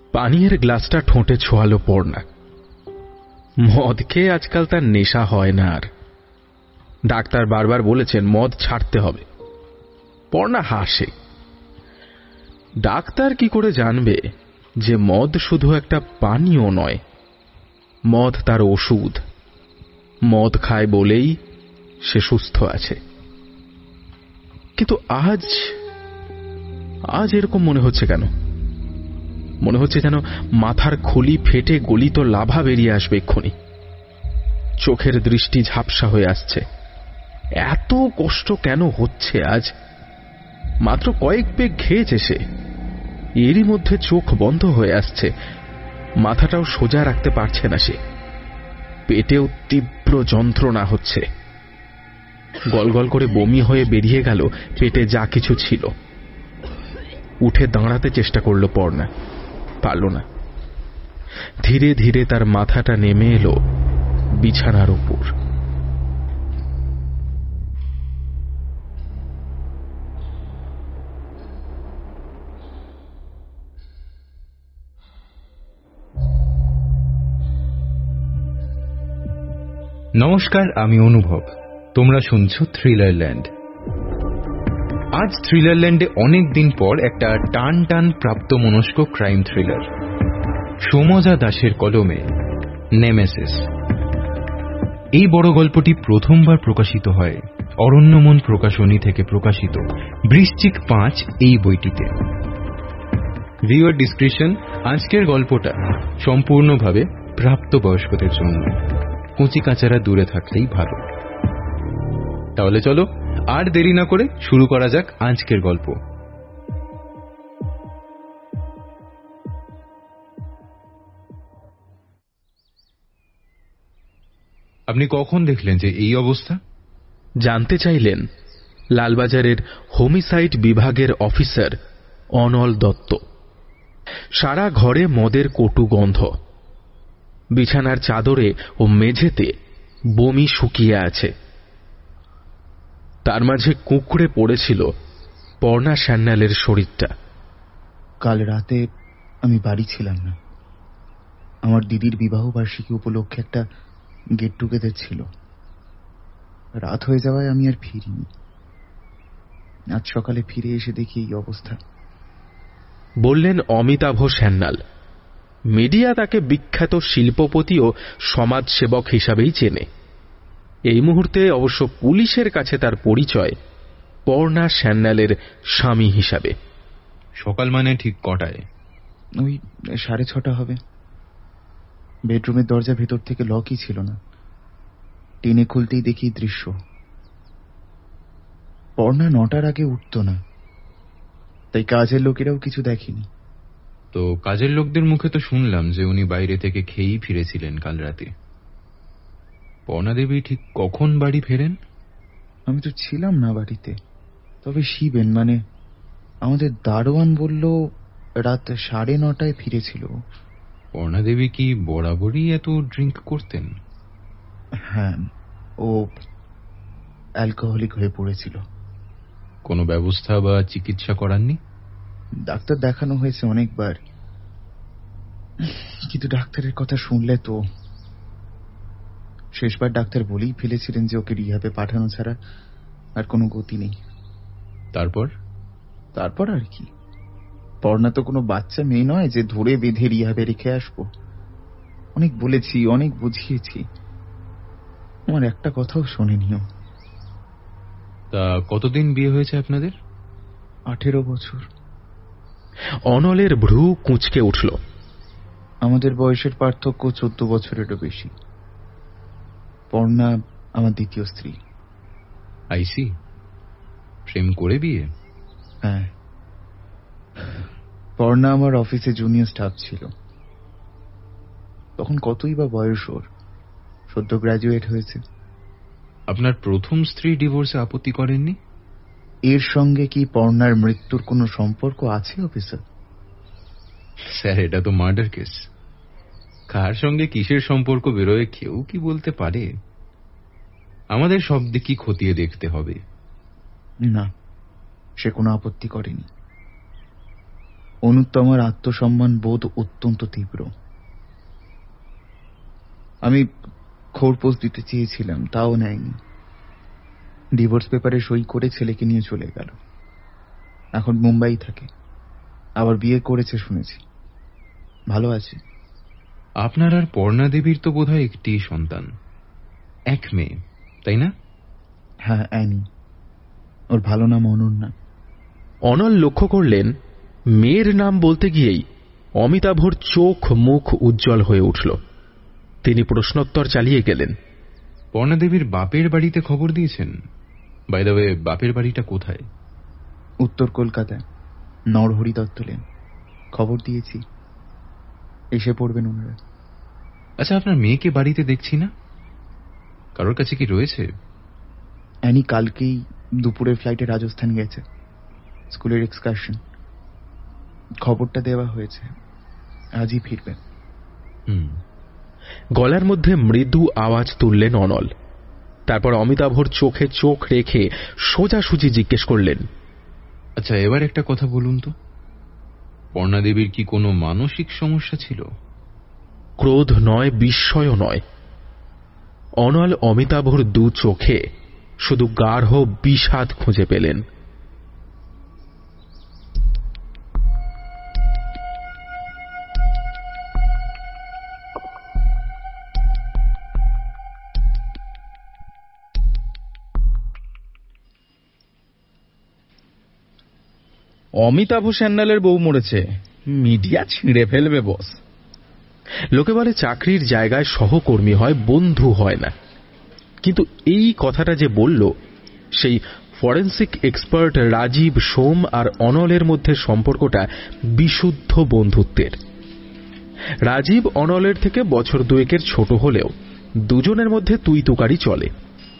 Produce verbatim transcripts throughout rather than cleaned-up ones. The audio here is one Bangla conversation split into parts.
পানীয়ের গ্লাসটা ঠোঁটে ছোঁয়ালো পর্ণা। মদ খেয়ে আজকাল তার নেশা হয় না আর। ডাক্তার বারবার বলেছেন মদ ছাড়তে হবে। পর্ণা হাসে। ডাক্তার কি করে জানবে যে মদ শুধু একটা পানীয় নয়, মদ তার ওষুধ। মদ খায় বলেই সে সুস্থ আছে। কিন্তু আজ আজ এরকম মনে হচ্ছে কেন? মনে হচ্ছে যেন মাথার খুলি ফেটে গলিত লাভা বেরিয়ে আসবে এক্ষুনি। চোখের দৃষ্টি ঝাপসা হয়ে আসছে। এত কষ্ট কেন হচ্ছে আজ? মাত্র কয়েক পেগ খেয়েছে সে, এরই মধ্যে চোখ বন্ধ হয়ে আসছে। মাথাটাও সোজা রাখতে পারছে না সে। পেটেও তীব্র যন্ত্রণা হচ্ছে। গলগল করে বমি হয়ে বেরিয়ে গেল পেটে যা কিছু ছিল। উঠে দাঁড়াতে চেষ্টা করল পর্ণা, পারল না। ধীরে ধীরে তার মাথাটা নেমে এলো বিছানার উপর। নমস্কার, আমি অনুভব। তোমরা শুনছো থ্রিলার ল্যান্ড। আজ থ্রিলার ল্যান্ডে অনেক দিন পর একটা টান টান প্রাপ্তমনস্ক ক্রাইম থ্রিলার, সোমজা দাসের কলমে নেমেসিস। এই বড় গল্পটি প্রথমবার প্রকাশিত হয় অরণ্যমন প্রকাশনী থেকে প্রকাশিত বৃশ্চিক পাঁচ এই বইটিতে। Viewer description. আজকের গল্পটা সম্পূর্ণভাবে প্রাপ্তবয়স্কদের জন্য, কুচি কাচারা দূরে থাকলেই ভালো। তাহলে চলো আর দেরি না করে শুরু করা যাক আজকের গল্প। আপনি কখন দেখলেন যে এই অবস্থা? জানতে চাইলেন লালবাজারের হোমিসাইড বিভাগের অফিসার অনল দত্ত। সারা ঘরে মদের কটু গন্ধ। বিছানার চাদরে ও মেঝেতে বমি শুকিয়ে আছে। তার মাঝে কুঁকড়ে পড়েছিল পর্ণা সান্যালের শরীরটা। কাল রাতে আমি বাড়ি ছিলাম না। আমার দিদির বিবাহ বার্ষিকী উপলক্ষে একটা গেট টুগেদার ছিল। রাত হয়ে যাওয়ায় আমি আর ফিরিনি। আজ সকালে ফিরে এসে দেখি এই অবস্থা। বললেন অমিতাভ সান্যাল। মিডিয়া তাকে বিখ্যাত শিল্পপতি ও সমাজসেবক হিসাবেই চেনে। এই মুহূর্তে অবশ্য পুলিশের কাছে তার পরিচয় পর্ণা সান্যালের স্বামী হিসাবে। সকাল মানে ঠিক কটায়? ওই সাড়ে ছটা হবে। বেডরুমের দরজা ভেতর থেকে লকই ছিল না। টেনে খুলতেই দেখি দৃশ্য। পর্ণা নটার আগে উঠত না, তাই কাজের লোকেরাও কিছু দেখেনি। তো কাজের লোকদের মুখে তো শুনলাম যে উনি বাইরে থেকে খেয়েই ফিরেছিলেন কাল রাতে। পর্ণা দেবী ঠিক কখন বাড়ি ফেরেন? আমি তো ছিলাম না বাড়িতে, তবে শিবেন মানে আমাদের দারোয়ান বলল রাত সাড়ে নটায় ফিরেছিল। পর্ণা দেবী কি বরাবরই এত ড্রিঙ্ক করতেন? হ্যাঁ, ও অ্যালকোহলিক হয়ে পড়েছিল। কোনো ব্যবস্থা বা চিকিৎসা করাননি? ডাক্তার দেখানো হয়েছে অনেকবার, কিন্তু ডাক্তারের কথা শুনলে তো। শেষবার ডাক্তার বলেই ফেলেছিলেন যে ওকে রিহাবে পাঠানো ছাড়া আর কোনো গতি নেই। তারপর তারপর আর কি, পর্ণা তো কোনো বাচ্চা মেয়ে নয় যে ধরে বেঁধে রিহাবে রেখে আসবো। অনেক বলেছি, অনেক বুঝিয়েছি, আমার একটা কথাও শোনেনিও। তা কতদিন বিয়ে হয়েছে আপনাদের? আঠেরো বছর। অনলের ভ্রু কুঁচকে উঠল। আমাদের বয়সের পার্থক্য চোদ্দ বছরেরও বেশি। পর্ণা আমার দ্বিতীয় স্ত্রী। আইসি। প্রেম করে বিয়ে? হ্যাঁ, পর্ণা আমার অফিসে জুনিয়র স্টাফ ছিল। তখন কতই বা বয়স ওর, সদ্য গ্র্যাজুয়েট হয়েছে। আপনার প্রথম স্ত্রী ডিভোর্সে আপত্তি করেননি? এর সঙ্গে কি পর্ণার মৃত্যুর কোনো সম্পর্ক আছে অফিসার? স্যার, এটা তো মার্ডার কেস। কার সঙ্গে কিসের সম্পর্ক বেরোয় কেউ কি বলতে পারে? আমাদের সব দিকই খতিয়ে দেখতে হবে। না, সে কোনো আপত্তি করেনি। অনুর তো আমার আত্মসম্মান বোধ অত্যন্ত তীব্র। আমি খোরপোশ দিতে চেয়েছিলাম, তাও নেয়নি। ডিভোর্স পেপারে সই করে ছেলেকে নিয়ে চলে গেল। এখন মুম্বাই থাকে, আবার বিয়ে করেছে শুনেছি, ভালো আছে। আপনার আর পর্ণা দেবীর তো বোধহয় একটি সন্তান, এক মেয়ে, তাই না? হ্যাঁ, অ্যানি। ওর ভালো নাম অনন্যা। অনল লক্ষ্য করলেন মেয়ের নাম বলতে গিয়েই অমিতাভর চোখ মুখ উজ্জ্বল হয়ে উঠল। তিনি প্রশ্নোত্তর চালিয়ে গেলেন। পর্ণা দেবীর বাপের বাড়িতে খবর দিয়েছেন? বাই দ্য ওয়ে, বাপের বাড়িটা কোথায়? উত্তর কলকাতায়, নরহরি দত্ত লেন। খবর দিয়েছি, এসে পড়বেন ওনারা। আচ্ছা, আপনার মেয়েকে বাড়িতে দেখছি না, কারোর কাছে কি রয়েছে? অ্যানি কালকেই দুপুরের ফ্লাইটে রাজস্থান গেছে, স্কুলের এক্সকারশন। খবরটা দেওয়া হয়েছে, আজই ফিরবেন। হুম। গলার মধ্যে মৃদু আওয়াজ তুললেন অনল। তারপর অমিতাভর চোখে চোখ রেখে সোজাসুজি জিজ্ঞেস করলেন, আচ্ছা, এবার একটা কথা বলুন তো, পর্ণা দেবীর কি কোনো মানসিক সমস্যা ছিল? ক্রোধ নয়, বিস্ময় নয়। অনল অমিতাভর দু চোখে শুধু গাঢ় বিষাদ খুঁজে পেলেন। অমিতাভ স্যান্যালের বউ মরেছে, মিডিয়া ছিঁড়ে ফেলবে বস। লোকে বলে চাকরির জায়গায় সহকর্মী হয়, বন্ধু হয় না। কিন্তু এই কথাটা যে বলল, সেই ফরেন্সিক এক্সপার্ট রাজীব, সোম আর অনলের মধ্যে সম্পর্কটা বিশুদ্ধ বন্ধুত্বের। রাজীব অনলের থেকে বছর দুয়েকের ছোট হলেও দুজনের মধ্যে তুই তুকারি চলে।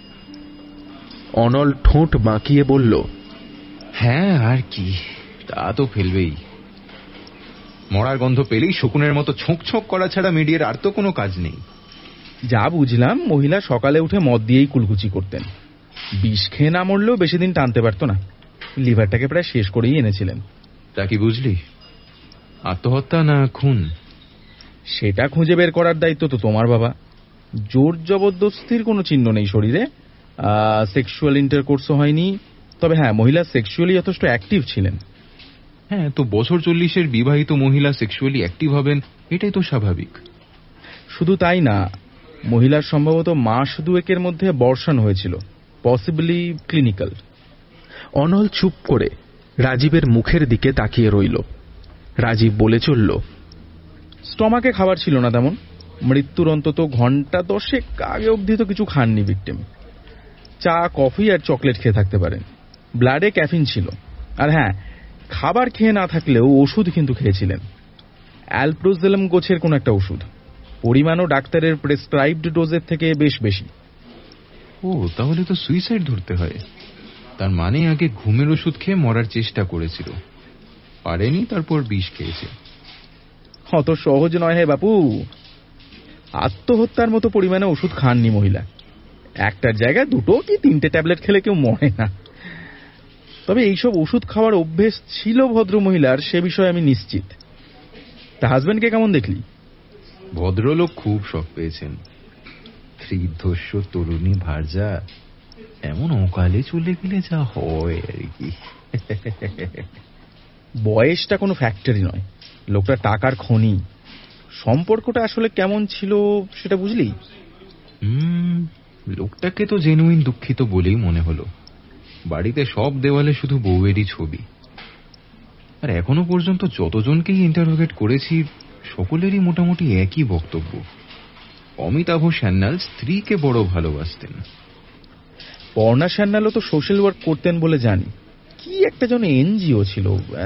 অনল ঠোঁট বাঁকিয়ে বলল, হ্যাঁ, আর কি, তা তো ফেলবেই। মরার গন্ধ পেলেই শকুনের মতো ছোঁক ছোঁক করা ছাড়া মিডিয়ার আর তো কোনো কাজ নেই। যা বুঝলাম, মহিলা সকালে উঠে মদ দিয়েই কুলকুচি করতেন। বিষ খেয়ে না মরলেও বেশি দিন টানতে পারত না, লিভারটাকে প্রায় শেষ করেই এনেছিলেন। তা কি বুঝলি, আত্মহত্যা না খুন? সেটা খুঁজে বের করার দায়িত্ব তো তোমার বাবা। জোর জবরদস্তির কোনো চিহ্ন নেই শরীরে, সেক্সুয়াল ইন্টারকোর্সও হয়নি। তবে হ্যাঁ, মহিলা সেক্সুয়ালি যথেষ্ট অ্যাক্টিভ ছিলেন। হ্যাঁ, তো বছর চল্লিশের বিবাহিত মহিলা সেক্সুয়ালি অ্যাক্টিভ হবেন, এটাই তো স্বাভাবিক। শুধু তাই না, মহিলার সম্ভবত মাস দুয়েকের মধ্যে বর্ষণ হয়েছিল, পসিবলি ক্লিনিক্যাল। অনল চুপ করে রাজীবের মুখের দিকে তাকিয়ে রইল। রাজীব বলে চলল, স্টমাকে খাবার ছিল না তেমন। মৃত্যুর অন্তত ঘন্টা দশেক আগে অবধি তো কিছু খাননি ভিকটিম। চা, কফি আর চকলেট খেয়ে থাকতে পারেন। ব্লাডে ক্যাফিন ছিল। আর হ্যাঁ, খাবার খেয়ে না থাকলেও ওষুধ কিন্তু খেয়েছিলেন। অ্যালপ্রোজেলম গোছের কোন একটা ওষুধ, পরিমাণও ডাক্তারের প্রেসক্রাইবড ডোজের থেকে বেশ বেশি। ও, তাহলে তো সুইসাইড ধরতে হয়। তার মানে আগে ঘুমের ওষুধ খেয়ে মরার চেষ্টা করেছিল, পারেনি, তারপর বিষ খেয়েছে। অত সহজ নয় হে বাপু। আত্মহত্যার মতো পরিমাণে ওষুধ খাননি মহিলা। একটার জায়গায় দুটো কি তিনটে ট্যাবলেট খেলে কেউ মরে না। তবে এইসব ওষুধ খাওয়ার অভ্যেস ছিল ভদ্র মহিলার, সে বিষয়ে আমি নিশ্চিত। তা হাজবেন্ডকে কেমন দেখলি? ভদ্রলোক খুব শখ পেয়েছেন। ত্রিধস্য তরুণী ভার্যা, এমন অকালে চলে গেলে যা হয় আর কি। বয়সটা কোনো ফ্যাক্টরি নয়, লোকটা টাকার খনি। সম্পর্কটা আসলে কেমন ছিল সেটা বুঝলি? হুম, লোকটাকে তো জেনুইন দুঃখিত বলেই মনে হলো। বাড়িতে সব দেওয়ালে শুধু বউয়েরই ছবি। আর এখনো পর্যন্ত যতজনকেই ইন্টারোগেট করেছি, সকলেরই মোটামুটি একই বক্তব্য। অমিতাভ স্যান্যাল স্ত্রীকে বড় ভালোবাসতেন। পর্ণা স্যান্যালও তো সোশ্যাল ওয়ার্ক করতেন বলে জানি। কি একটা যেন এনজিও ছিল,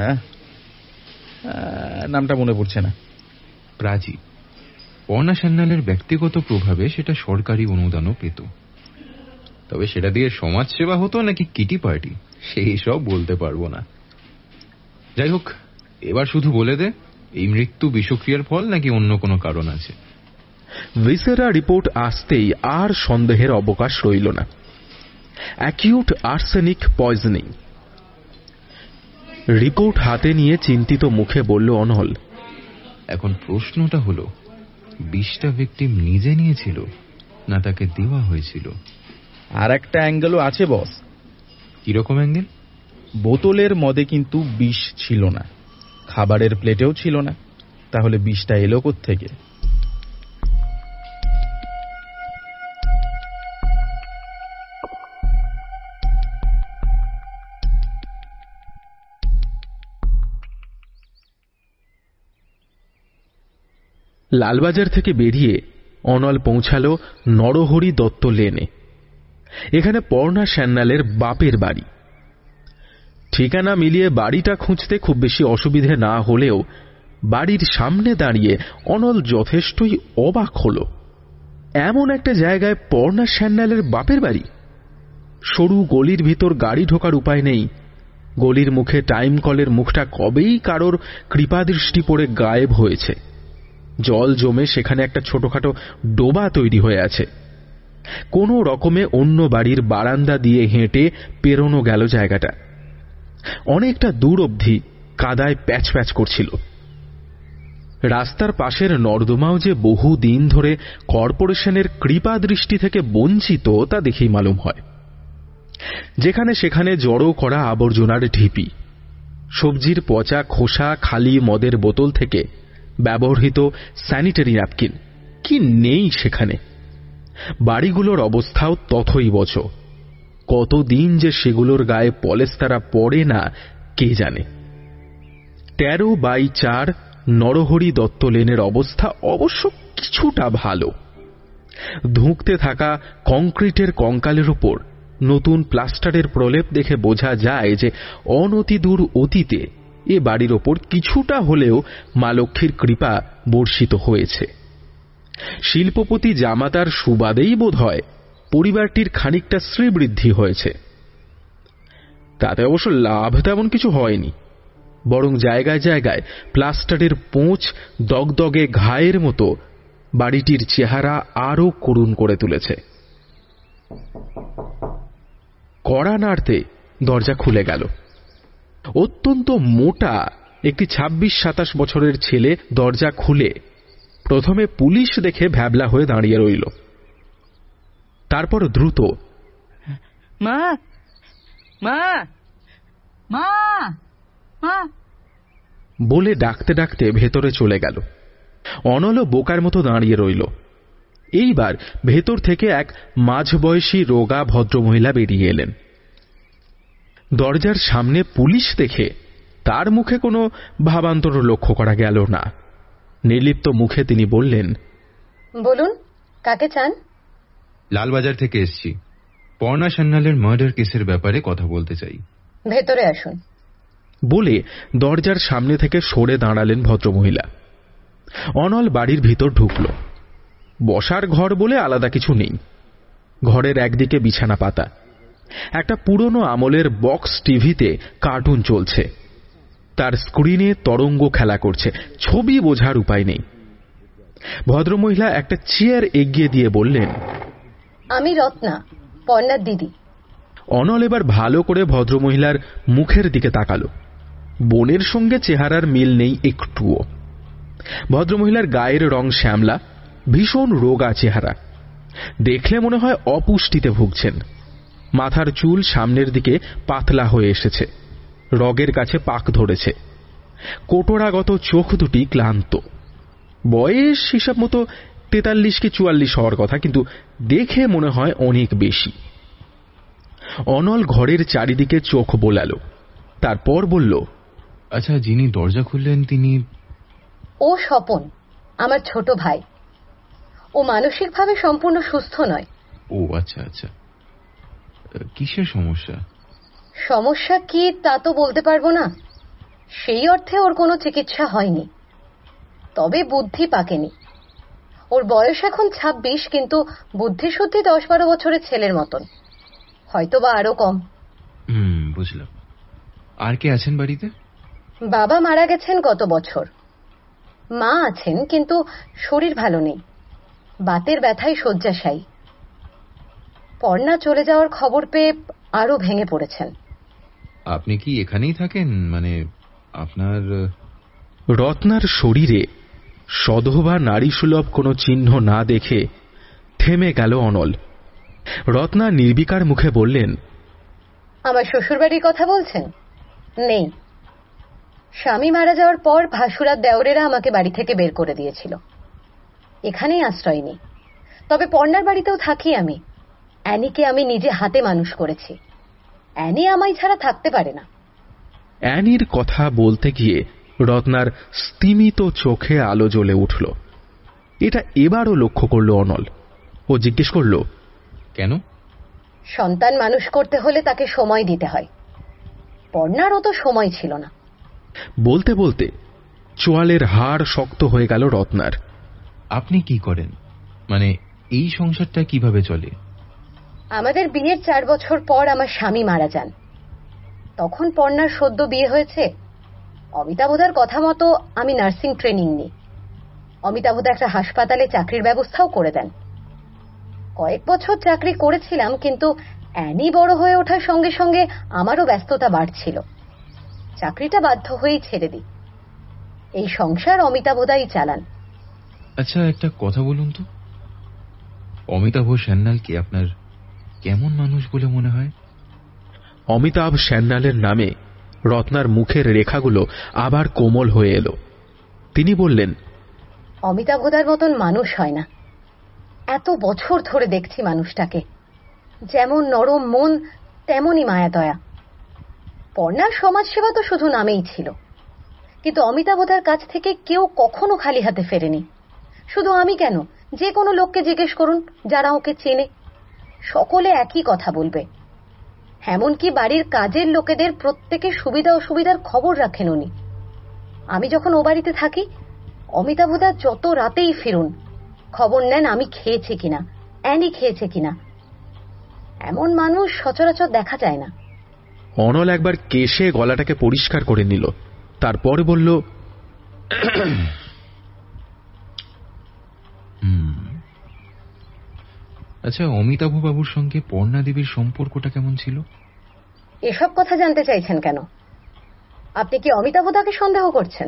নামটা মনে পড়ছে না। প্রাচী। পর্ণা স্যান্যালের ব্যক্তিগত প্রভাবে সেটা সরকারি অনুদানও পেত। তবে সেটা দিয়ে সমাজসেবা হতো নাকি কিটি পার্টি, সেই সব বলতে পারবো না। যাই হোক, এবার শুধু বলে দে, এই মৃত্যু বিষক্রিয়ার ফল নাকি অন্য কোনো কারণ আছে? ভিসেরা রিপোর্ট আসতেই আর সন্দেহের অবকাশ রইল না। Acute arsenic poisoning. রিপোর্ট হাতে নিয়ে চিন্তিত মুখে বলল অনল, এখন প্রশ্নটা হলো, বিষটা ভিকটিম নিজে নিয়েছিল না তাকে দেওয়া হয়েছিল? আর একটা অ্যাঙ্গেলও আছে বস। কিরকম অ্যাঙ্গেল? বোতলের মধ্যে কিন্তু বিষ ছিল না, খাবারের প্লেটেও ছিল না, তাহলে বিষটা এলো কোত্থেকে? লালবাজার থেকে বেরিয়ে অনল পৌঁছাল নরহরি দত্ত লেনে। এখানে পর্ণা সান্যালের বাপের বাড়ি। ঠিকানা মিলিয়ে বাড়িটা খুঁজতে খুব বেশি অসুবিধে না হলেও বাড়ির সামনে দাঁড়িয়ে অনল যথেষ্টই অবাক হল। এমন একটা জায়গায় পর্ণা সান্যালের বাপের বাড়ি। সরু গলির ভিতর গাড়ি ঢোকার উপায় নেই। গলির মুখে টাইম কলের মুখটা কবেই কারোর কৃপাদৃষ্টি পড়ে গায়েব হয়েছে। জল জমে সেখানে একটা ছোটখাটো ডোবা তৈরি হয়ে আছে। কোনো রকমে অন্য বাড়ির বারান্দা দিয়ে হেঁটে পেরোনো গেল জায়গাটা। অনেকটা দূর অবধি কাদায় প্যাচ প্যাচ করছিল। রাস্তার পাশের নর্দমাও যে বহু দিন ধরে কর্পোরেশনের কৃপা দৃষ্টি থেকে বঞ্চিত তা দেখেই মালুম হয়। যেখানে সেখানে জড়ো করা আবর্জনার ঢিপি, সবজির পচা খোসা, খালি মদের বোতল থেকে ব্যবহৃত স্যানিটারি ন্যাপকিন, কি নেই সেখানে। বাড়িগুলোর অবস্থাও তথৈবচ। কতদিন যে সেগুলোর গায়ে পলেস্তারা পড়ে না কে জানে। তেরো বাই চার নরহরি দত্ত লেনের অবস্থা অবশ্য কিছুটা ভালো। ধুঁকতে থাকা কংক্রিটের কঙ্কালের উপর নতুন প্লাস্টারের প্রলেপ দেখে বোঝা যায় যে অনতিদূর অতীতে এ বাড়ির ওপর কিছুটা হলেও মা লক্ষ্মীর কৃপা বর্ষিত হয়েছে। শিল্পপতি জামাতার সুবাদেই বোধ হয় পরিবারটির খানিকটা শ্রীবৃদ্ধি হয়েছে। তাতে অবশ্য লাভ তেমন কিছু হয়নি, বরং জায়গায় জায়গায় প্লাস্টারের পোঁচ দগদগে ঘায়ের মতো বাড়িটির চেহারা আরো করুণ করে তুলেছে। কড়া নাড়তে দরজা খুলে গেল। অত্যন্ত মোটা একটি ছাব্বিশ সাতাশ বছরের ছেলে দরজা খুলে প্রথমে পুলিশ দেখে ভ্যাবলা হয়ে দাঁড়িয়ে রইল। তারপর দ্রুত মা মা মা মা বলে ডাকতে ডাকতে ভেতরে চলে গেল। অনলও বোকার মতো দাঁড়িয়ে রইল। এইবার ভেতর থেকে এক মাঝবয়সী রোগা ভদ্রমহিলা বেরিয়ে এলেন। দরজার সামনে পুলিশ দেখে তার মুখে কোনো ভাবান্তর লক্ষ্য করা গেল না। নির্লিপ্ত মুখে তিনি বললেন, বলুন, কাকে চান? লালবাজার থেকে এসছি, পর্ণা সান্যালের মার্ডার কেসের ব্যাপারে কথা বলতে চাই। ভেতরে আসুন বলে দরজার সামনে থেকে সরে দাঁড়ালেন ভদ্রমহিলা। অনল বাড়ির ভিতর ঢুকল। বসার ঘর বলে আলাদা কিছু নেই। ঘরের একদিকে বিছানা পাতা, একটা পুরনো আমলের বক্স টিভিতে কার্টুন চলছে। তার স্ক্রিনে তরঙ্গ খেলা করছে, ছবি বোঝার উপায় নেই। ভদ্রমহিলা একটা চেয়ার এগিয়ে দিয়ে বললেন, আমি রত্না, পর্ণার দিদি। অনল এবার ভালো করে ভদ্রমহিলার মুখের দিকে তাকালো। বোনের সঙ্গে চেহারার মিল নেই একটুও। ভদ্রমহিলার গায়ের রং শ্যামলা, ভীষণ রোগা চেহারা। দেখলে মনে হয় অপুষ্টিতে ভুগছেন। মাথার চুল সামনের দিকে পাতলা হয়ে এসেছে, রগের কাছে পাক ধরেছে। কোটরাগত চোখ দুটি ক্লান্ত। বয়স হিসাব মতো তেতাল্লিশ কি চুয়াল্লিশ হওয়ার কথা, কিন্তু দেখে মনে হয় অনেক বেশি। অনল ঘরের চারিদিকে চোখ বোলালো, তারপর বলল, আচ্ছা, যিনি দরজা খুললেন তিনি? ও স্বপন, আমার ছোট ভাই। ও মানসিকভাবে সম্পূর্ণ সুস্থ নয়। ও আচ্ছা আচ্ছা, কিসের সমস্যা? সমস্যা কি তা তো বলতে পারবো না। সেই অর্থে ওর কোনো চিকিৎসা হয়নি, তবে বুদ্ধি পাকেনি। ওর বয়স এখন ছাব্বিশ, কিন্তু বুদ্ধিশুদ্ধি দশ বারো বছরের ছেলের মতন, হয়তো বা আরো কম। হুম, বুঝলাম। আর কে আছেন বাড়িতে? বাবা মারা গেছেন গত বছর। মা আছেন, কিন্তু শরীর ভালো নেই, বাতের ব্যথায় শয্যাশায়ী। পর্ণা চলে যাওয়ার খবর পেয়ে আরো ভেঙে পড়েছেন। আপনি কি এখানেই থাকেন, মানে আপনার? রত্নার শরীরে সধবা নারীসুলভ কোনো চিহ্ন না দেখে থেমে গেল অনল। রত্না নির্বিকার মুখে বললেন, আমার শ্বশুরবাড়ির কথা বলছেন? নেই। স্বামী মারা যাওয়ার পর ভাসুরার দেওরেরা আমাকে বাড়ি থেকে বের করে দিয়েছিল। এখানেই আশ্রয় নেই। তবে পর্ণার বাড়িতেও থাকি আমি। অ্যানিকে আমি নিজে হাতে মানুষ করেছি। অ্যানি আমায় ছাড়া থাকতে পারে না। অ্যানির কথা বলতে গিয়ে রত্নার স্তিমিত চোখে আলো জ্বলে উঠল। এটা এবারও লক্ষ্য করল অনল। ও জিজ্ঞেস করল, কেন? সন্তান মানুষ করতে হলে তাকে সময় দিতে হয়। পর্ণারও তো সময় ছিল না। বলতে বলতে চোয়ালের হাড় শক্ত হয়ে গেল রত্নার। আপনি কি করেন, মানে এই সংসারটা কিভাবে চলে? আমাদের বিয়ের চার বছর পর আমার স্বামী মারা যান। তখন পর্ণার সদ্য বিয়ে হয়েছে। অমিতাভদার কথা মতো আমি নার্সিং ট্রেনিং নিই। অমিতাভদা একটা হাসপাতালে চাকরির ব্যবস্থাও করে দেন। কয়েক বছর চাকরি করেছিলাম, কিন্তু অ্যানি বড় হয়ে ওঠার সঙ্গে সঙ্গে আমারও ব্যস্ততা বাড়ছিল। চাকরিটা বাধ্য হয়েই ছেড়ে দিই। এই সংসার অমিতাভদাই চালান। আচ্ছা, একটা কথা বলুন তো, অমিতাভ সান্যালকে আপনার কেমন মানুষ বলে মনে হয়? অমিতাভ সান্যালের নামে রত্নার মুখের রেখাগুলো আবার কোমল হয়ে এলো। তিনি বললেন, অমিতাভদার মতন মানুষ হয় না। এত বছর ধরে দেখছি মানুষটাকে। যেমন নরম মন, তেমনই মায়া দয়া। পর্ণার সমাজসেবা তো শুধু নামেই ছিল, কিন্তু অমিতাভদার কাছ থেকে কেউ কখনো খালি হাতে ফেরেনি। শুধু আমি কেন, যে কোনো লোককে জিজ্ঞেস করুন যারা ওকে চেনে, সকলে একই কথা বলবে। এমনকি বাড়ির কাজের লোকেদের প্রত্যেকের সুবিধা অসুবিধার খবর রাখেন উনি। আমি যখন ও বাড়িতে থাকি, অমিতাভদা যত রাতেই ফিরুন খবর নেন আমি খেয়েছি কিনা, অ্যানি খেয়েছে কিনা। এমন মানুষ সচরাচর দেখা যায় না। অনল একবার কেশে গলাটাকে পরিষ্কার করে নিল, তারপর বলল, আচ্ছা, অমিতাভ বাবুর সঙ্গে পর্ণা দেবীর সম্পর্কটা কেমন ছিল? এসব কথা জানতে চাইছেন কেন? আপনি কি অমিতাভদাকে সন্দেহ করছেন?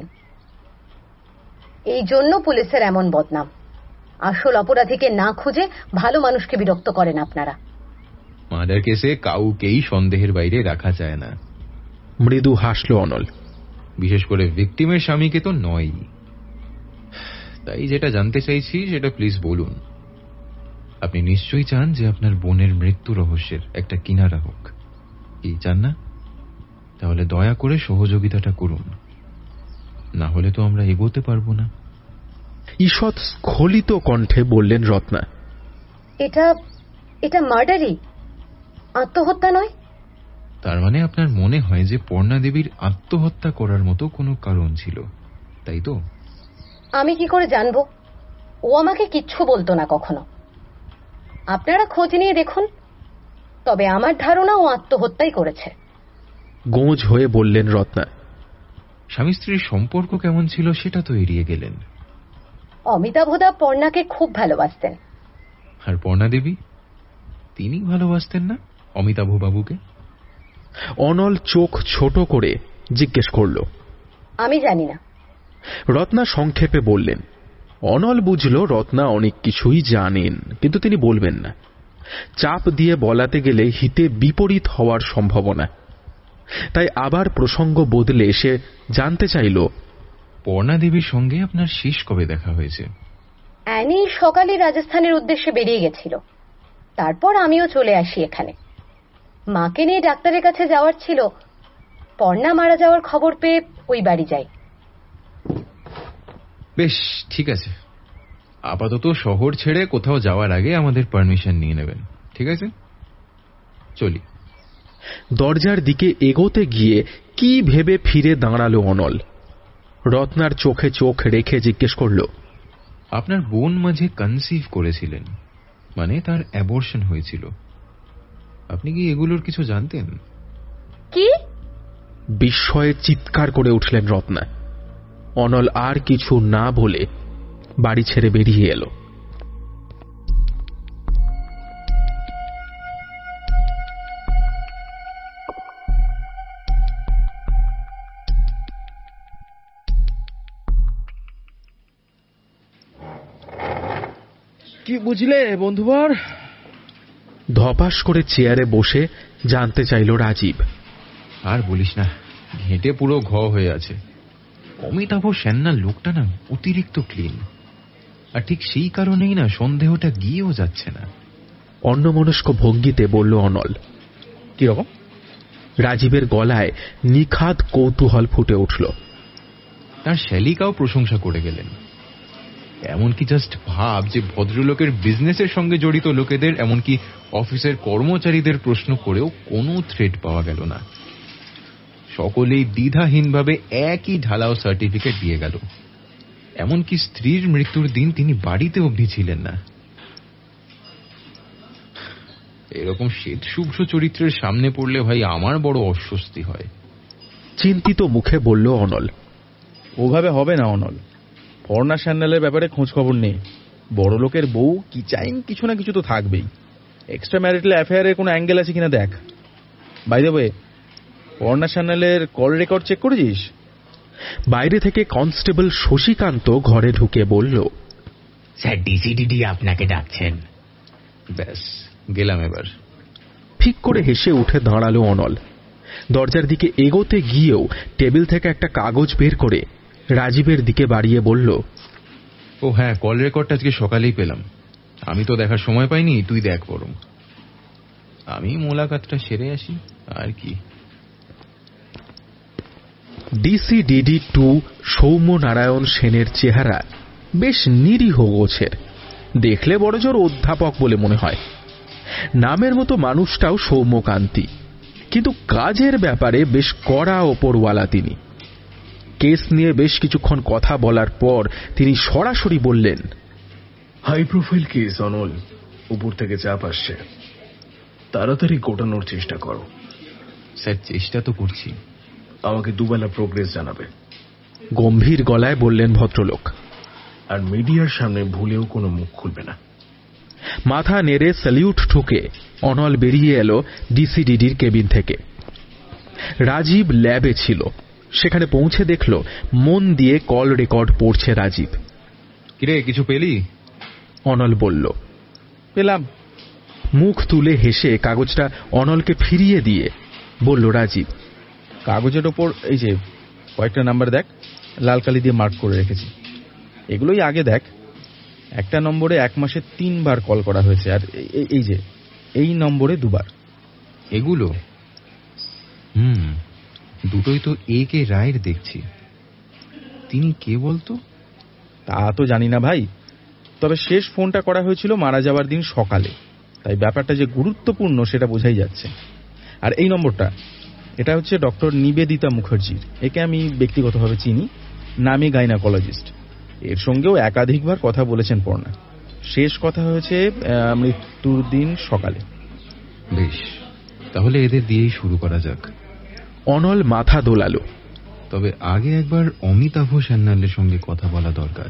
এই জন্য পুলিশের এমন বদনাম। আসল অপরাধীকে না খুঁজে ভালো মানুষকে বিরক্ত করেন আপনারা। মার্ডার কেসে কাউকেই সন্দেহের বাইরে রাখা যায় না। মৃদু হাসল অনল। বিশেষ করে ভিকটিমের স্বামীকে তো নয়। তাই যেটা জানতে চাইছি সেটা প্লিজ বলুন। আপনি নিশ্চয়ই চান যে আপনার বোনের মৃত্যু রহস্যের একটা কিনারা হোক, কি চান না? তাহলে দয়া করে সহযোগিতাটা করুন, না হলে তো আমরা এগোতে পারবো না। ঈষৎ স্খলিত কণ্ঠে বললেন রত্না, এটা এটা মার্ডারই, আত্মহত্যা নয়। তার মানে আপনার মনে হয় যে পর্ণা দেবীর আত্মহত্যা করার মতো কোনো কারণ ছিল, তাই তো? আমি কি করে জানবো? ও আমাকে কিচ্ছু বলতো না কখনো। আপনারা খোঁজ নিয়ে দেখুন। তবে আমার ধারণা ও আত্মহত্যাই করেছে। গোঁজ হয়ে বললেন রত্না। স্বামী স্ত্রীর সম্পর্ক কেমন ছিল সেটা তো এড়িয়ে গেলেন। অমিতাভদা পর্ণাকে খুব ভালোবাসতেন। আর পর্ণা দেবী, তিনি ভালোবাসতেন না অমিতাভ বাবুকে? অনল চোখ ছোট করে জিজ্ঞেস করল, আমি জানি না। রত্না সংক্ষেপে বললেন। অনল বুঝল রত্না অনেক কিছুই জানেন, কিন্তু তিনি বলবেন না। চাপ দিয়ে বলাতে গেলে হিতে বিপরীত হওয়ার সম্ভাবনা। তাই আবার প্রসঙ্গ বদলে এসে জানতে চাইল, পর্ণা দেবীর সঙ্গে আপনার শেষ কবে দেখা হয়েছে? অ্যানি সকালে রাজস্থানের উদ্দেশ্যে বেরিয়ে গেছিল। তারপর আমিও চলে আসি এখানে। মাকে নিয়ে ডাক্তারের কাছে যাওয়ার ছিল। পর্ণা মারা যাওয়ার খবর পেয়ে ওই বাড়ি যাই। বেশ, ঠিক আছে। আপাতত শহর ছেড়ে কোথাও যাওয়ার আগে আমাদের পারমিশন নিয়ে নেবেন, ঠিক আছে? চলি। দরজার দিকে এগোতে গিয়ে কি ভেবে ফিরে দাঁড়ালো অনল। রত্নার চোখে চোখ রেখে জিজ্ঞেস করল, আপনার বোন মাঝে কনসিভ করেছিলেন, মানে তার অ্যাবর্শন হয়েছিল। আপনি কি এগুলোর কিছু জানতেন? কি? বিস্ময়ে চিৎকার করে উঠলেন রত্না। অনল আর কিছু না বলে বাড়ি ছেড়ে বেরিয়ে এলো। কি বুঝলে বন্ধুবর? ধপাস করে চেয়ারে বসে জানতে চাইল রাজীব। আর বলিস না, ঘেঁটে পুরো ঘ হয়ে আছে। অমিতাভ সান্যাল লোকটা না অতিরিক্ত ক্লিন, আর ঠিক সেই কারণেই না সন্দেহটা গিয়েও যাচ্ছে না। অন্যমনস্ক ভঙ্গিতে বলল অনল। কিরকম? রাজীবের গলায় নিখাদ কৌতূহল ফুটে উঠল। তার শ্যালিকাও প্রশংসা করে গেলেন। এমনকি জাস্ট ভাব যে ভদ্রলোকের বিজনেসের সঙ্গে জড়িত লোকেদের, এমনকি অফিসের কর্মচারীদের প্রশ্ন করেও কোনো থ্রেড পাওয়া গেল না। সকলেই দ্বিধাহীনভাবে একই ঢালাও সার্টিফিকেট দিয়ে গেল। এমনকি স্ত্রীর মৃত্যুর দিন তিনি বাড়িতে অবধি ছিলেন না। এরকম শ্বেত শুভ্র চরিত্রের সামনে পড়লে ভাই আমার বড় অস্বস্তি হয়। চিন্তিত মুখে বলল অনল। ওভাবে হবে না অনল। পর্ণা সান্যালের ব্যাপারে খোঁজ খবর নেই। বড় লোকের বউ কি চাইন, কিছু না কিছু তো থাকবেই। এক্সট্রা ম্যারিটাল অ্যাফেয়ারের কোনো অ্যাঙ্গেল আছে কিনা দেখ। বাই দ্য ওয়ে, পর্ণা সান্যালের কল রেকর্ড চেক করেছিস? বাইরে থেকে কনস্টেবল শশীকান্ত ঘরে ঢুকে বলল, স্যার ডিসিডিডি আপনাকে ডাকছেন। ব্যাস গেলাম এবার। ঠিক করে হেসে উঠে দাঁড়ালো অনল। দরজার দিকে এগোতে গিয়েও টেবিল থেকে একটা কাগজ বের করে রাজীবের দিকে বাড়িয়ে বলল, ও হ্যাঁ, কল রেকর্ডটা আজকে সকালেই পেলাম। আমি তো দেখার সময় পাইনি, তুই দেখ বরং। আমি মোলাকাতটা সেরে আসি আর কি। ডিসিডিডি টু সৌম্য নারায়ণ সেনের চেহারা বেশ নিরীহ গোছের। দেখলে বড়জোর অধ্যাপক বলে মনে হয়। নামের মতো মানুষটাও সৌম্যকান্তি, কিন্তু কাজের ব্যাপারে বেশ কড়া ওপরওয়ালা তিনি। কেস নিয়ে বেশ কিছুক্ষণ কথা বলার পর তিনি সরাসরি বললেন, হাই প্রোফাইল কেস অনল, উপর থেকে চাপ আসছে, তাড়াতাড়ি গোটানোর চেষ্টা করো। স্যার চেষ্টা তো করছি। আমাকে দুবেলা প্রোগ্রেস জানাবে। গম্ভীর গলায় বললেন ভদ্রলোক। আর মিডিয়ার সামনে ভুলেও কোনো মুখ খুলবে না। মাথা নেড়ে স্যালিউট ঠুকে অনল বেরিয়ে এলো ডিসিডিডির কেবিন থেকে। রাজীব ল্যাবে ছিল। সেখানে পৌঁছে দেখল মন দিয়ে কল রেকর্ড পড়ছে রাজীব। কিরে, কিছু পেলি? অনল বলল, পেলাম। মুখ তুলে হেসে কাগজটা অনলকে ফিরিয়ে দিয়ে বলল রাজীব, কাগজের ওপর এই যে কয়েকটা নাম্বার দেখ, লাল কালি দিয়ে মার্ক করে রেখেছি। এগুলোই আগে দেখ। একটা নম্বরে এক মাসে তিনবার কল করা হয়েছে, আর এই যে এই নম্বরে দুবার। এগুলো হুম দুটোই তো এ কে রায়ের দেখছি। তিনি কে বলতো? তা তো জানি না ভাই, তবে শেষ ফোনটা করা হয়েছিল মারা যাওয়ার দিন সকালে, তাই ব্যাপারটা যে গুরুত্বপূর্ণ সেটা বোঝাই যাচ্ছে। আর এই নম্বরটা, এটা হচ্ছে ডক্টর নিবেদিতা মুখার্জির। একে আমি ব্যক্তিগতভাবে চিনি, নামী গাইনাকোলজিস্ট। এর সঙ্গেও একাধিকবার কথা বলেছেন পর্ণা। শেষ কথা হয়েছে মৃত্যুর দিন সকালে। বেশ, তাহলে এদের দিয়েই শুরু করা যাক। অনল মাথা দোলালো। তবে আগে একবার অমিতাভ সান্যালের সঙ্গে কথা বলা দরকার।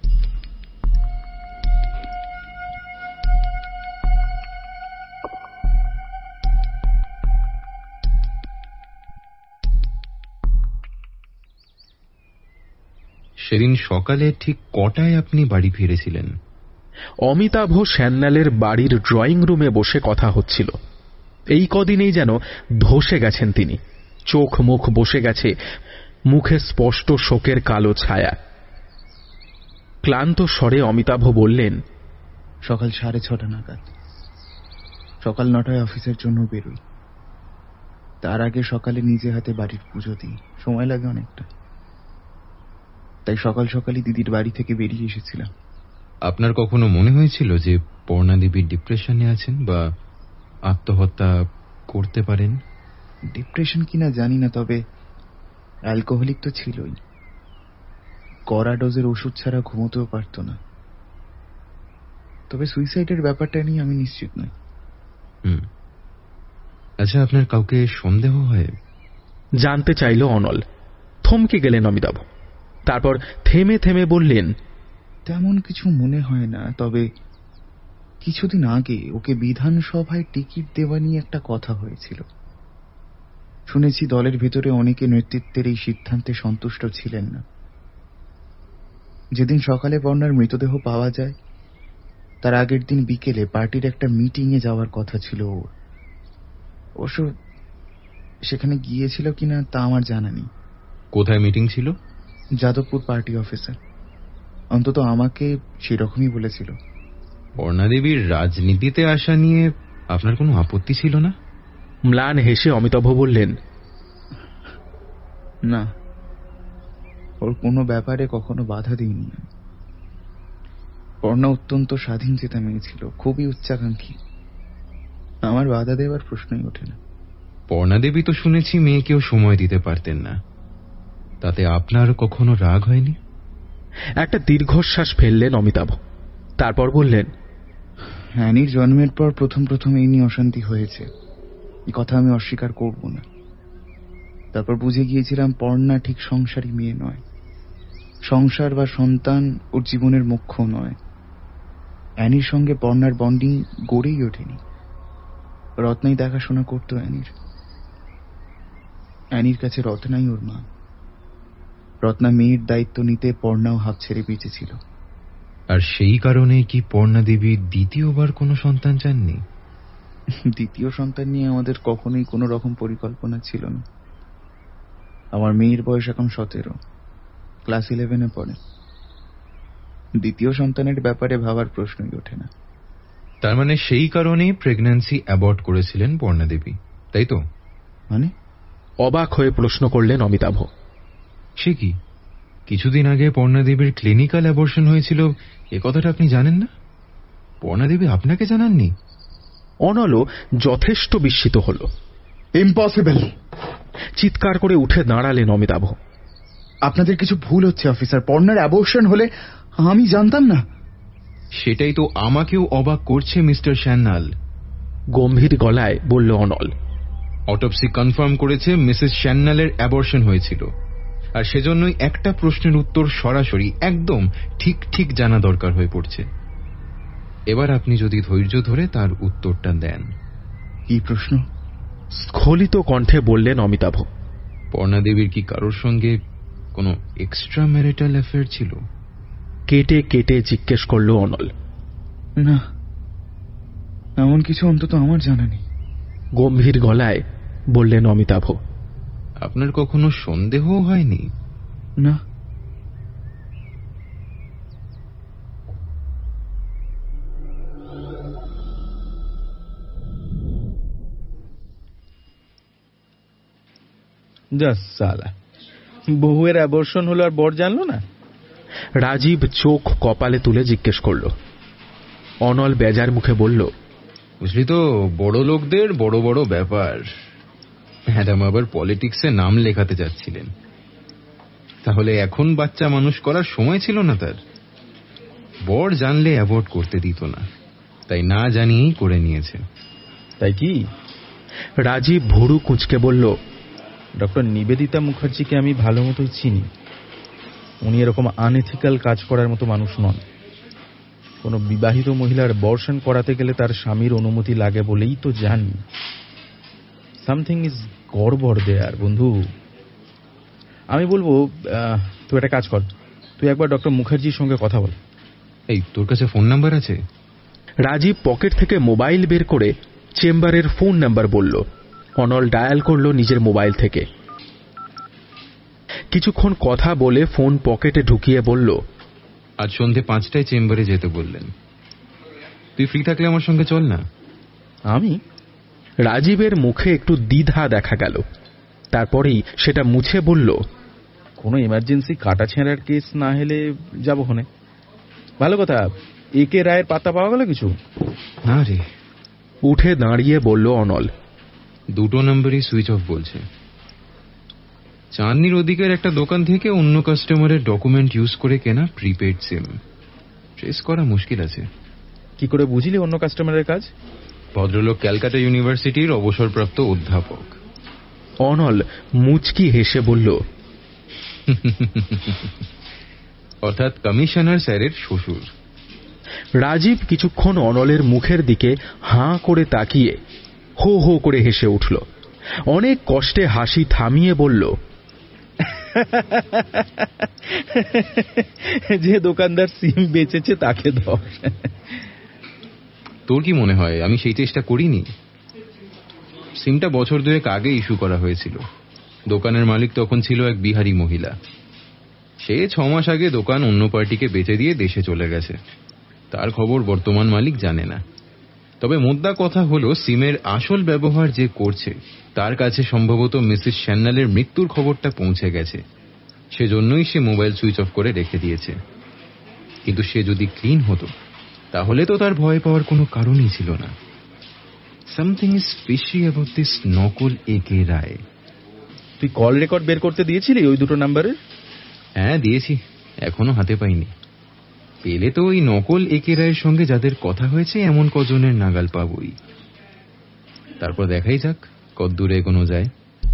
সেদিন সকালে ঠিক কটায় আপনি বাড়ি ফিরেছিলেন? অমিতাভ সান্যালের বাড়ির ড্রয়িং রুমে বসে কথা হচ্ছিল। এই কদিনেই যেন ধসে গেছেন তিনি। চোখ মুখ বসে গেছে, মুখে স্পষ্ট শোকের কালো ছায়া। ক্লান্ত স্বরে অমিতাভ বললেন, সকাল সাড়ে ছটা নাগাদ। সকাল নটায় অফিসের জন্য বেরোই। তার আগে সকালে নিজে হাতে বাড়ির পুজো দিই, সময় লাগে অনেকটা। তাই সকাল সকালই দিদির বাড়ি থেকে বেরিয়ে এসেছিলাম। আপনার কখনো মনে হয়েছিল যে পর্ণা দেবী ডিপ্রেশনে আছেন বা আত্মহত্যা করতে পারেন? ডিপ্রেশন কিনা জানি না, তবে অ্যালকোহলিক তো ছিলই। কড়া ডোজের ওষুধ ছাড়া ঘুমোতেও পারত না। তবে সুইসাইডের ব্যাপারটা নিয়ে আমি নিশ্চিত নই। হুম আচ্ছা, আপনার কাউকে সন্দেহ হয়? জানতে চাইল অনল। থমকে গেলেন অমিতাভ। তারপর থেমে থেমে বললেন, তেমন কিছু মনে হয় না, তবে কিছুদিন আগে ওকে বিধানসভায় টিকিট দেওয়া নিয়ে একটা কথা হয়েছিল। শুনেছি দলের ভেতরে অনেকে নেতৃত্বের এই সিদ্ধান্তে সন্তুষ্ট ছিলেন না। যেদিন সকালে পর্ণার মৃতদেহ পাওয়া যায় তার আগের দিন বিকেলে পার্টির একটা মিটিংয়ে যাওয়ার কথা ছিল ওর। অবশ্য সেখানে গিয়েছিল কিনা তা আমার জানা নেই। কোথায় মিটিং ছিল? যাদবপুর পার্টি অফিসে, অন্তত আমাকে সেরকমই বলেছিল। পর্ণাদেবীর রাজনীতিতে আসা নিয়ে আপনার কোনো আপত্তি ছিল না? ম্লান হেসে অমিতাভ বললেন, না, ওর কোনো ব্যাপারে কখনো বাধা দিইনি। পর্ণা অত্যন্ত স্বাধীন চেতা মেয়ে ছিল, খুবই উচ্চাকাঙ্ক্ষী। আমার বাধা দেওয়ার প্রশ্নই ওঠে না। পর্ণাদেবী তো শুনেছি মেয়েকেও সময় দিতে পারতেন না, তাতে আপনার কখনো রাগ হয়নি? একটা দীর্ঘশ্বাস ফেললেন অমিতাভ, তারপর বললেন, অ্যানির জন্মের পর প্রথম প্রথম এই নিয়ে অশান্তি হয়েছে, এই কথা আমি অস্বীকার করব না। তারপর বুঝে গিয়েছিলাম পর্ণা ঠিক সংসারী মেয়ে নয়, সংসার বা সন্তান ওর জীবনের মুখ্য নয়। অ্যানির সঙ্গে পর্ণার বন্ডিং গড়েই ওঠেনি। রত্নাই দেখাশোনা করতো অ্যানির। অ্যানির কাছে রত্নাই ওর মা। রত্না মেয়ের দায়িত্ব নিতে পর্ণাও হাফ ছেড়ে বেঁচেছিল। আর সেই কারণে কি পর্ণাদেবী দ্বিতীয়বার কোনো সন্তান চাননি? দ্বিতীয় সন্তান নিয়ে আমাদের কখনোই কোনো রকম পরিকল্পনা ছিল না। আমার মেয়ের বয়স এখন সতেরো, ক্লাস ইলেভেনে পড়ে। দ্বিতীয় সন্তানের ব্যাপারে ভাবার প্রশ্নই ওঠে না। তার মানে সেই কারণেই প্রেগন্যান্সি অ্যাবর্ট করেছিলেন পর্ণাদেবী, তাই তো? মানে? অবাক হয়ে প্রশ্ন করলেন অমিতাভ। সে কি, কিছুদিন আগে পর্ণাদেবীর ক্লিনিক্যাল অ্যাবর্শন হয়েছিল, এ কথাটা আপনি জানেন না? পর্ণাদেবী আপনাকে জানাননি? অনলও যথেষ্ট বিস্মিত হল। ইম্পসিবল! চিৎকার করে উঠে দাঁড়ালেন অমিতাভ। আপনাদের কিছু ভুল হচ্ছে অফিসার। পর্ণার অ্যাবর্শন হলে আমি জানতাম না। সেটাই তো আমাকেও অবাক করছে মিস্টার সান্যাল, গম্ভীর গলায় বলল অনল। অটোপসি কনফার্ম করেছে মিসেস সান্যালের অ্যাবর্শন হয়েছিল, আর সেজন্যই একটা প্রশ্নের উত্তর সরাসরি একদম ঠিক ঠিক জানা দরকার হয়ে পড়ছে। এবার আপনি যদি ধৈর্য ধরে তার উত্তরটা দেন। কি প্রশ্ন? স্খলিত কণ্ঠে বললেন অমিতাভ। পর্ণাদেবীর কি কারোর সঙ্গে কোনো এক্সট্রা ম্যারিটাল অ্যাফেয়ার ছিল? কেটে কেটে জিজ্ঞেস করল অনল। না, এমন কিছু অন্তত আমার জানা নেই। গম্ভীর গলায় বললেন অমিতাভ। আপনার কখনো সন্দেহ হয়নি? না। যা সালা, বহুয়ের অ্যাবর্শন হলো আর বর জানলো না? রাজীব চোখ কপালে তুলে জিজ্ঞেস করল। অনল বেজার মুখে বলল, বুঝলি তো, বড় লোকদের বড় বড় ব্যাপার। ম্যাডাম আবার পলিটিক্সে নাম লেখাতে যাচ্ছিলেন, তাহলে এখন বাচ্চা মানুষ করার সময় ছিল না তার। বর জানলে অ্যাভয়েড করতে দিত না, তাই না জানিয়েই করে নিয়েছে। তাই কি? রাজীব ভুরু কুঁচকে বলল, ডক্টর নিবেদিতা মুখার্জিকে আমি ভালো মতোই চিনি। উনি এরকম আনএথিক্যাল কাজ করার মতো মানুষ নন। কোনো বিবাহিত মহিলার বর্ষণ করাতে গেলে তার স্বামীর অনুমতি লাগে বলেই তো জানি। সামথিং ইজ গড়বড় দেয়ার বন্ধু। আমি বলবো তুই একটা কাজ কর, তুই একবার ডক্টর মুখার্জির সঙ্গে কথা বল। এই, তোর কাছে ফোন নাম্বার আছে? রাজীব পকেট থেকে মোবাইল বের করে চেম্বারের ফোন নাম্বার বলল। অনল ডায়াল করল নিজের মোবাইল থেকে। কিছুক্ষণ কথা বলে ফোন পকেটে ঢুকিয়ে বলল, আজ সন্ধে পাঁচটায় চেম্বারে যেতে বললেন। তুই ফ্রি থাকলে আমার সঙ্গে চল না। আমি? রাজীবের মুখে একটু দ্বিধা দেখা গেল, তারপরেই সেটা মুছে বলল, কোনো এমার্জেন্সি কাটা ছেঁড়ার কেস না হলে যাবো ওখানে। ভালো কথা, এ কে রায়ের পাতা পাওয়া গেল কিছু? না রে। উঠে দাঁড়িয়ে বলল অনল। দুটো নাম্বারই সুইচ অফ বলছে। চাঁদনির ওদিকের একটা দোকান থেকে অন্য কাস্টমারের ডকুমেন্ট ইউজ করে কেনা প্রিপেড সিম। ট্রেস করা মুশকিল আছে। কি করে বুঝলি অন্য কাস্টমারের কাজ? ভদ্রলোক ক্যালকাটা ইউনিভার্সিটির অবসরপ্রাপ্ত অধ্যাপক। অনল মুচকি হেসে বলল, অর্থাৎ কমিশনার স্যারের শ্বশুর। রাজীব কিছুক্ষণ অনলের মুখের দিকে হাঁ করে তাকিয়ে হো হো করে হেসে উঠল। অনেক কষ্টে হাসি থামিয়ে বলল, যে দোকানদার সিম বেচেছে তাকে দাও। তোর কি মনে হয় আমি সেই চেষ্টা করিনি? সিমটা বছর দুয়েক আগে ইস্যু করা হয়েছিল। দোকানের মালিক তখন ছিল এক বিহারি মহিলা। সে ছ মাস আগে দোকান অন্য পার্টিকে বেচে দিয়ে দেশে চলে গেছে। তার খবর বর্তমান মালিক জানে না। তবে মোদ্দা কথা হলো, সিমের আসল ব্যবহার যে করছে তার কাছে সম্ভবত মিসেস স্যান্যালের মৃত্যুর খবরটা পৌঁছে গেছে। সেজন্যই সে মোবাইল সুইচ অফ করে রেখে দিয়েছে। কিন্তু সে যদি ক্লিন হতো তাহলে তো তার ভয় পাওয়ার কোনো কারণই ছিল না। Something is fishy about this নকল এ কে রায়। তুই কল রেকর্ড বের করতে দিয়েছিলি ওই দুটো নাম্বারের? হ্যাঁ দিয়েছি, এখনো হাতে পাইনি। পেলে তো ওই নকল এ কে রায়ের সঙ্গে যাদের কথা হয়েছে এমন কজনের নাগাল পাবই। তারপর দেখাই যাক কতদূরে এগোনো যায়।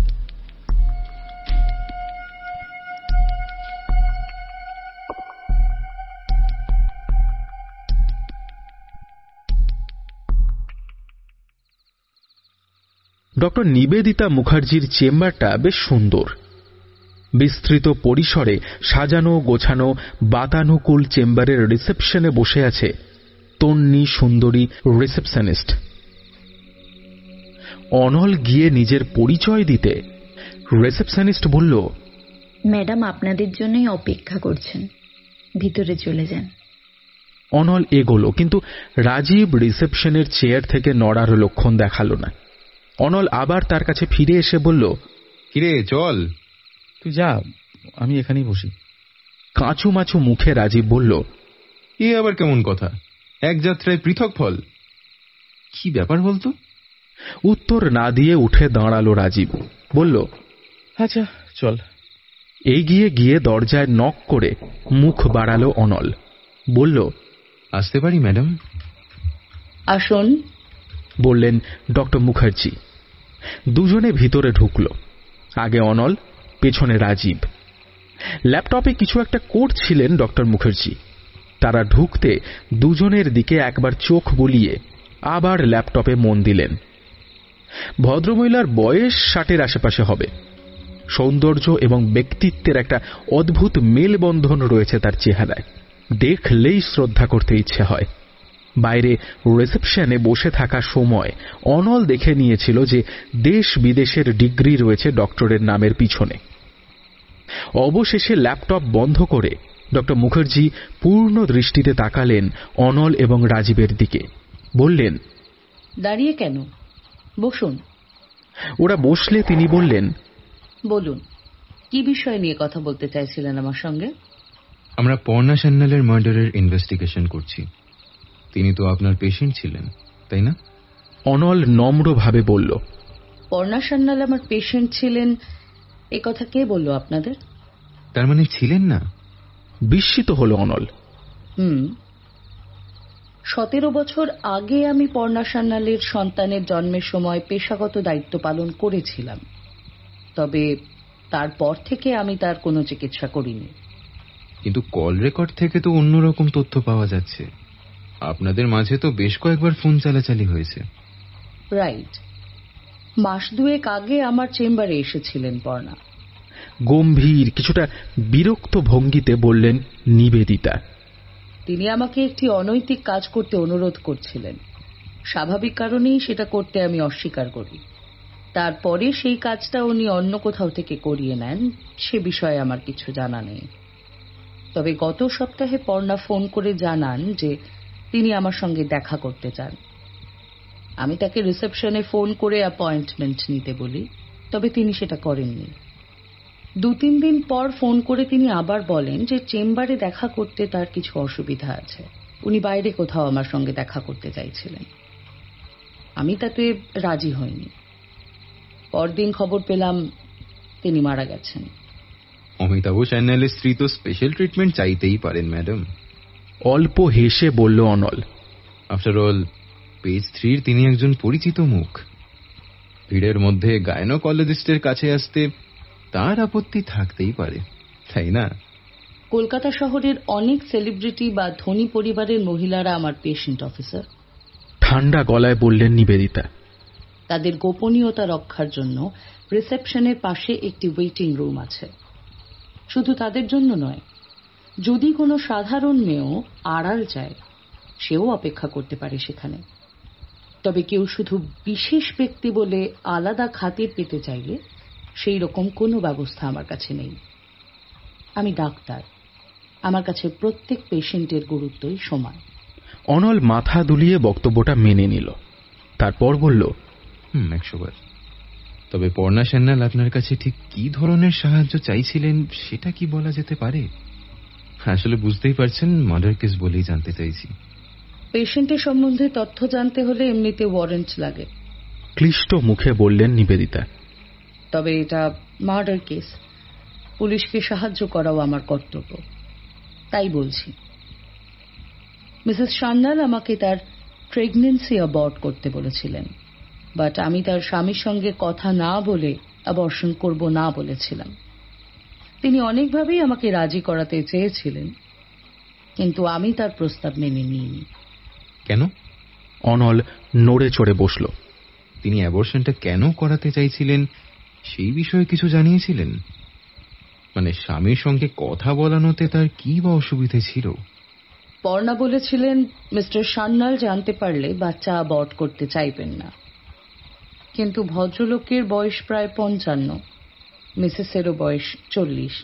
ডক্টর নিবেদিতা মুখার্জির চেম্বারটা বেশ সুন্দর। বিস্তৃত পরিসরে সাজানো গোছানো বাতানুকূল চেম্বারের রিসেপশনে বসে আছে তন্নি সুন্দরী রিসেপশনিস্ট। অনল গিয়ে নিজের পরিচয় দিতে রিসেপশনিস্ট বলল, ম্যাডাম আপনাদের জন্যই অপেক্ষা করছেন, ভিতরে চলে যান। অনল এগোলো, কিন্তু রাজীব রিসেপশনের চেয়ার থেকে নড়ার লক্ষণ দেখালো না। অনল আবার তার কাছে ফিরে এসে বলল, কিরে চল। তুই যা, আমি এখানেই বসি। কাঁচু মাচু মুখে রাজীব বলল, এ আবার কেমন কথা? এক যাত্রায় পৃথক ফল। কি ব্যাপার বলতো? উত্তর না দিয়ে উঠে দাঁড়ালো রাজীব। বলল, আচ্ছা চল। এগিয়ে গিয়ে দরজায় নক করে মুখ বাড়ালো অনল। বলল, আসতে পারি ম্যাডাম? আসুন, বললেন ডক্টর মুখার্জি। দুজনে ভিতরে ঢুকল। আগে অনল, পেছনে রাজীব। ল্যাপটপে কিছু একটা করছিলেন ডক্টর মুখার্জি। তারা ঢুকতে দুজনের দিকে একবার চোখ বুলিয়ে আবার ল্যাপটপে মন দিলেন। ভদ্রমহিলার বয়স ষাটের আশেপাশে হবে। সৌন্দর্য এবং ব্যক্তিত্বের একটা অদ্ভুত মেলবন্ধন রয়েছে তার চেহারায়। দেখলেই শ্রদ্ধা করতে ইচ্ছে হয়। বাইরে রিসেপশনে বসে থাকা সময় অনল দেখে নিয়েছিল যে দেশ বিদেশের ডিগ্রি রয়েছে ডক্টরের নামের পিছনে। অবশেষে ল্যাপটপ বন্ধ করে ডক্টর মুখার্জি পূর্ণ দৃষ্টিতে তাকালেন অনল এবং রাজীবের দিকে। বললেন, দাঁড়িয়ে কেন, বসুন। ওরা বসলে তিনি বললেন, বলুন, কি বিষয় নিয়ে কথা বলতে চাইছিলেন আমার সঙ্গে? আমরা পর্ণা সান্যালের মার্ডারের ইনভেস্টিগেশন করছি। তিনি তো আপনার পেশেন্ট ছিলেন, তাই না? অনল নম্রভাবে বলল, পর্ণা সান্যাল আমার পেশেন্ট ছিলেন এ কথা কে বলল আপনাদের? তার মানে ছিলেন না? বিস্মিত হল অনল। হুম, সতেরো বছর আগে আমি পর্ণা সান্যালের সন্তানের জন্মের সময় পেশাগত দায়িত্ব পালন করেছিলাম। তবে তারপর থেকে আমি তার কোনো চিকিৎসা করিনি। কিন্তু কল রেকর্ড থেকে তো অন্যরকম তথ্য পাওয়া যাচ্ছে। আপনাদের মাঝে তো বেশ কয়েকবার ফোন চালাচালি হয়েছে। রাইট। মাস দুয়েক আগে আমার চেম্বারে এসেছিলেন পর্ণা। গম্ভীর কিছুটা বিরক্ত ভঙ্গিতে বললেন নিবেদিতা। তিনি আমাকে একটি অনৈতিক কাজ করতে অনুরোধ করছিলেন। স্বাভাবিক কারণেই সেটা করতে আমি অস্বীকার করি। তারপরে সেই কাজটা উনি অন্য কোথাও থেকে করিয়ে নেন, সে বিষয়ে আমার কিছু জানা নেই। তবে গত সপ্তাহে পর্ণা ফোন করে জানান যে তিনি আমার সঙ্গে দেখা করতে চান। আমি তাকে রিসেপশনে ফোন করে অ্যাপয়েন্টমেন্ট নিতে বলি, তবে তিনি সেটা করেননি। দু তিন দিন পর ফোন করে তিনি আবার বলেন যে চেম্বারে দেখা করতে তার কিছু অসুবিধা আছে, উনি বাইরে কোথাও আমার সঙ্গে দেখা করতে চাইছিলেন। আমি তাতে রাজি হইনি। পরদিন খবর পেলাম তিনি মারা গেছেন। অমিতাভ সান্যালের স্ত্রী তো স্পেশাল ট্রিটমেন্ট চাইতেই পারেন ম্যাডাম। অল্প হেসে বলল অনল। আফটার অল পেজ থ্রির তিনি একজন পরিচিত মুখ। ভিড়ের মধ্যে গাইনোকোলজিস্টের কাছে আসতে তার আপত্তি থাকতেই পারে, তাই না? কলকাতা শহরের অনেক সেলিব্রিটি বা ধনী পরিবারের মহিলারা আমার পেশেন্ট অফিসার। ঠান্ডা গলায় বললেন নিবেদিতা। তাদের গোপনীয়তা রক্ষার জন্য রিসেপশনের পাশে একটি ওয়েটিং রুম আছে। শুধু তাদের জন্য নয়, যদি কোনো সাধারণ মেয়েও আড়াল চায় সেও অপেক্ষা করতে পারে সেখানে। তবে কেউ শুধু বিশেষ ব্যক্তি বলে আলাদা খাতির পেতে চাইলে সেই রকম কোনো ব্যবস্থা আমার কাছে নেই। আমি ডাক্তার, আমার কাছে প্রত্যেক পেশেন্টের গুরুত্বই সমান। অনল মাথা দুলিয়ে বক্তব্যটা মেনে নিল, তারপর বলল, হুম একশো বার। তবে পর্ণা সান্যাল আপনার কাছে ঠিক কি ধরনের সাহায্য চাইছিলেন সেটা কি বলা যেতে পারে? আসলে বুঝতেই পারছেন, মার্ডার কেস বলেই জানতে চাইছি। পেশেন্টের সম্বন্ধে তথ্য জানতে হলে এমনিতে ওয়ারেন্ট লাগে, ক্লিষ্ট মুখে বললেন নিবেদিতা। তবে এটা মার্ডার কেস, পুলিশকে সাহায্য করাও আমার কর্তব্য, তাই বলছি। মিসেস সান্যাল আমাকে তার প্রেগন্যান্সি অ্যাবর্ট করতে বলেছিলেন, বাট আমি তার স্বামীর সঙ্গে কথা না বলে অ্যাবর্শন করব না বলেছিলাম। তিনি অনেকভাবেই আমাকে রাজি করাতে চেয়েছিলেন, কিন্তু আমি তার প্রস্তাব মেনে নিইনি। কেন? অনল নড়ে চড়ে বসল। তিনি অ্যাবর্শনটা কেন করাতে চাইছিলেন সেই বিষয়ে কিছু জানিয়েছিলেন? মানে স্বামীর সঙ্গে কথা বলানোতে তার কি বা অসুবিধে ছিল? পর্ণা বলেছিলেন মিস্টার সান্যাল জানতে পারলে বাচ্চা অ্যাবর্ট করতে চাইবেন না, কিন্তু ভদ্রলোকের বয়স প্রায় পঞ্চান্ন, মিসেসেরও বয়স চল্লিশ।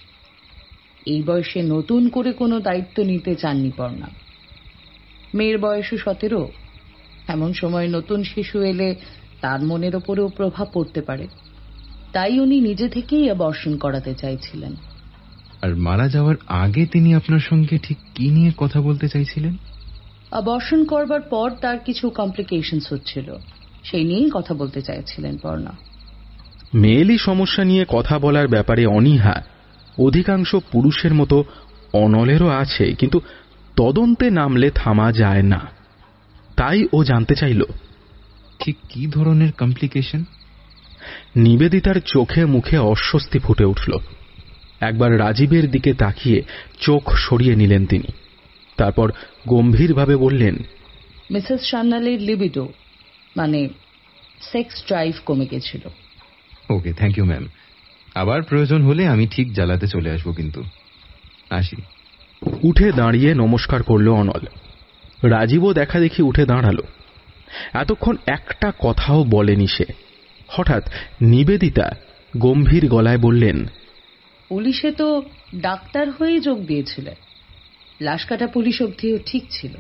এই বয়সে নতুন করে কোনো দায়িত্ব নিতে চাননি পর্ণা। মেয়ের বয়সও সতেরো, এমন সময় নতুন শিশু এলে তার মনের ওপরেও প্রভাব পড়তে পারে, তাই উনি নিজে থেকেই অ্যাবর্শন করাতে চাইছিলেন। আর মারা যাওয়ার আগে তিনি আপনার সঙ্গে ঠিক কি নিয়ে কথা বলতে চাইছিলেন? অ্যাবর্শন করবার পর তার কিছু কমপ্লিকেশনস হচ্ছিল, সেই নিয়েই কথা বলতে চাইছিলেন পর্ণা। মেয়েলি সমস্যা নিয়ে কথা বলার ব্যাপারে অনীহা অধিকাংশ পুরুষের মতো অনলেরও আছে, কিন্তু তদন্তে নামলে থামা যায় না। তাই ও জানতে চাইল ঠিক কি ধরনের কমপ্লিকেশন। নিবেদিতার চোখে মুখে অস্বস্তি ফুটে উঠল। একবার রাজীবের দিকে তাকিয়ে চোখ সরিয়ে নিলেন তিনি, তারপর গম্ভীরভাবে বললেন, মিসেস সান্যালের লিবিডো মানে সেক্স ড্রাইভ কমে গেছিল। Okay, thank you ma'am. আবার প্রয়োজন হলে আমি ঠিক জ্বালাতে চলে আসবো, কিন্তু আসি। উঠে দাঁড়িয়ে নমস্কার করল অনল। রাজীবও দেখা দেখি উঠে দাঁড়ালো। এতক্ষণ একটা কথাও বলেনি সে। হঠাৎ নিবেদিতা গম্ভীর গলায় বললেন, পুলিশে তো ডাক্তার হয়ে যোগ দিয়েছিলেন, লাশ কাটা পুলিশ অবধিও ঠিক ছিল,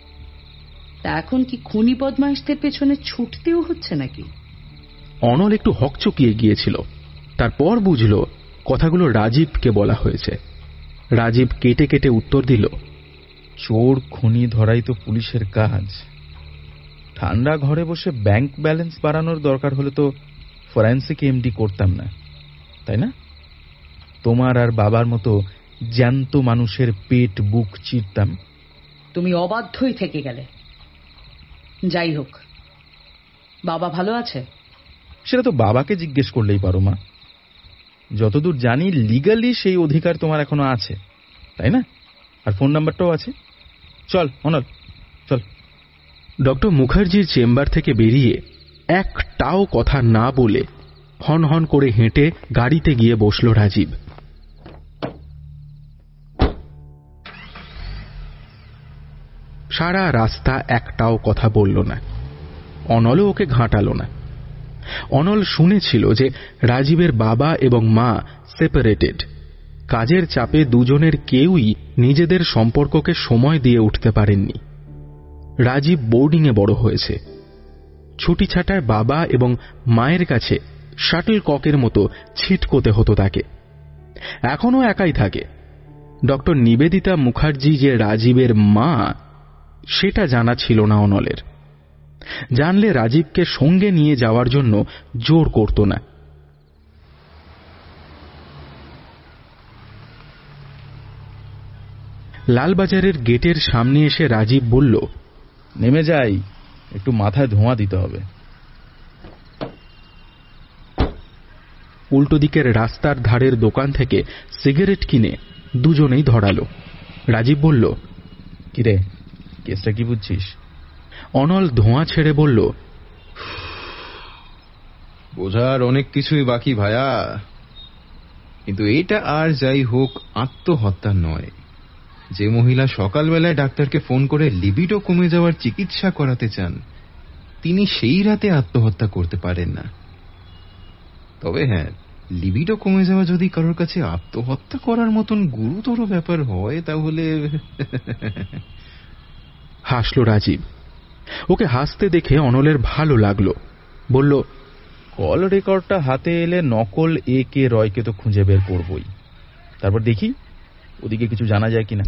তা এখন কি খুনি বদমাইশদের পেছনে ছুটতেও হচ্ছে নাকি? অনল একটু হকচকিয়ে গিয়েছিল, তারপর বুঝল কথাগুলো রাজীবকে বলা হয়েছে। রাজীব কেটে কেটে উত্তর দিল, চোর খুনি ধরাই তো পুলিশের কাজ। ঠান্ডা ঘরে বসে ব্যাংক ব্যালেন্স বাড়ানোর দরকার হলে তো ফরেন্সিক এমডি করতাম না, তাই না? তোমার আর বাবার মতো জ্যান্ত মানুষের পেট বুক চিরতাম। তুমি অবাধ্যই থেকে গেলে। যাই হোক, বাবা ভালো আছে? সেটা তো বাবাকে জিজ্ঞেস করলেই পারো মা। যতদূর জানি লিগালি সেই অধিকার তোমার এখনো আছে, তাই না? আর ফোন নাম্বারটাও আছে। চল অনল, চল। ডক্টর মুখার্জির চেম্বার থেকে বেরিয়ে একটাও কথা না বলে হন হন করে হেঁটে গাড়িতে গিয়ে বসল রাজীব। সারা রাস্তা একটাও কথা বলল না। অনলও ওকে ঘাঁটালো না। অনল শুনেছিল যে রাজীবের বাবা এবং মা সেপারেটেড। কাজের চাপে দুজনের কেউই নিজেদের সম্পর্ককে সময় দিয়ে উঠতে পারেননি। রাজীব বোর্ডিংয়ে বড় হয়েছে। ছুটি ছাটায় বাবা এবং মায়ের কাছে শাটল ককের মতো ছিটকোতে হতো তাকে। এখনো একাই থাকে। ডক্টর নিবেদিতা মুখার্জি যে রাজীবের মা সেটা জানা ছিল না অনলের। জানলে রাজীবকে সঙ্গে নিয়ে যাওয়ার জন্য জোর করত না। লালবাজারের গেটের সামনে এসে রাজীব বলল, নেমে যাই, একটু মাথায় ধোঁয়া দিতে হবে। উল্টো দিকের রাস্তার ধারের দোকান থেকে সিগারেট কিনে দুজনেই ধরালো। রাজীব বলল, কিরে, কেসটা কি বুঝছিস? অনল ধোঁয়া ছেড়ে বলল, বোঝার অনেক কিছুই বাকি ভায়া, কিন্তু এটা আর যাই হোক আত্মহত্যা নয়। যে মহিলা সকালবেলায় ডাক্তারকে ফোন করে লিবিডো কমে যাওয়ার চিকিৎসা করাতে চান, তিনি সেই রাতে আত্মহত্যা করতে পারেন না। তবে হ্যাঁ, লিবিডো কমে যাওয়া যদি কারোর কাছে আত্মহত্যা করার মতন গুরুতর ব্যাপার হয় তাহলে। হাসল রাজীব। ওকে হাসতে দেখে অনলের ভালো লাগলো। বলল, কল রেকর্ডটা হাতে এলে নকল এ কে রয়কে তো খুঁজে বের করবই, তারপর দেখি ওদিকে কিছু জানা যায় কিনা।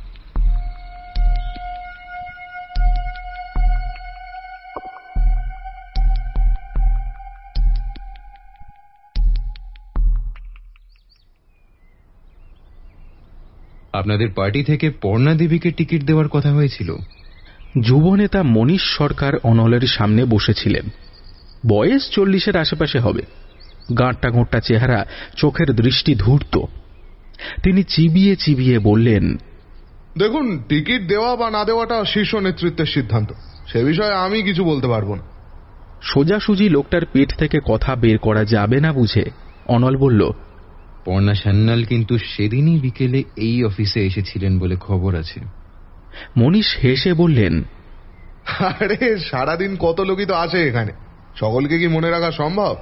আপনাদের পার্টি থেকে পর্ণা দেবীকে টিকিট দেওয়ার কথা হয়েছিল। যুবনেতা মনীষ সরকার অনলের সামনে বসেছিলেন। বয়স চল্লিশের আশেপাশে হবে। গাঁটটা গোঁটটা চেহারা, চোখের দৃষ্টি ধূর্ত। তিনি চিবিয়ে চিবিয়ে বললেন, দেখুন, টিকিট দেওয়া বা না দেওয়াটা শীর্ষ নেতৃত্বের সিদ্ধান্ত, সে বিষয়ে আমি কিছু বলতে পারবো না। সোজাসুজি লোকটার পেট থেকে কথা বের করা যাবে না বুঝে অনল বলল, পর্ণা সান্যাল কিন্তু সেদিনই বিকেলে এই অফিসে এসেছিলেন বলে খবর আছে। মনীষ হেসে বললেন, আরে সারাদিন কত লোকই তো আসে এখানে, সকলকে কি মনে রাখা সম্ভব?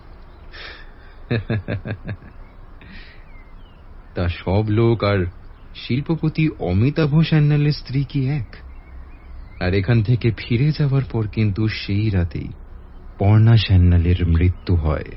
তা সব লোক আর শিল্পপতি অমিতাভ সান্যালের স্ত্রী কি এক? আর এখান থেকে ফিরে যাওয়ার পর কিন্তু সেই রাতেই পর্ণা সান্যালের মৃত্যু হয়।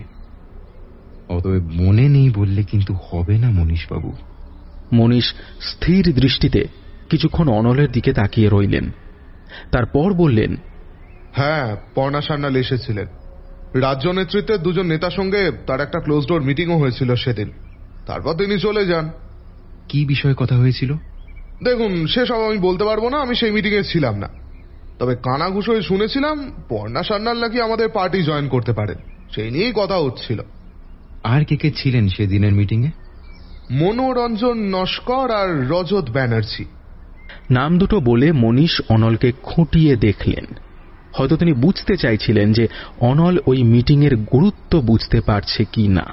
অতএব মনে নেই বললে কিন্তু হবে না মনীষবাবু। মনীষ স্থির দৃষ্টিতে কিছুক্ষণ অনলের দিকে তাকিয়ে রইলেন। তারপর বললেন, হ্যাঁ, পর্ণা সান্যাল এসেছিলেন। রাজ্য নেতৃত্বের দুজন নেতার সঙ্গে তার একটা ক্লোজ ডোর মিটিংও হয়েছিল সেদিন। তারপর তিনি চলে যান। কি বিষয়ে কথা হয়েছিল? দেখুন, সেসব আমি বলতে পারবো না, আমি সেই মিটিংয়ে ছিলাম না। তবে কানাঘুষোয় শুনেছিলাম পর্ণা সান্যাল নাকি আমাদের পার্টি জয়েন করতে পারেন, সেই নিয়েই কথা হচ্ছিল। আর কে কে ছিলেন সেদিনের মিটিংয়ে? মনোরঞ্জন নস্কর আর রজত ব্যানার্জি। নাম দুটো বলে মনীষ অনলকে খুঁটিয়ে দেখলেন। হয়তো তিনি বুঝতে চাইছিলেন যে অনল ওই মিটিংয়ের গুরুত্ব বুঝতে পারছে কি না।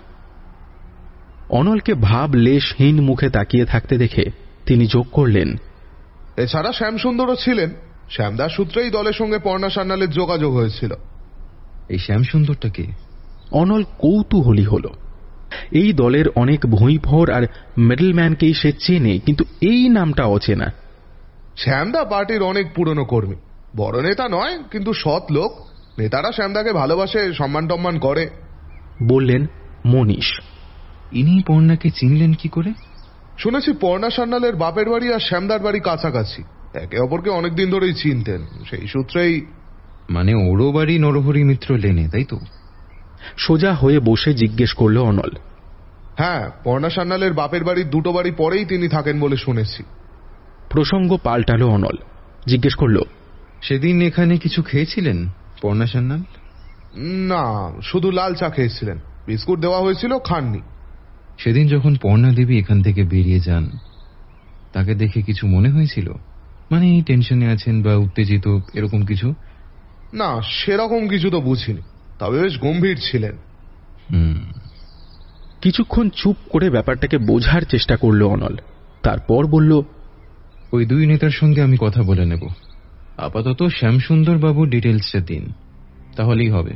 অনলকে ভাব লেশহীন মুখে তাকিয়ে থাকতে দেখে তিনি যোগ করলেন, এছাড়া শ্যামসুন্দরও ছিলেন। শ্যামদাস সূত্রেই দলের সঙ্গে পর্ণা সান্যালের যোগাযোগ হয়েছিল। এই শ্যামসুন্দরটা কে? অনল কৌতূহলী হল। এই দলের অনেক ভুঁইফোর আর মিডলম্যানকেই সে চেনে, কিন্তু এই নামটা অচেনা। শ্যামদা পার্টির অনেক পুরনো কর্মী, বড় নেতা নয় কিন্তু সৎ লোক। নেতারা শ্যামদাকে ভালোবাসে, সম্মান টম্মান করে, বললেন মনীষ। ইনি পর্ণাকে চিনলেন কি করে? শুনেছি পর্ণা সান্যালের বাপের বাড়ি আর শ্যামদার বাড়ি কাছাকাছি, একে অপরকে অনেকদিন ধরেই চিনতেন। সেই সূত্রেই। মানে ওরও বাড়ি নরহরি মিত্র লেনে, তাই তো? সোজা হয়ে বসে জিজ্ঞেস করল অনল। হ্যাঁ, পর্ণা সান্যালের বাপের বাড়ির দুটো বাড়ি পরেই তিনি থাকেন বলে শুনেছি। প্রসঙ্গ পাল্টালো অনল। জিজ্ঞেস করল, সেদিন এখানে কিছু খেয়েছিলেন পর্ণা সান্যাল? না, শুধু লাল চা খেয়েছিলেন, বিস্কুট দেওয়া হয়েছিল, খাননি। সেদিন যখন পর্ণা দেবী এখান থেকে বেরিয়ে যান, তাকে দেখে কিছু মনে হয়েছিল? মানে টেনশনে আছেন বা উত্তেজিত, এরকম কিছু? না, সেরকম কিছু তো বুঝিনি, তবে বেশ গম্ভীর ছিলেন। হুম। কিছুক্ষণ চুপ করে ব্যাপারটাকে বোঝার চেষ্টা করল অনল। তারপর বলল, ওই দুই নেতার সঙ্গে আমি কথা বলে নেব। আপাতত শ্যামসুন্দর বাবু ডিটেলসটা দিন, তাহলেই হবে।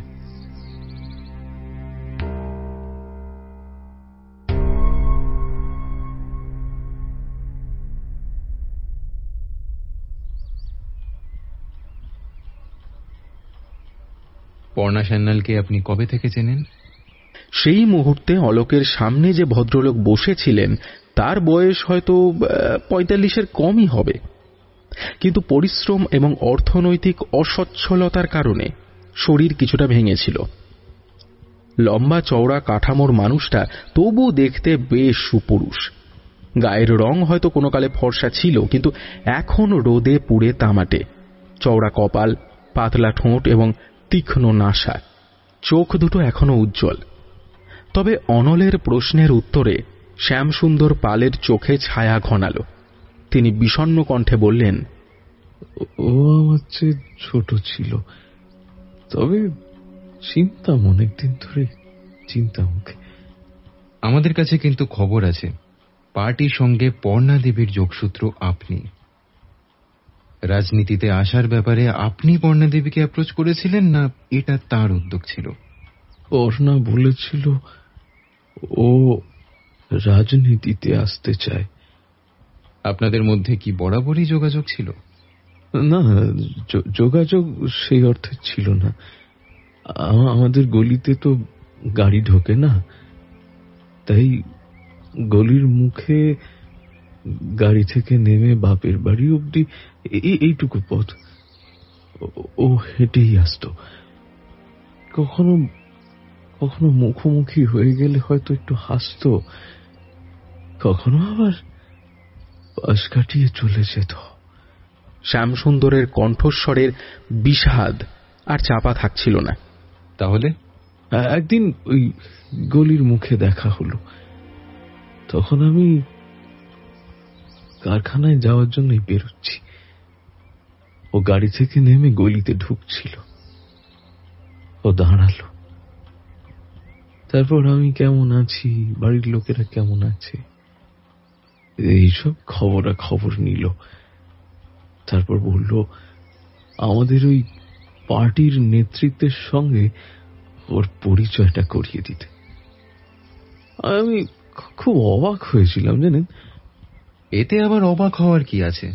পর্ণা সান্যালকে আপনি কবে থেকে চেনেন? সেই মুহূর্তে অলোকের সামনে যে ভদ্রলোক বসেছিলেন তার বয়স হয়তো পঁয়তাল্লিশের কমই হবে, কিন্তু পরিশ্রম এবং অর্থনৈতিক অসচ্ছলতার কারণে শরীর কিছুটা ভেঙেছিল। লম্বা চওড়া কাঠামোর মানুষটা তবু দেখতে বেশ সুপুরুষ। গায়ের রং হয়তো কোনো কালে ফর্সা ছিল, কিন্তু এখন রোদে পুড়ে তামাটে। চওড়া কপাল, পাতলা ঠোঁট এবং তীক্ষ্ণ নাসা। চোখ দুটো এখনো উজ্জ্বল। তবে অনলের প্রশ্নের উত্তরে শ্যামসুন্দর পালের চোখে ছায়া ঘনাল। তিনি বিষণ্ণ কণ্ঠে বললেন, ও আমার চেয়ে ছোট ছিল, তবে চিন্তাম অনেকদিন ধরে, চিন্তা মুখে। আমাদের কাছে কিন্তু খবর আছে পার্টির সঙ্গে পর্ণা দেবীর যোগসূত্র আপনি। রাজনীতিতে আসার ব্যাপারে আপনি পর্ণা দেবীকে অ্যাপ্রোচ করেছিলেন না এটা তার উদ্যোগ ছিল? পর্ণা বলেছিল ও রাজনীতিতে আসতে চায়। আপনাদের মধ্যে কি বরাবরই যোগাযোগ ছিল? না, যোগাযোগ সেই অর্থে ছিল না। আমাদের গলিতে তো গাড়ি ঢোকে না, তাই গলির মুখে গাড়ি থেকে নেমে বাপের বাড়ি অবধি এইটুকু পথ ও হেঁটেই আসতো। কখনো কখনো মুখোমুখি হয়ে গেলে হয়তো একটু হাসতো, কখনো আবার পাশ কাটিয়ে চলে যেত। শ্যামসুন্দরের কণ্ঠস্বরের বিষাদ আর চাপা থাকছিল না। তাহলে একদিন ওই গলির মুখে দেখা হলো, তখন আমি কারখানায় যাওয়ার জন্যই বেরোচ্ছি। ও গাড়ি থেকে নেমে গলিতে ঢুকছিল, ও দাঁড়ালো। তারপর আমি কেমন আছি, বাড়ির লোকেরা কেমন আছে, এইসব খবরা খবর নিল। তারপর বলল আমাদের ওই পার্টির নেতৃত্বের সঙ্গে ওর পরিচয়টা করিয়ে দিতে। আমি খুব অবাক হয়েছিলাম জানেন। এতে আবার অবাক হওয়ার কি আছে?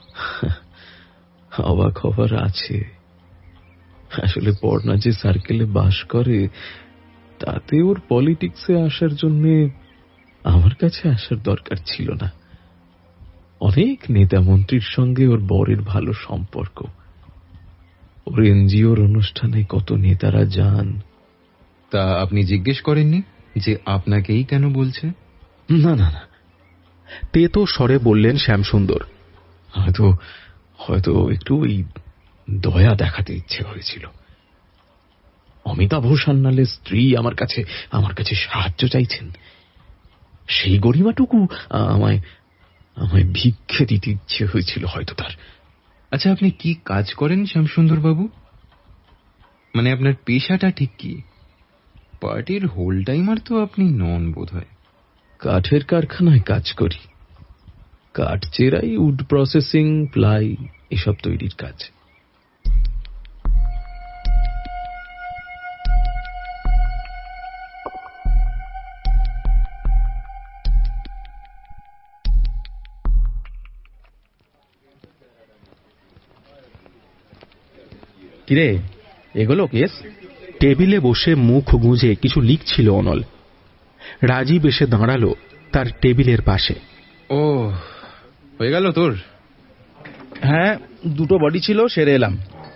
অবাক হওয়ার আছে। আসলে পর্ণা যে সার্কেলে বাস করে তাতে ওর পলিটিক্সে আসার জন্য আমার কাছে আসার দরকার ছিল না। অনেক নেতা মন্ত্রীর সঙ্গে ওর বরের ভালো সম্পর্ক। ওর এনজিওর অনুষ্ঠানে কত নেতারা যান। তা আপনি জিজ্ঞেস করেননি যে আপনাকেই কেন বলছে? না না না, তেতো স্বরে বললেন শ্যামসুন্দর। হয়তো হয়তো একটু ওই দয়া দেখাতে ইচ্ছে হয়েছিল। অমিতাভ সান্যালের স্ত্রী আমার কাছে আমার কাছে সাহায্য চাইছেন, সেই গরিমাটুকু আমায় আমায় ভিক্ষে দিতে ইচ্ছে হয়েছিল হয়তো তার। আচ্ছা, আপনি কি কাজ করেন শ্যামসুন্দর বাবু? মানে আপনার পেশাটা ঠিক কি? পার্টির হোল টাইমার তো আপনি নন বোধ হয়। কাঠের কারখানায় কাজ করি। কাঠ চেরাই, উড প্রসেসিং, প্লাই এসব তৈরির কাজ। কিরে, এগুলো কেস? টেবিলে বসে মুখ গুঁজে কিছু লিখছিল অনল। রাজীব এসে দাঁড়ালো তার টেবিলের পাশে। ও, হয়ে গেল তোর? হ্যাঁ, দুটো বডি ছিল, সেরে এলাম,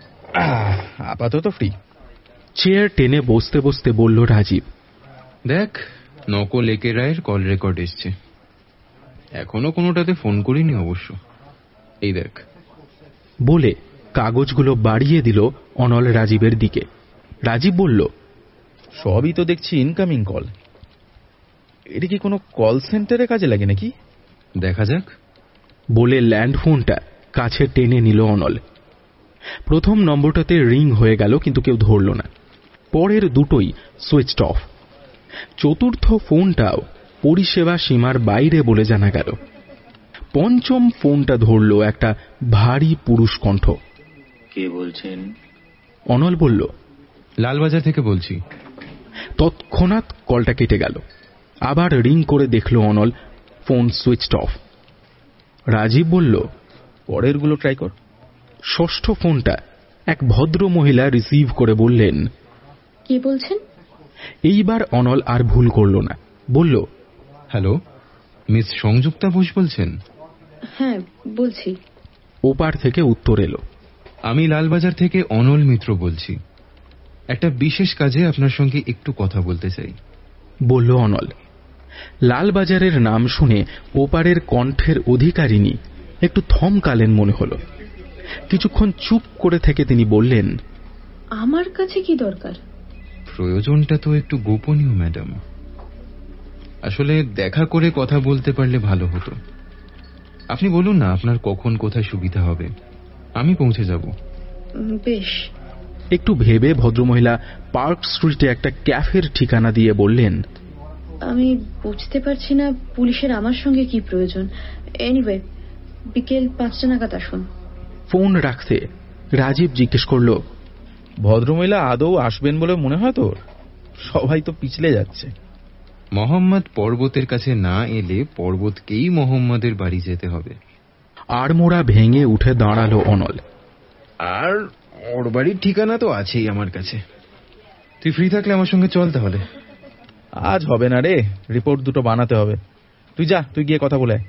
আপাতত ফ্রি। চেয়ার টেনে বসতে বসতে বলল রাজীব, দেখ, নকল একে রায়ের কল রেকর্ড এসছে। এখনো কোনোটাতে ফোন করিনি অবশ্য। এই দেখ। বলে কাগজগুলো বাড়িয়ে দিল অনল রাজীবের দিকে। রাজীব বলল, সবই তো দেখছি ইনকামিং কল। এটা কি কোনো কল সেন্টারে কাজে লাগে নাকি? দেখা যাক। বলে ল্যান্ড ফোনটা কাছে টেনে নিল অনল। প্রথম নম্বরটাতে রিং হয়ে গেল, কিন্তু কেউ ধরল না। পরের দুটোই সুইচড অফ। চতুর্থ ফোনটাও পরিষেবা সীমার বাইরে বলে জানা গেল। পঞ্চম ফোনটা ধরল একটা ভারী পুরুষ কণ্ঠ। কে বলছেন? অনল বলল, লালবাজার থেকে বলছি। তৎক্ষণাৎ কলটা কেটে গেল। আবার রিং করে দেখল Anal, phone switched off. Rajiv বলল, পরের গুলো ট্রাই কর। ষষ্ঠ ফোনটা এক ভদ্র মহিলা রিসিভ করে বললেন, কে বলছেন? এইবার অনল আর ভুল করল না, বলল, হ্যালো, মিস সংযুক্তা বোস বলছেন? হ্যাঁ, বলছি। ওপার থেকে উত্তর এলো, আমি লালবাজার থেকে অনল মিত্র বলছি। একটা বিশেষ কাজে আপনার সঙ্গে একটু কথা বলতে চাই, বলল অনল। লালবাজারের নাম শুনে ওপারের কণ্ঠের অধিকারিণী একটু থমকালেন মনে হল। কিছুক্ষণ চুপ করে থেকে তিনি বললেন, আমার কাছে কি দরকার? প্রয়োজনটা তো একটু গোপনীয় ম্যাডাম। আসলে দেখা করে কথা বলতে পারলে ভালো হতো। আপনি বলুন না আপনার কখন কোথায় সুবিধা হবে, আমি পৌঁছে যাব। বেশ। একটু ভেবে ভদ্রমহিলা পার্ক স্ট্রিটে একটা ক্যাফের ঠিকানা দিয়ে বললেন, আমি বুঝতে পারছি না পুলিশের আমার সঙ্গে কি প্রয়োজন। এনিওয়ে, বিকেল পাঁচটা নাগাদ আসুন। ফোন রাখতে রাজীব জিজ্ঞেস করল, ভদ্রমহিলা আদৌ আসবেন বলে মনে হয় তোর? সবাই তো পিছলে যাচ্ছে। মোহাম্মদ পর্বতের কাছে না এলে পর্বতকেই মোহাম্মদের বাড়ি যেতে হবে। আড়মোড়া ভেঙে উঠে দাঁড়ালো অনল। আর ওর বাড়ির ঠিকানা তো আছেই আমার কাছে। তুই ফ্রি থাকলে আমার সঙ্গে চল তাহলে। আজ হবে না রে, রিপোর্ট দুটো বানাতে হবে। তুই যা, তুই গিয়ে কথা বলে।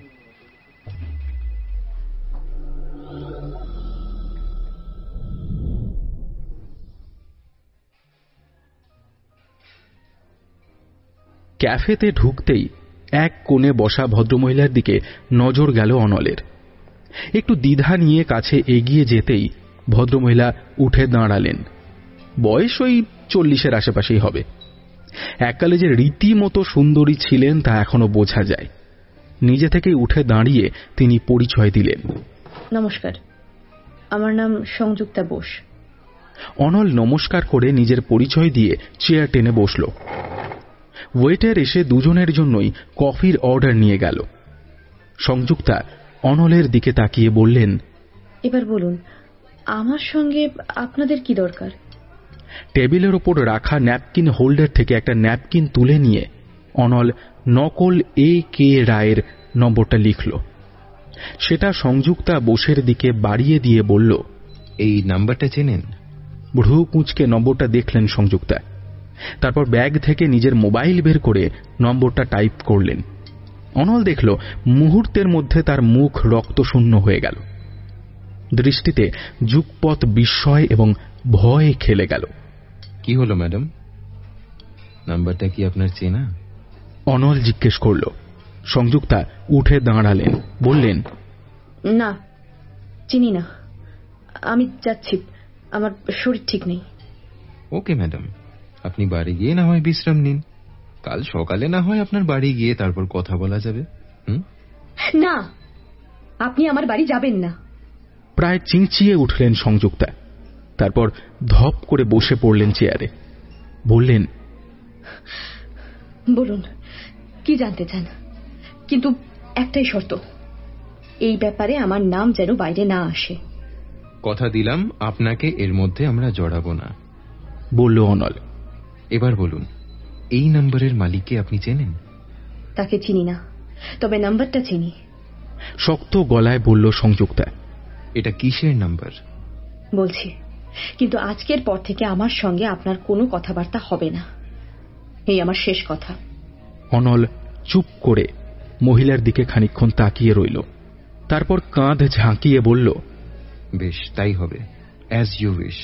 ক্যাফেতে ঢুকতেই এক কোণে বসা ভদ্রমহিলার দিকে নজর গেল অনলের। একটু দ্বিধা নিয়ে কাছে এগিয়ে যেতেই ভদ্রমহিলা উঠে দাঁড়ালেন। বয়স ওই চল্লিশের আশেপাশেই হবে। এককালে যে রীতিমতো সুন্দরী ছিলেন তা এখনো বোঝা যায়। নিজে থেকে উঠে দাঁড়িয়ে তিনি পরিচয় দিলেন। নমস্কার, আমার নাম সংযুক্তা বোস। অনল নমস্কার করে নিজের পরিচয় দিয়ে চেয়ার টেনে বসল। ওয়েটার এসে দুজনের জন্যই কফির অর্ডার নিয়ে গেল। সংযুক্তা অনলের দিকে তাকিয়ে বললেন, এবার বলুন, আমার সঙ্গে আপনাদের কি দরকার? টেবিলের ওপর রাখা ন্যাপকিন হোল্ডার থেকে একটা ন্যাপকিন তুলে নিয়ে অনল নকল এ কে রায়ের নম্বরটা লিখল। সেটা সংযুক্তা বোসের দিকে বাড়িয়ে দিয়ে বলল, এই নাম্বারটা চেনেন? ভ্রু কুঁচকে নম্বরটা দেখলেন সংযুক্তা। তারপর ব্যাগ থেকে নিজের মোবাইল বের করে নম্বরটা টাইপ করলেন। অনল দেখল মুহূর্তের মধ্যে তার মুখ রক্তশূন্য হয়ে গেল। দৃষ্টিতে যুগপৎ বিস্ময় এবং ভয় খেলে গেল। কি হলো ম্যাডাম, নাম্বারটা কি আপনার চেনা? অনল জিজ্ঞেস করল। সংযুক্তা উঠে দাঁড়ালেন, বললেন, না, চিনি না। আমি যাচ্ছি, আমার শরীর ঠিক নেই। ওকে ম্যাডাম, আপনি বাড়ি গিয়ে না হয় বিশ্রাম নিন। কাল সকালে না হয় আপনার বাড়ি গিয়ে তারপর কথা বলা যাবে। হুম? না, আপনি আমার বাড়ি যাবেন না। প্রায় চিঁচিয়ে উঠলেন সংযুক্তা। তারপর ধপ করে বসে পড়লেন চেয়ারে। বললেন, বলুন কি জানতে চান, কিন্তু একটাই শর্ত, এই ব্যাপারে আমার নাম যেন বাইরে না আসে। কথা দিলাম আপনাকে এর মধ্যে আমরা জড়াবো না, বলল অনল। এবার বলুন, এই নম্বরের মালিককে আপনি চেনেন? তাকে চিনি না, তবে নাম্বারটা চিনি। শক্ত গলায় বলল সংযুক্তা। এটা কিসের নাম্বার? বলছি, কিন্তু আজকের পর থেকে আমার সঙ্গে আপনার কোনো কথাবার্তা হবে না। এই আমার শেষ কথা। অনল চুপ করে মহিলার দিকে খানিকক্ষণ তাকিয়ে রইল। তারপর কাঁধ ঝাঁকিয়ে বলল, বেশ, তাই হবে, অ্যাজ ইউ উইশ।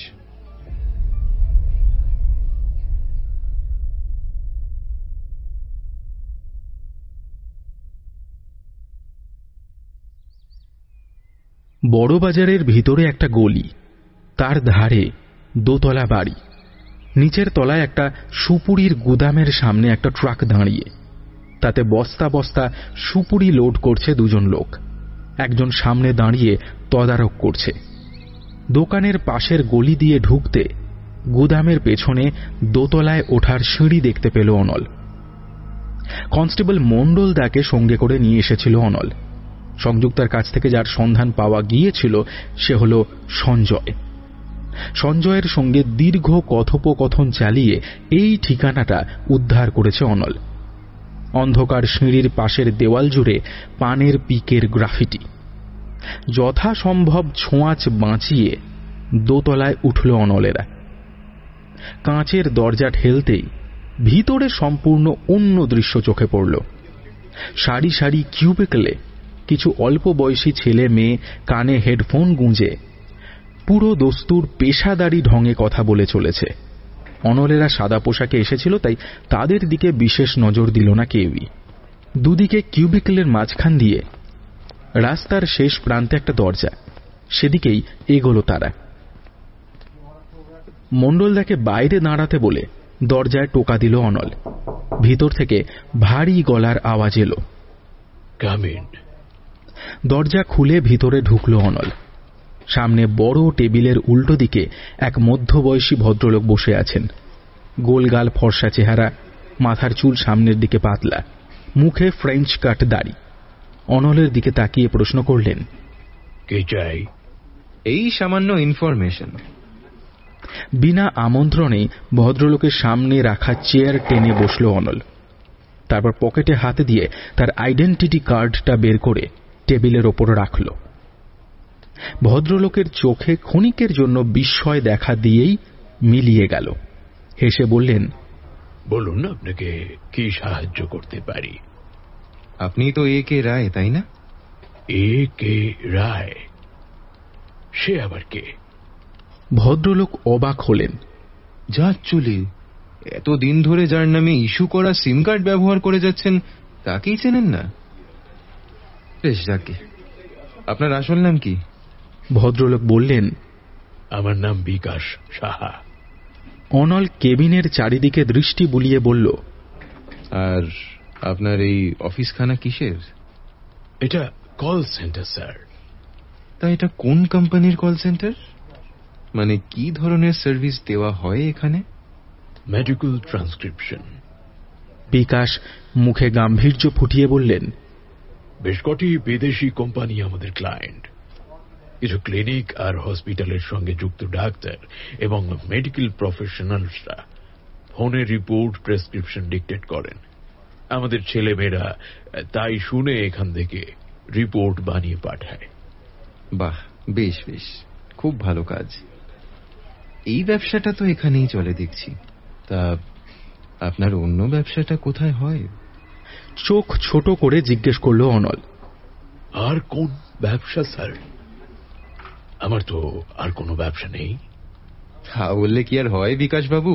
বড়বাজারের ভিতরে একটা গলি, তার ধারে দোতলা বাড়ি। নিচের তলায় একটা সুপুরির গুদামের সামনে একটা ট্রাক দাঁড়িয়ে, তাতে বস্তা বস্তা সুপুরি লোড করছে দুজন লোক। একজন সামনে দাঁড়িয়ে তদারক করছে। দোকানের পাশের গলি দিয়ে ঢুকতে গুদামের পেছনে দোতলায় ওঠার সিঁড়ি দেখতে পেল অনল। কনস্টেবল মণ্ডল দাকে সঙ্গে করে নিয়ে এসেছিল অনল। সংযুক্তার কাছ থেকে যার সন্ধান পাওয়া গিয়েছিল সে হল সঞ্জয়। সঞ্জয়ের সঙ্গে দীর্ঘ কথোপকথন চালিয়ে এই ঠিকানাটা উদ্ধার করেছে অনল। অন্ধকার সিঁড়ির পাশের দেওয়াল জুড়ে পানের পিকের গ্রাফিটি। যথাসম্ভব ছোঁয়াচ বাঁচিয়ে দোতলায় উঠল অনলেরা। কাঁচের দরজা ঠেলতেই ভিতরে সম্পূর্ণ অন্য দৃশ্য চোখে পড়ল। সারি সারি কিউবিকলে কিছু অল্প বয়সী ছেলে মেয়ে কানে হেডফোন গুঁজে পুরো দস্তুর পেশাদারি ঢঙে কথা বলে চলেছে। অনলেরা সাদা পোশাকে এসেছিল, তাই তাদের দিকে বিশেষ নজর দিল না কেউই। দুদিকে কিউবিকলের মাঝখান দিয়ে রাস্তার শেষ প্রান্তে একটা দরজা, সেদিকেই এগোলো তারা। মণ্ডলদাকে বাইরে দাঁড়াতে বলে দরজায় টোকা দিল অনল। ভিতর থেকে ভারী গলার আওয়াজ এলো, কাম ইন। দরজা খুলে ভিতরে ঢুকল অনল। সামনে বড় টেবিলের উল্টো দিকে এক মধ্যবয়সী ভদ্রলোক বসে আছেন। গোলগাল ফর্সা চেহারা, মাথার চুল সামনের দিকে পাতলা, মুখে ফ্রেঞ্চ কাট দাড়ি। অনলের দিকে তাকিয়ে প্রশ্ন করলেন, কে চাই? এই সামান্য ইনফরমেশন। বিনা আমন্ত্রণেই ভদ্রলোকের সামনে রাখা চেয়ার টেনে বসল অনল। তারপর পকেটে হাত দিয়ে তার আইডেন্টিটি কার্ডটা বের করে টেবিলের ওপর রাখল। ভদ্রলোকের চোখে ক্ষণিকের জন্য বিস্ময় দেখা দিয়েই মিলিয়ে গেল। হেসে বললেন, বলুন আপনাকে কি সাহায্য করতে পারি? আপনি তো এ কে রায়, তাই না? এ কে রায়? সে আবার কে? ভদ্রলোক অবাক হলেন। যা চলে এতদিন ধরে যার নামে ইস্যু করা সিম কার্ড ব্যবহার করে যাচ্ছেন তাকেই চেনেন না? বেশ, যাকে। আপনার আসল নাম কি? ভদ্রলোক বললেন, আমার নাম বিকাশ সাহা। অনল কেবিনের চারিদিকে দৃষ্টি বুলিয়ে বলল, আর আপনার এই অফিসখানা কিসের? এটা কল সেন্টার স্যার। তা এটা কোন কোম্পানির কল সেন্টার? মানে কি ধরনের সার্ভিস দেওয়া হয় এখানে? Medical transcription. বিকাশ মুখে গাম্ভীর্য ফুটিয়ে বললেন, বেশ কটি বিদেশি কোম্পানি আমাদের ক্লায়েন্ট। কিছু ক্লিনিক আর হসপিটালের সঙ্গে যুক্ত ডাক্তার এবং মেডিকেল প্রফেশনালসরা ফোনে রিপোর্ট, প্রেসক্রিপশন ডিকটেট করেন। আমাদের ছেলেমেয়েরা তাই শুনে এখান থেকে রিপোর্ট বানিয়ে পাঠায়। বাহ, বেশ বেশ, খুব ভালো কাজ। এই ব্যবসাটা তো এখানেই চলে দেখছি। তা আপনার অন্য ব্যবসাটা কোথায় হয়? চোখ ছোট করে জিজ্ঞেস করল অনল। আর কোন ব্যবসা স্যার? আমার তো আর কোনো ব্যবসা নেই। তা বললে কি আর হয় বিকাশ বাবু?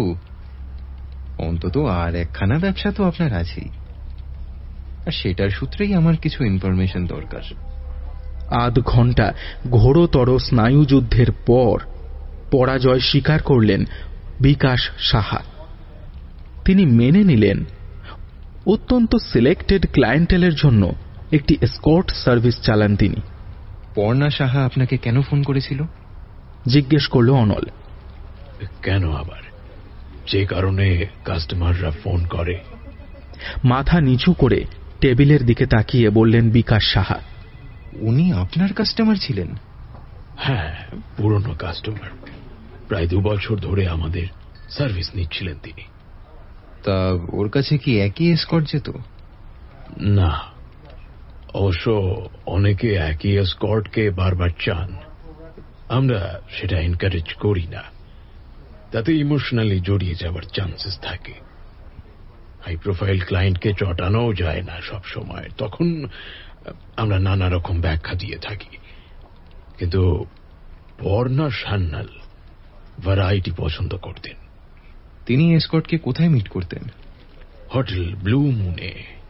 অন্তত আর একখানা ব্যবসা তো আপনার আছেই, আর সেটার সূত্রেই আমার কিছু ইনফরমেশন দরকার। আধ ঘন্টা ঘোরতর স্নায়ুযুদ্ধের পর পরাজয় স্বীকার করলেন বিকাশ সাহা। তিনি মেনে নিলেন অত্যন্ত সিলেক্টেড ক্লায়েন্টেলের জন্য একটি এসকর্ট সার্ভিস চালান তিনি। পর্ণা সাহা আপনাকে কেন ফোন করেছিল জিজ্ঞেস করল অনল। কেন আবার? যে কারণে কাস্টমাররা ফোন করে। মাথা নিচু করে টেবিলের দিকে তাকিয়ে বললেন বিকাশ সাহা। উনি আপনার কাস্টমার ছিলেন? হ্যাঁ, পুরনো কাস্টমার। প্রায় দু বছর ধরে আমাদের সার্ভিস নিচ্ছিলেন তিনি। তা ওর কাছে কি একই এসকর্ট যেত? না, অবশ্য অনেকে একই এসকর্টকে বারবার চান। আমরা সেটা এনকারেজ করি না, তাতে ইমোশনালি জড়িয়ে যাওয়ার চান্সেস থাকে। হাই প্রোফাইল ক্লায়েন্টকে চটানোও যায় না সব সময়, তখন আমরা নানা রকম ব্যাখ্যা দিয়ে থাকি। কিন্তু পর্ণা সান্যাল ভ্যারাইটি পছন্দ করতেন। তিনি এসকর্টকে কোথায় মিট করতেন? হোটেল ব্লু মুনে।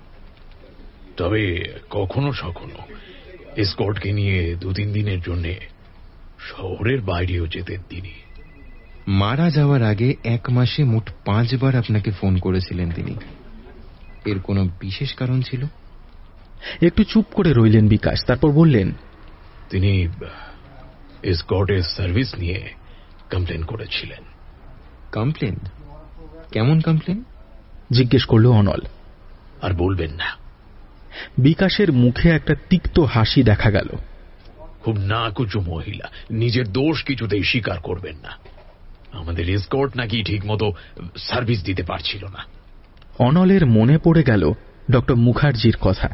তবে কখনো সখনো এসকর্টকে নিয়ে দু তিন দিনের জন্য শহরের বাইরেও যেতেন তিনি। মারা যাওয়ার আগে এক মাসে মোট পাঁচবার আপনাকে ফোন করেছিলেন তিনি। এর কোনো বিশেষ কারণ ছিল? একটু চুপ করে রইলেন বিকাশ, তারপর বললেন, তিনি এসকর্টের সার্ভিস নিয়ে কমপ্লেন করেছিলেন। কমপ্লেন? কেমন কমপ্লেন জিজ্ঞেস করল অনল। আর বলবেন না। বিকাশের মুখে একটা তিক্ত হাসি দেখা গেল। খুব নাকুচু মহিলা, নিজের দোষ কিছুতেই স্বীকার করবেন না। আমাদের এসকর্ট নাকি ঠিক মতো সার্ভিস দিতে পারছিল না। অনলের মনে পড়ে গেল ডক্টর মুখার্জির কথা।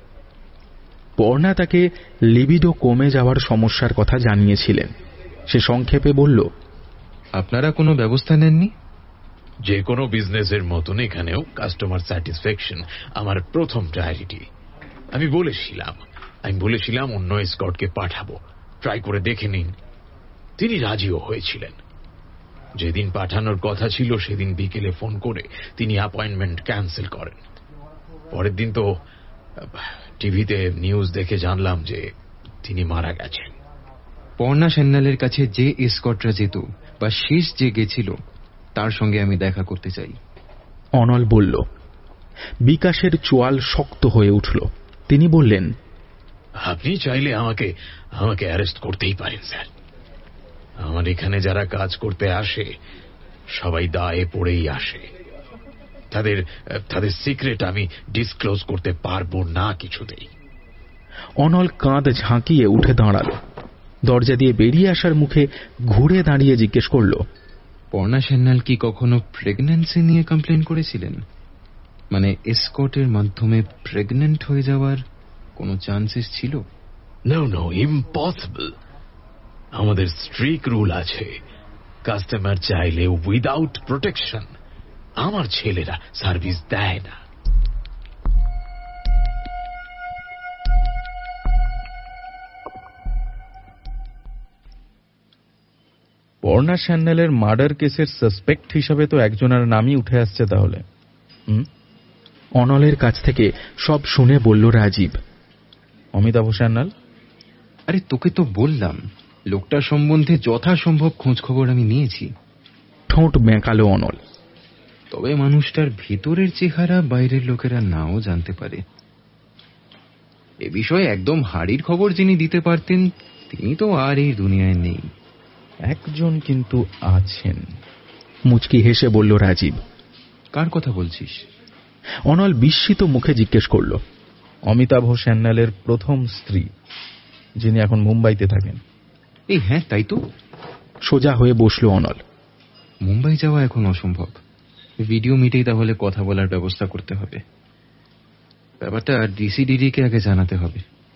পর্ণা তাকে লিবিডো কমে যাওয়ার সমস্যার কথা জানিয়েছিলেন। সে সংক্ষেপে বলল, আপনারা কোনো ব্যবস্থা নেননি? যে কোনো বিজনেসের মতন এখানেও কাস্টমার স্যাটিসফ্যাকশন আমার প্রথম প্রায়োরিটি। আমি বলেছিলাম আমি বলেছিলাম অন্য এসকর্টকে পাঠাবো, ট্রাই করে দেখে নিন। তিনি রাজিও হয়েছিলেন। যেদিন পাঠানোর কথা ছিল সেদিন বিকেলে ফোন করে তিনি অ্যাপয়েন্টমেন্ট ক্যান্সেল করেন। পরের দিন তো টিভিতে নিউজ দেখে জানলাম যে তিনি মারা গেছেন। পর্ণা সান্যালের কাছে যে এসকর্টরা যেত বা শেষ যে গেছিল তার সঙ্গে আমি দেখা করতে চাই। অনল বলল। বিকাশের চোয়াল শক্ত হয়ে উঠল। তিনি বললেন, আপনি চাইলে আমাকে আমাকে অ্যারেস্ট করতেই পারেন স্যার। আমার এখানে যারা কাজ করতে আসে সবাই দায়ে পড়েই আসে। তাদের তাদের সিক্রেট আমি ডিসক্লোজ করতে পারবো না কিছুতেই। অনল কাঁধ ঝাঁকিয়ে উঠে দাঁড়াল। দরজা দিয়ে বেরিয়ে আসার মুখে ঘুরে দাঁড়িয়ে জিজ্ঞেস করল, পর্ণা সান্যাল কি কখনো প্রেগন্যান্সি নিয়ে কমপ্লেন করেছিলেন? মানে এসকর্টের মাধ্যমে প্রেগন্যান্ট হয়ে যাওয়ার কোনো চান্সেস ছিল? No no, impossible. আমাদের স্ট্রিক রুল আছে, কাস্টমার চাইলে উইদাউট প্রোটেকশন আমার ছেলেরা সার্ভিস দেয় না। পর্ণা সান্যালের মার্ডার কেসের সাসপেক্ট হিসাবে তো একজনের নামই উঠে আসছে তাহলে। হুম, অনলের কাছ থেকে সব শুনে বলল রাজীব। অমিতাভ সান্যাল? আরে তোকে তো বললাম, লোকটার সম্বন্ধে যথাসম্ভব খোঁজ খবর আমি নিয়েছি। ঠোঁট বেঁকালো অনল। তবে মানুষটার ভেতরের চেহারা বাইরের লোকেরা নাও জানতে পারে। এ বিষয়ে একদম হাড়ির খবর যিনি দিতে পারতেন তিনি তো আর এই দুনিয়ায় নেই। একজন কিন্তু আছেন। মুচকি হেসে বলল রাজীব। কার কথা বলছিস? অনল বিস্মিত মুখে জিজ্ঞেস করল। অমিতাভ সান্যালের প্রথম স্ত্রী, যিনি এখন মুম্বাইতে থাকেন। এই হ্যাঁ, তাই তো। সোজা হয়ে বসল অনল। মুম্বাই যাওয়া এখন অসম্ভব। ভিডিও মিটেই তাহলে কথা বলার ব্যবস্থা করতে হবে। ব্যাপারটা ডিসিডিডি কে আগে জানাতে হবে।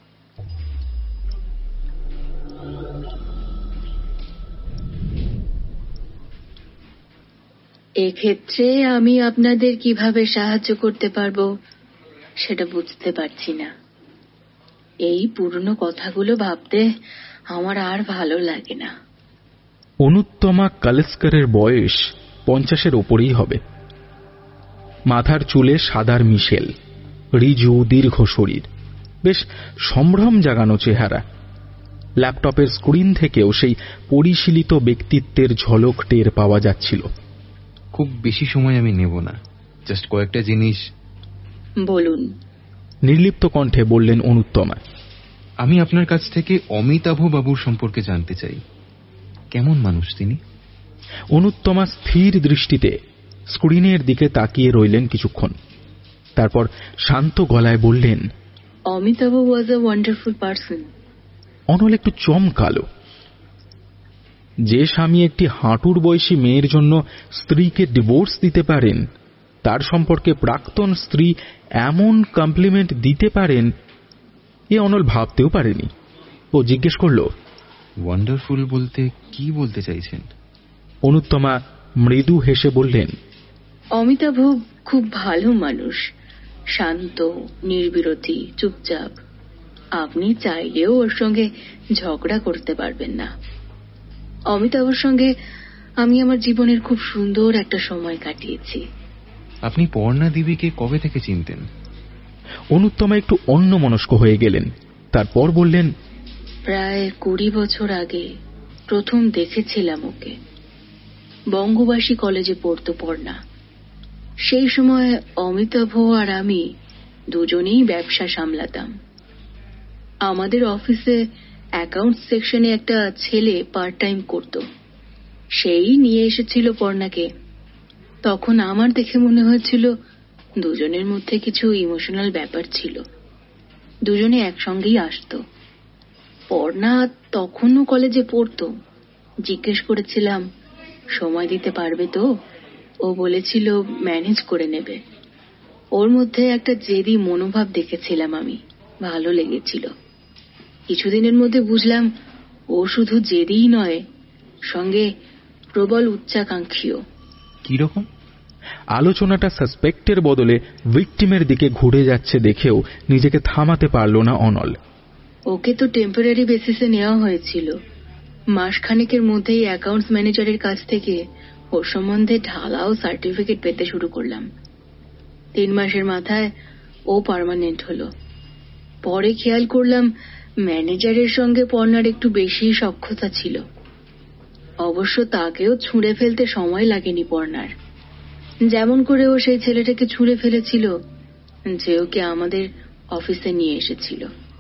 এক্ষেত্রে আমি আপনাদের কিভাবে সাহায্য করতে পারবো সেটা বুঝতে পারছি না। এই পুরনো কথাগুলো ভাবতে আমার আর ভালো লাগে না। অনুত্তমা কালেস্করের বয়স পঞ্চাশের ওপরেই হবে। মাথার চুলে সাদার মিশেল, রিজু দীর্ঘ শরীর, বেশ সম্ভ্রম জাগানো চেহারা। ল্যাপটপের স্ক্রিন থেকেও সেই পরিশীলিত ব্যক্তিত্বের ঝলক টের পাওয়া যাচ্ছিল। খুব বেশি সময় আমি নেব না, জাস্ট কয়েকটা জিনিস। বলুন, নির্লিপ্ত কণ্ঠে বললেন অনুত্তমা। আমি আপনার কাছ থেকে অমিতাভ বাবুর সম্পর্কে জানতে চাই। কেমন মানুষ তিনি? অনুত্তমা স্থির দৃষ্টিতে স্ক্রিনের দিকে তাকিয়ে রইলেন কিছুক্ষণ, তারপর শান্ত গলায় বললেন, Amitabh was a wonderful person. Anal একটু চমকালো। যে স্বামী একটি হাঁটুর বয়সী মেয়ের জন্য স্ত্রীকে ডিভোর্স দিতে পারেন, তার সম্পর্কে প্রাক্তন স্ত্রী এমন কমপ্লিমেন্ট দিতে পারেন, এ অনল ভাবতেও পারেনি। ও জিজ্ঞেস করল, ওয়ান্ডারফুল বলতে কি বলতে চাইছেন? অনুত্তমা মৃদু হেসে বললেন, অমিতাভ খুব ভালো মানুষ, শান্ত, নির্বিরোধী, চুপচাপ। আপনি চাইলেও ওর সঙ্গে ঝগড়া করতে পারবেন না। অমিতাভর সঙ্গে আমি আমার জীবনের খুব সুন্দর একটা সময় কাটিয়েছি। আপনি পর্ণা দেবীকে কবে থেকে চিনতেন? অনুত্তমা একটু অন্যমনস্ক হয়ে গেলেন, তারপর বললেন, প্রায় কুড়ি বছর আগে প্রথম দেখেছিলাম ওকে। বঙ্গবাসী কলেজে পড়তো পর্ণা। সেই সময় অমিতাভ আর আমি দুজনেই ব্যবসা সামলাতাম। আমাদের অফিসে অ্যাকাউন্ট সেকশনে একটা ছেলে পার্ট টাইম করত। সেই নিয়ে এসেছিল পর্ণাকে। তখন আমার দেখে মনে হয়েছিল দুজনের মধ্যে কিছু ইমোশনাল ব্যাপার ছিল। দুজনে একসঙ্গেই আসতো। পর্ণা তখনও কলেজে পড়তো। জিজ্ঞেস করেছিলাম সময় দিতে পারবে তো? ও বলেছিল ম্যানেজ করে নেবে। ওর মধ্যে একটা জেদি মনোভাব দেখেছিলাম আমি, ভালো লেগেছিল। কিছুদিনের মধ্যে বুঝলাম ও শুধু জেদিই নয়, সঙ্গে প্রবল উচ্চাকাঙ্ক্ষীও। কিরকম? আলোচনাটা সাসপেক্টের বদলে ভিকটিমের দিকে ঘুরে যাচ্ছে দেখেও নিজেকে থামাতে পারল না অনল। ওকে তো টেম্পোরারি বেসিসে নেওয়া হয়েছিল। মাসখানেকের মধ্যেই অ্যাকাউন্টস ম্যানেজারের কাছ থেকে ওর সম্বন্ধে ঢালাও সার্টিফিকেট পেতে শুরু করলাম। তিন মাসের মাথায় ও পার্মানেন্ট হলো। পরে খেয়াল করলাম ম্যানেজারের সঙ্গে পর্ণার একটু বেশি সখ্যতা ছিল। অবশ্য তাকেও ছুঁড়ে ফেলতে সময় লাগেনি পর্ণার। যেমন করে ও সেই ছেলেটাকে ছুঁড়ে ফেলেছিল, যে ওকে আমাদের অফিসে নিয়ে এসেছিল।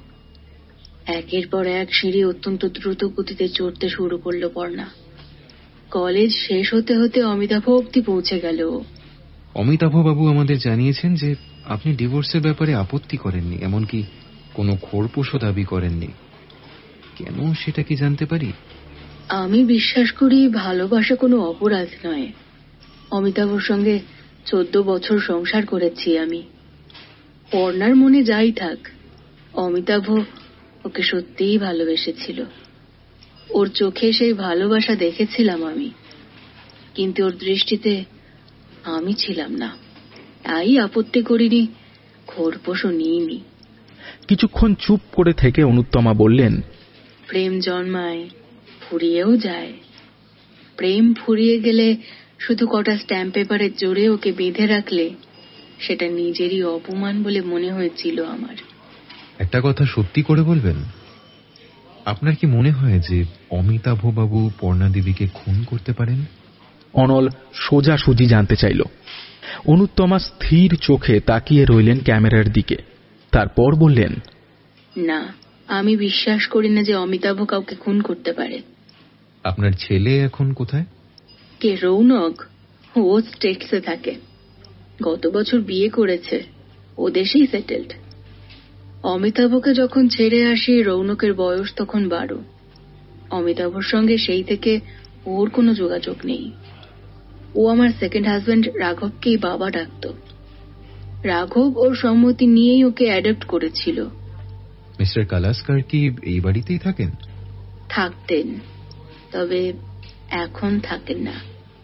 একের পর এক সিঁড়ি অত্যন্ত দ্রুত গতিতে চড়তে শুরু করলো পর্ণা। কলেজ শেষ হতে হতে অমিতাভ অব্দি পৌঁছে গেল। অমিতাভ বাবু আমাদের জানিয়েছেন যে আপনি ডিভোর্সের ব্যাপারে আপত্তি করেননি, এমনকি কোনো খোরপোশও দাবি করেননি। কেন সেটা কি জানতে পারি? আমি বিশ্বাস করি ভালোবাসা কোনো অপরাধ নয়। অমিতাভর সঙ্গে চোদ্দ বছর সংসার করেছি আমি। পর্ণার মনে যাই থাক, অমিতাভ ওকে সত্যিই ভালোবেসেছিল। ওর চোখে সেই ভালোবাসা দেখেছিলাম আমি, কিন্তু ওর দৃষ্টিতে আমি ছিলাম না। তাই আপত্তি করিনি, খোরপোশও নিইনি। কিছুক্ষণ চুপ করে থেকে অনুত্তমা বললেন, প্রেম জন্মায়, ফুরিয়েও যায়। প্রেম ফুরিয়ে গেলে শুধু কটা স্ট্যাম্প পেপারের জোরে ওকে বেঁধে রাখলে সেটা নিজেরই অপমান বলে মনে হয়েছিল আমার। একটা কথা সত্যি করে বলবেন, আপনার কি মনে হয় যে অমিতাভ বাবু পর্ণা দেবীকে খুন করতে পারেন? অনল সোজাসুজি জানতে চাইল। অনুত্তমা স্থির চোখে তাকিয়ে রইলেন ক্যামেরার দিকে, তারপর বললেন, না, আমি বিশ্বাস করি না যে অমিতাভ কাউকে খুন করতে পারে। আপনার ছেলে এখন কোথায়? কে? রৌনক? ও স্টেটসে থাকে। গত বছর বিয়ে করেছে, ও দেশেই সেটেলড। অমিতাভকে যখন ছেড়ে আসি রৌনকের বয়স তখন বারো। অমিতাভর সঙ্গে সেই থেকে ওর কোনো যোগাযোগ নেই। ও আমার সেকেন্ড হাজব্যান্ড রাঘবকেই বাবা ডাকত। রাঘব ওর সম্মতি নিয়েই ওকে অ্যাডপ্ট করেছিল। মিস্টার কালাস্কার কি এই বাড়িতেই থাকেন? থাকতেন, তবে এখন থাকেন না।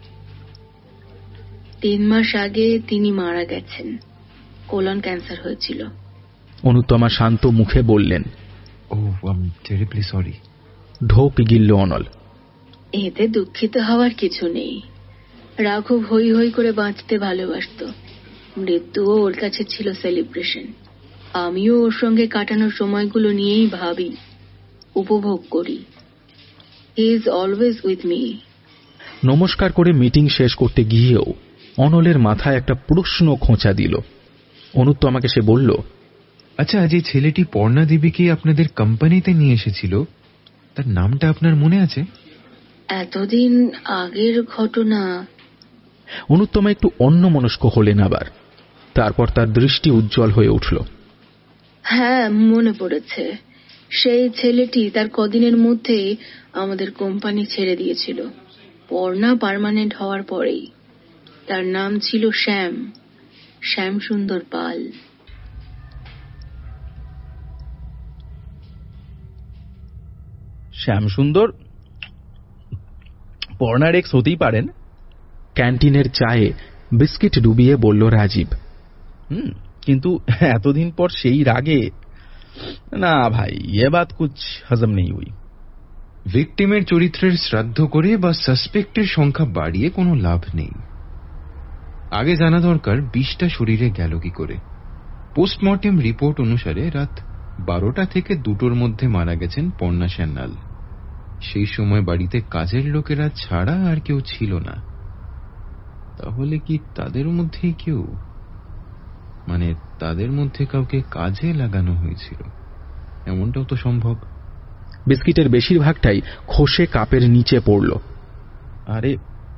তিন মাস আগে তিনি মারা গেছেন। কোলন ক্যান্সার হয়েছিল। অনুত্তমা শান্ত মুখে বললেন, oh I am terribly sorry. ঢোক গিলল অনল। এতে দুঃখিত হওয়ার কিছু নেই। রাঘব হই হই করে বাঁচতে ভালোবাসত। মৃত্যুও ওর কাছে ছিল সেলিব্রেশন। আমিও ওর সঙ্গে কাটানোর সময়গুলো নিয়েই ভাবি, উপভোগ করি। He is always with me. নমস্কার করে মিটিং শেষ করতে গিয়েও অনলের মাথায় একটা প্রশ্ন খোঁচা দিল। অনুত্তমাকে সে বলল, আচ্ছা, যে ছেলেটি পর্ণা দেবীকে আপনাদের কোম্পানিতে নিয়ে এসেছিল তার নামটা আপনার মনে আছে? এতদিন আগের ঘটনা। অনুত্তমা একটু অন্যমনস্ক হলেন আবার, তারপর তার দৃষ্টি উজ্জ্বল হয়ে উঠল। হ্যাঁ, মনে পড়েছে। সেই ছেলেটি তার কদিনের মধ্যেই আমাদের কোম্পানি ছেড়ে দিয়েছিল, পর্ণা পার্মানেন্ট হওয়ার পরেই। তার নাম ছিল শ্যাম, শ্যাম সুন্দর পাল। শ্যামসুন্দর পর্ণার এক্স হতেই পারেন। ক্যান্টিনের চায়ে বিস্কিট ডুবিয়ে বলল রাজীব। হুম কিন্তু এতদিন পর সেই রাগে, না ভাই, এ বাত কুছ হজম নেই হুই। ভিকটিমের চরিত্রের শ্রাদ্ধ করে বা সাসপেক্টের সংখ্যা বাড়িয়ে কোনো লাভ নেই। আগে জানা দরকার বিষটা শরীরে গেল কি করে। পোস্টমর্টেম রিপোর্ট অনুসারে রাত বারোটা থেকে দুটোর মধ্যে মারা গেছেন পর্ণা সান্যাল। সেই সময় বাড়িতে কাজের লোকেরা ছাড়া আর কেউ ছিল না। তাহলে কি তাদের মধ্যে কেউ, মানে তাদের মধ্যে কাউকে কাজে লাগানো হয়েছিল? এমনটাও তো সম্ভব। বিস্কিটের বেশিরভাগটাই খসে কাপের নিচে পড়ল। আরে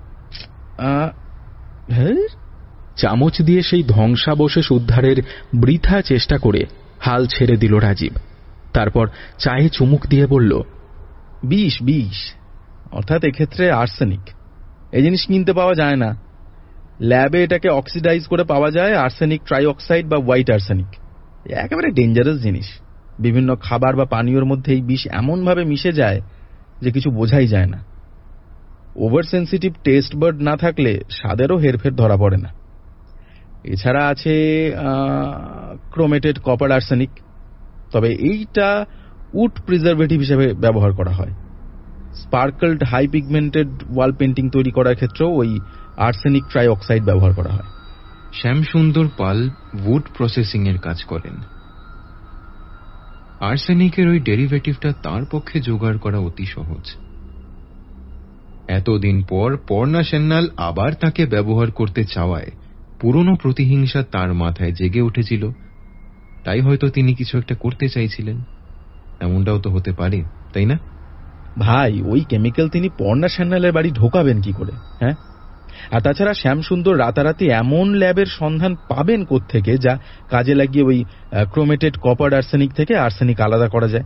চামচ দিয়ে সেই ধ্বংসাবশেষ উদ্ধারের বৃথা চেষ্টা করে হাল ছেড়ে দিল রাজীব। তারপর চায়ে চুমুক দিয়ে বলল, বিষ বিষ অর্থাৎ এক্ষেত্রে আর্সেনিক। এই জিনিস কিনতে পাওয়া যায় না, ল্যাবে এটাকে অক্সিডাইজ করে পাওয়া যায় আর্সেনিক ট্রাইঅক্সাইড বা হোয়াইট আর্সেনিক। একেবারে ডেঞ্জারাস জিনিস। বিভিন্ন খাবার বা পানীয়র মধ্যে এই বিষ এমনভাবে মিশে যায় যে কিছু বোঝাই যায় না। ওভার সেন্সিটিভ টেস্ট বার্ড না থাকলে স্বাদেরও হেরফের ধরা পড়ে না। এছাড়া আছে ক্রোমেটেড কপার আর্সেনিক, তবে এইটা উড প্রিজারভেটিভ হিসেবে ব্যবহার করা হয়। Sparkled high pigmented wall painting তৈরি করার ক্ষেত্রেও ওই আর্সেনিক ট্রাইঅক্সাইড ব্যবহার করা হয়। শ্যামসুন্দর পাল উড প্রসেসিং এর কাজ করেন। আর্সেনিকের ওই ডেরিভেটিভটা তার পক্ষে জোগাড় করা অতি সহজ। এতদিন পর পর্ণা সান্যাল আবার তাকে ব্যবহার করতে চাওয়ায় পুরনো প্রতিহিংসা তার মাথায় জেগে উঠেছিল। তাই হয়তো তিনি কিছু একটা করতে চাইছিলেন। এমনটাও তো হতে পারে, তাই না? ভাই, ওই কেমিক্যাল তিনি পর্ণা সান্যালের বাড়ি ঢোকাবেন কি করে? হ্যাঁ, আর তাছাড়া শ্যামসুন্দর রাতারাতি এমন ল্যাবের সন্ধান পাবেন কোত্থেকে যা কাজে লাগিয়ে ওই ক্রোমেটেড কপার আর্সেনিক থেকে আর্সেনিক আলাদা করা যায়?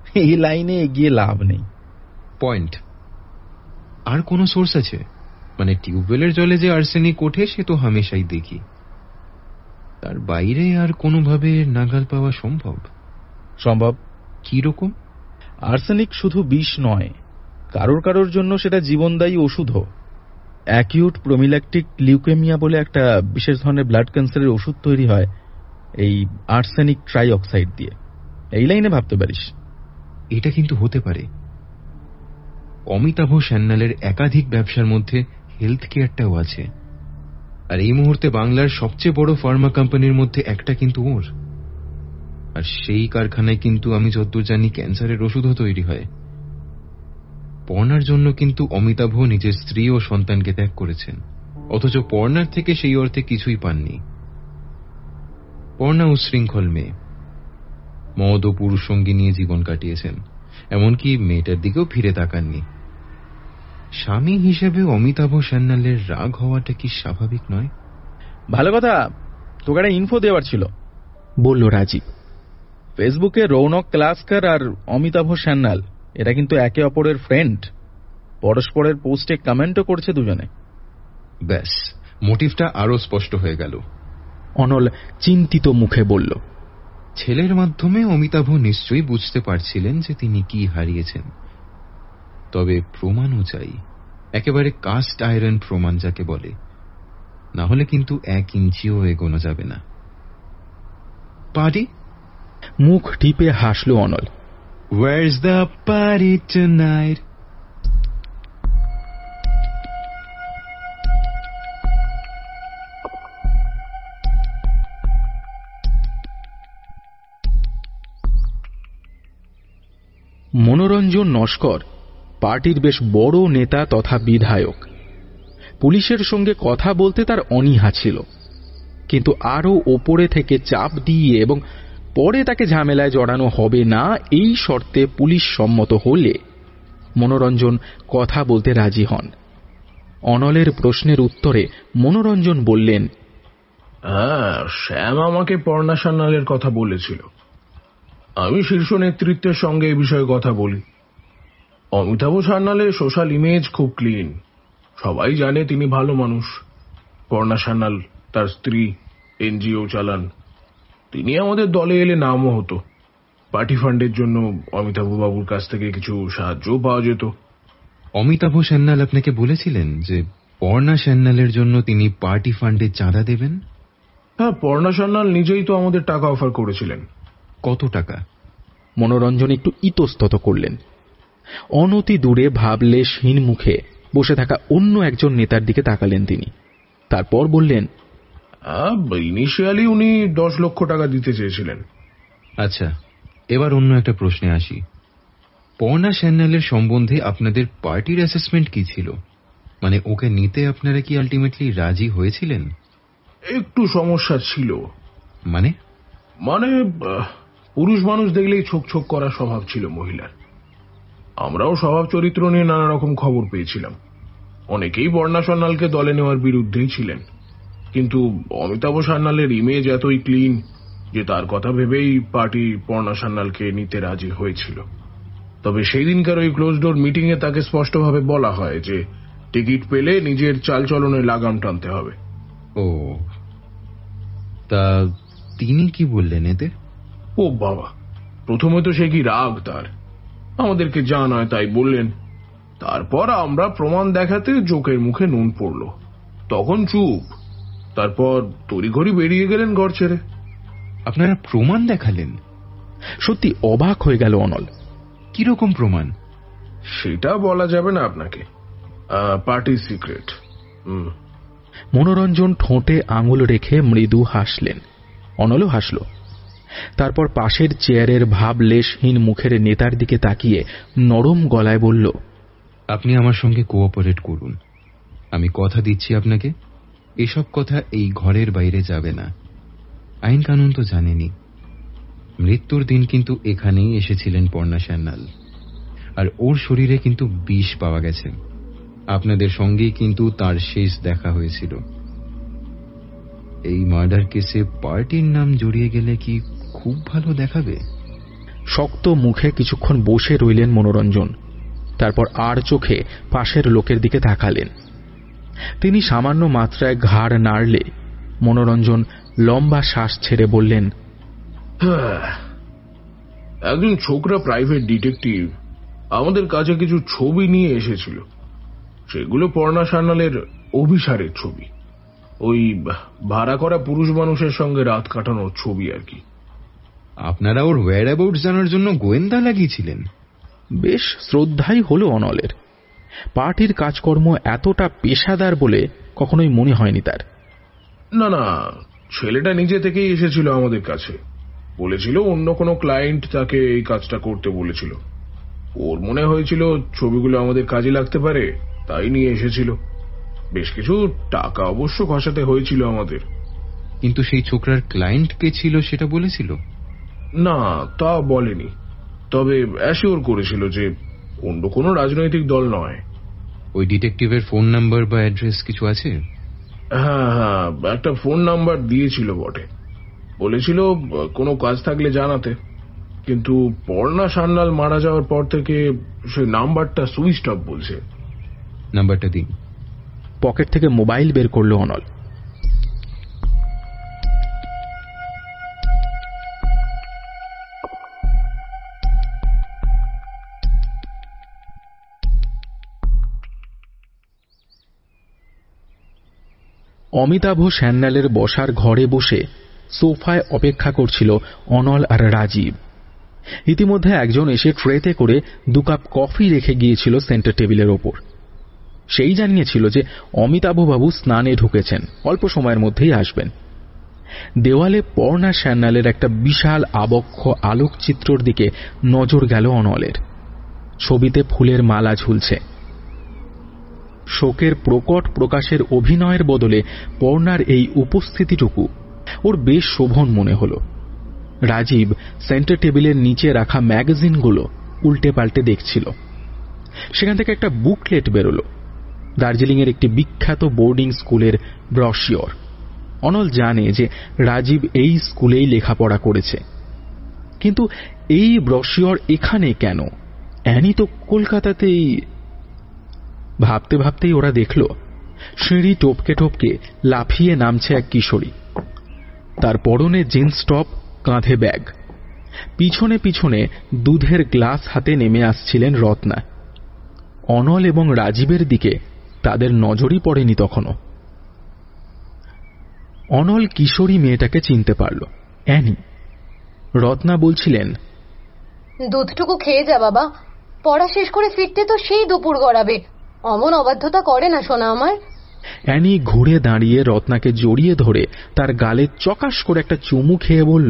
এই লাইনে এগিয়ে লাভ নেই। পয়েন্ট। আর কোনো সোর্স আছে? মানে টিউবওয়েলের জলে যে আর্সেনিক ওঠে সে তো হামেশাই দেখি, তার বাইরে আর কোনোভাবে নাগাল পাওয়া সম্ভব? সম্ভব। কি রকম? আর্সেনিক শুধু বিষ নয়, কারোর কারোর জন্য সেটা জীবনদায়ী ওষুধও। অ্যাকিউট প্রোমিল্যাকটিক লিউকেমিয়া বলে একটা বিশেষ ধরনের ব্লাড ক্যান্সারের ওষুধ তৈরি হয় এই আর্সেনিক ট্রাই অক্সাইড দিয়ে। এই লাইনে ভাবতে পারিস। এটা কিন্তু হতে পারে। অমিতাভ সান্যালের একাধিক ব্যবসার মধ্যে হেলথ কেয়ারটাও আছে, আর এই মুহূর্তে বাংলার সবচেয়ে বড় ফার্মা কোম্পানির মধ্যে একটা কিন্তু ওর। আর সেই কারখানায় কিন্তু আমি যতদূর জানি ক্যান্সারের ওষুধও তৈরি হয়। পর্ণার জন্য কিন্তু অমিতাভ নিজের স্ত্রী ও সন্তানকে ত্যাগ করেছেন, অথচ পর্ণার থেকে সেই অর্থে কিছুই পাননি। পর্ণা উচ্ছৃঙ্খল মেয়ে, মদ ও পুরুষ সঙ্গী নিয়ে জীবন কাটিয়েছেন, এমনকি মেয়েটার দিকেও ফিরে তাকাননি। স্বামী হিসেবে অমিতাভ সান্যালের রাগ হওয়াটা কি স্বাভাবিক নয়? ভালো কথা, তোকে একটা ইনফো দেওয়ার ছিল, বলল রাজীব। ফেসবুকে রৌনক ক্লাসকর আর অমিতাভ সান্যাল এরা কিন্তু একে অপরের ফ্রেন্ড। পরস্পরের পোস্টে কমেন্টও করছে দুজনে। ব্যাস, মোটিভটা আরো স্পষ্ট হয়ে গেল। অনল চিন্তিত মুখে বলল, ছেলের মাধ্যমে অমিতাভ নিশ্চয়ই বুঝতে পারছিলেন যে তিনি কি হারিয়েছেন। তবে প্রমাণও চাই, একেবারে কাস্ট আয়রন প্রমাণ যাকে বলে, না হলে কিন্তু এক ইঞ্চিও এগোনো যাবে না। পার্টি? মুখ টিপে হাসল অনল। Where's the party tonight? মনোরঞ্জন নস্কর পার্টির বেশ বড় নেতা তথা বিধায়ক। পুলিশের সঙ্গে কথা বলতে তার অনীহা ছিল, কিন্তু আরও ওপরে থেকে চাপ দিয়ে এবং পরে তাকে ঝামেলায় জড়ানো হবে না এই শর্তে পুলিশ সম্মত হলে মনোরঞ্জন কথা বলতে রাজি হন। অনলের প্রশ্নের উত্তরে মনোরঞ্জন বললেন, হ্যাঁ, শ্যাম আমাকে পর্ণা সান্যালের কথা বলেছিল। আমি শীর্ষ নেতৃত্বের সঙ্গে এই বিষয়ে কথা বলি। অমিতাভ সান্যালের সোশ্যাল ইমেজ খুব ক্লিন, সবাই জানে তিনি ভালো মানুষ। পর্ণা সান্যাল তার স্ত্রী এনজিও চালান। তিনি আমাদের দলে এলে নামও হতো। পার্টি ফান্ডের জন্য অমিতাভ বাবুর কাছ থেকে কিছু সাহায্য পাওয়া যেত। অমিতাভ সান্যাল আপনাকে বলেছিলেন যে পর্ণা সান্যালের জন্য তিনি পার্টি ফান্ডে চাঁদা দেবেন? হ্যাঁ, পর্ণা সান্যাল নিজেই তো আমাদের টাকা অফার করেছিলেন। কত টাকা? মনোরঞ্জন একটু ইতস্তত করলেন। অনতি দূরে ভাবলেশহীন মুখে বসে থাকা অন্য একজন নেতার দিকে তাকালেন তিনি। তারপর বললেন, ইনিশিয়ালি উনি দশ লক্ষ টাকা দিতে চেয়েছিলেন। আচ্ছা, এবার অন্য একটা প্রশ্নে আসি। পর্ণা সান্যালের সম্বন্ধে আপনাদের পার্টির অ্যাসেসমেন্ট কি ছিল? মানে ওকে নিতে আপনারা কি আলটিমেটলি রাজি হয়েছিলেন? একটু সমস্যা ছিল। মানে? মানে পুরুষ মানুষ দেখলেই ছোক ছোক করার স্বভাব ছিল মহিলার। আমরাও স্বভাব চরিত্র নিয়ে নানা রকম খবর পেয়েছিলাম। অনেকেই পর্ণা সান্যালকে দলে নেওয়ার বিরুদ্ধেই ছিলেন, কিন্তু অমিতাভ সান্যালের ইমেজ এতই ক্লিন যে তার কথা ভেবেই পার্টি পর্ণা সান্যালকে নিতে রাজি হয়েছিল। তবে সেই দিনকার ওই ক্লোজ ডোর মিটিং এ তাকে স্পষ্টভাবে বলা হয় যে টিকিট পেলে নিজের চালচলনে লাগাম টানতে হবে। ও, তা তিনি কি বললেন এতে? ও বাবা, প্রথমে তো সে কি রাগ তার, আমাদেরকে যা নয় তাই বললেন। তারপর আমরা প্রমাণ দেখাতে জোকের মুখে নুন পড়ল, তখন চুপ। তারপর তড়িঘড়ি বেরিয়ে গেলেন ঘর ছেড়ে। আপনারা প্রমাণ দেখালেন? সত্যি অবাক হয়ে গেল অনল। কিরকম প্রমাণ? সেটা বলা যাবে না আপনাকে, পার্টি সিক্রেট। মনোরঞ্জন ঠোঁটে আঙুল রেখে মৃদু হাসলেন। অনলও হাসল। তারপর পাশের চেয়ারের ভাবলেশহীন মুখের নেতার দিকে তাকিয়ে নরম গলায় বলল, আপনি আমার সঙ্গে কোঅপারেট করুন। আমি কথা দিচ্ছি আপনাকে, এসব কথা এই ঘরের বাইরে যাবে না। আইন কানুন তো জানেনি। মৃত্যুর দিন কিন্তু এখানেই এসেছিলেন পর্ণা সান্যাল, আর ওর শরীরে কিন্তু বিষ পাওয়া গেছে। আপনাদের সঙ্গেই কিন্তু তার শেষ দেখা হয়েছিল। এই মার্ডার কেসে পার্টির নাম জড়িয়ে গেলে কি খুব ভালো দেখাবে? শক্ত মুখে কিছুক্ষণ বসে রইলেন মনোরঞ্জন। তারপর আর চোখে পাশের লোকের দিকে তাকালেন। তিনি সামান্য মাত্রায় ঘাড় নাড়লে মনোরঞ্জন লম্বা শ্বাস ছেড়ে বললেন, একজন ছোকরা প্রাইভেট ডিটেকটিভ আমাদের কাছে কিছু ছবি নিয়ে এসেছিল। সেগুলো পর্ণা সান্যালের অভিসারের ছবি, ওই ভাড়া করা পুরুষ মানুষের সঙ্গে রাত কাটানোর ছবি আর কি। আপনারা ওর ওয়্যার অ্যাবাউট জানার জন্য গোয়েন্দা লাগিয়েছিলেন? বেশ শ্রদ্ধাই হলো অনলের। পার্টির কাজকর্ম এতটা পেশাদার বলে কখনোই মনে হয়নি তার। না না, ছেলেটা নিজে থেকেই এসেছিল আমাদের কাছে, বলেছিল অন্য কোনো ক্লায়েন্ট তাকে এই কাজটা করতে বলেছিল। ওর মনে হয়েছিল ছবিগুলো আমাদের কাজে লাগতে পারে, তাই নিয়ে এসেছিল। বেশ কিছু টাকা অবশ্য খসাতে হয়েছিল আমাদের। কিন্তু সেই ছোকরার ক্লায়েন্ট কে ছিল সেটা বলেছিল? না, তা বলেনি, তবে অ্যাসিওর করেছিল যে অন্য কোনো রাজনৈতিক দল নয়। ওই ডিটেকটিভের ফোন নাম্বার বা অ্যাড্রেস কিছু আছে? হ্যাঁ হ্যাঁ, একটা ফোন নাম্বার দিয়েছিল বটে, বলেছিল কোনো কাজ থাকলে জানাতে। কিন্তু পর্ণা সান্যাল মারা যাওয়ার পর থেকে সেই নাম্বারটা সুইচ অফ বলছে। নাম্বারটা দিন। পকেট থেকে মোবাইল বের করল অনল। অমিতাভ সান্যালের বসার ঘরে বসে সোফায় অপেক্ষা করছিল অনল আর রাজীব। ইতিমধ্যে একজন এসে ট্রেতে করে দু কাপ কফি রেখে গিয়েছিল সেন্টার টেবিলের ওপর। সেই জানিয়েছিল যে অমিতাভবাবু স্নানে ঢুকেছেন, অল্প সময়ের মধ্যেই আসবেন। দেওয়ালে পর্ণা সান্যালের একটা বিশাল আবক্ষ আলোকচিত্রর দিকে নজর গেল অনলের। ছবিতে ফুলের মালা ঝুলছে। শোকের প্রকট প্রকাশের অভিনয়ের বদলে পর্ণার এই উপস্থিতিটুকু ওর বেশ শোভন মনে হল। রাজীব সেন্টার টেবিলের নিচে রাখা ম্যাগাজিনগুলো উল্টে পাল্টে দেখছিল। সেখান থেকে একটা বুকলেট বেরোলো, দার্জিলিংয়ের একটি বিখ্যাত বোর্ডিং স্কুলের ব্রশিওর। অনল জানে যে রাজীব এই স্কুলেই লেখাপড়া করেছে, কিন্তু এই ব্রশিওর এখানে কেন? অ্যানি তো কলকাতাতেই। ভাবতে ভাবতেই ওরা দেখল সিঁড়ি টপকে টপকে লাফিয়ে নামছে এক কিশোরী। তার পরনে জিন্স টপ, কাঁধে ব্যাগ। পিছনে পিছনে দুধের গ্লাস হাতে নেমে আসছিলেন রত্না। অনল এবং রাজীবের দিকে তাদের নজরই পড়েনি তখনও। অনল কিশোরী মেয়েটাকে চিনতে পারল, অ্যানি। রত্না বলছিলেন, দুধটুকু খেয়ে যা বাবা, পড়া শেষ করে ফিরতে তো সেই দুপুর গড়াবে। অমন অবাধ্যতা করে না সোনা আমার। অ্যানি ঘুরে দাঁড়িয়ে রত্নাকে জড়িয়ে ধরে তার গালে চকাশ করে একটা চুমু খেয়ে বলল,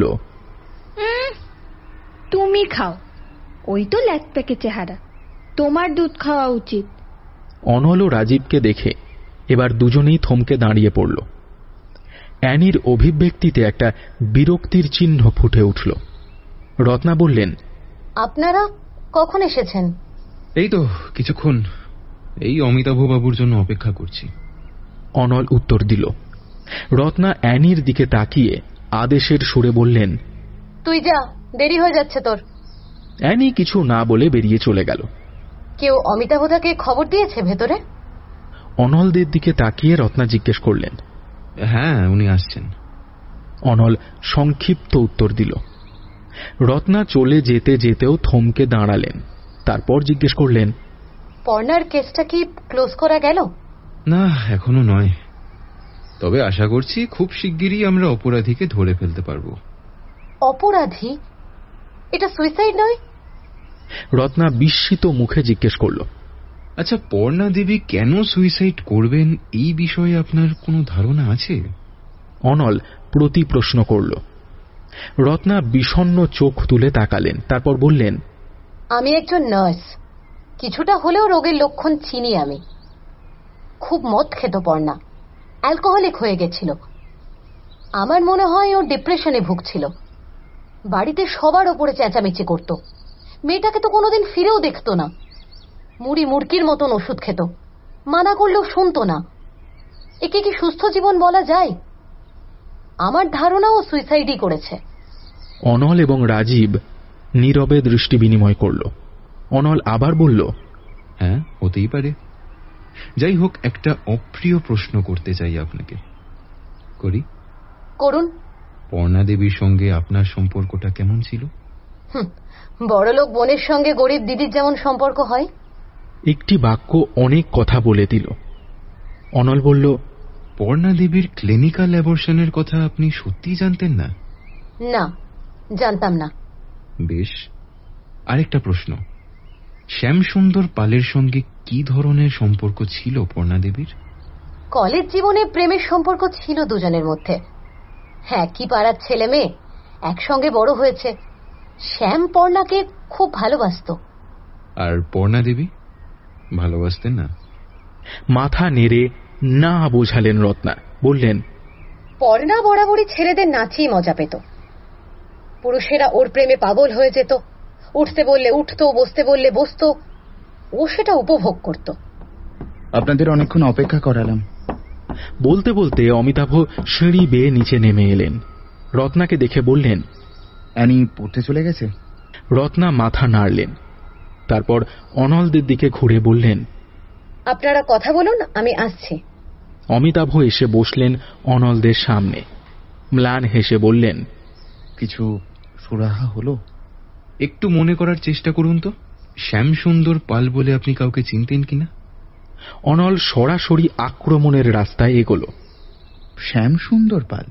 তুমি খাও, ওই তো ল্যাকপ্যাকে চেহারা, তোমার দুধ খাওয়া উচিত। অনল ও রাজীবকে দেখে এবার দুজনেই থমকে দাঁড়িয়ে পড়ল। অ্যানির অভিব্যক্তিতে একটা বিরক্তির চিহ্ন ফুটে উঠল। রত্না বললেন, আপনারা কখন এসেছেন? এই তো কিছুক্ষণ, এই অমিতাভ বাবুর জন্য অপেক্ষা করছি। অনল উত্তর দিল। রত্না অ্যানির দিকে তাকিয়ে আদেশের সুরে বললেন, তুই যা, দেরি হয়ে যাচ্ছে তোর। অ্যানি কিছু না বলে বেরিয়ে চলে গেল। কেউ অমিতাভদাকে খবর দিয়েছে ভেতরে? অনলদের দিকে তাকিয়ে রত্না জিজ্ঞেস করলেন। হ্যাঁ, উনি আসছেন। অনল সংক্ষিপ্ত উত্তর দিল। রত্না চলে যেতে যেতেও থমকে দাঁড়ালেন। তারপর জিজ্ঞেস করলেন, পর্ণার কেসটা কি ক্লোজ করা গেল? না, এখনো নয়, তবে আশা করছি খুব শিগগিরই আমরা অপরাধীকে ধরে ফেলতে পারব। অপরাধী? এটা সুইসাইড নয়? রত্না বিস্মিত মুখে জিজ্ঞেস করল। আচ্ছা, পর্ণা দেবী কেন সুইসাইড করবেন এই বিষয়ে আপনার কোনো ধারণা আছে? অনল প্রতি প্রশ্ন করল। রত্না বিষণ্ণ চোখ তুলে তাকালেন, তারপর বললেন, আমি একজন নার্স, কিছুটা হলেও রোগের লক্ষণ চিনি আমি। খুব মদ খেত পর্ণা, অ্যালকোহলিক হয়ে গেছিল। আমার মনে হয় ও ডিপ্রেশনে ভুগছিল। বাড়িতে সবার ওপরে চেঁচামেচি করত। মেয়েটাকে তো কোনোদিন ফিরেও দেখত না। মুড়ি মুড়কির মতন ওষুধ খেত, মানা করলেও শুনতো না। একে কি সুস্থ জীবন বলা যায়? আমার ধারণা ও সুইসাইডই করেছে। অনল এবং রাজীব নীরবে দৃষ্টি বিনিময় করল। অনল আবার বলল, হ্যাঁ, হতেই পারে। যাই হোক, একটা অপ্রিয় প্রশ্ন করতে চাই আপনাকে। করি? করুন। পর্ণা দেবীর সঙ্গে আপনার সম্পর্কটা কেমন ছিল? বড়লোক বোনের সঙ্গে গরিব দিদির যেমন সম্পর্ক হয়। একটি বাক্য অনেক কথা বলে দিল। অনল বলল, পর্ণা দেবীর ক্লিনিক্যাল অ্যাবর্শনের কথা আপনি সত্যিই জানতেন না? না, জানতাম না। বেশ, আরেকটা প্রশ্ন, শ্যামসুন্দর পালের সঙ্গে কি ধরনের সম্পর্ক ছিল পর্ণা দেবীর? কলেজ জীবনে প্রেমের সম্পর্ক ছিল দুজনের মধ্যে। হ্যাঁ, কি পাড়ার ছেলে মেয়ে, একসঙ্গে বড় হয়েছে। শ্যাম পর্ণাকে খুব ভালোবাসত। আর পর্ণা দেবী ভালোবাসতেন না? মাথা নেড়ে না বোঝালেন রত্না। বললেন, পর্ণা বরাবরই ছেলেদের নাচিয়ে মজা পেত। পুরুষেরা ওর প্রেমে পাগল হয়ে যেত। উঠতে বললে উঠত, বসতে বললে বসত। ও সেটা উপভোগ করত। আপনাদের অনেকক্ষণ অপেক্ষা করালাম। বলতে বলতে অমিতাভ সিঁড়ি বেয়ে নিচে নেমে এলেন। রত্নাকে দেখে বললেন, অ্যানি পড়তে চলে গেছে? রত্না মাথা নাড়লেন। তারপর অনলদের দিকে ঘুরে বললেন, আপনারা কথা বলুন, আমি আসছি। অমিতাভ এসে বসলেন অনলদের সামনে। ম্লান হেসে বললেন, কিছু সুরাহা হলো? একটু মনে করার চেষ্টা করুন তো, শ্যামসুন্দর পাল বলে আপনি কাউকে চিনতেন কিনা? অনল সরাসরি আক্রমণের রাস্তায় এগোল। শ্যামসুন্দর পাল?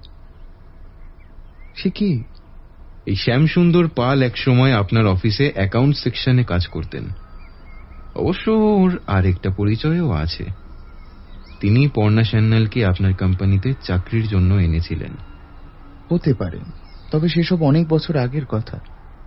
সে কি? এই শ্যামসুন্দর পাল একসময় আপনার অফিসে অ্যাকাউন্ট সেকশনে কাজ করতেন। অবশ্য ওর আরেকটা পরিচয়ও আছে। তিনি পর্ণা সান্যালকে আপনার কোম্পানিতে চাকরির জন্য এনেছিলেন। হতে পারে, তবে সেসব অনেক বছর আগের কথা।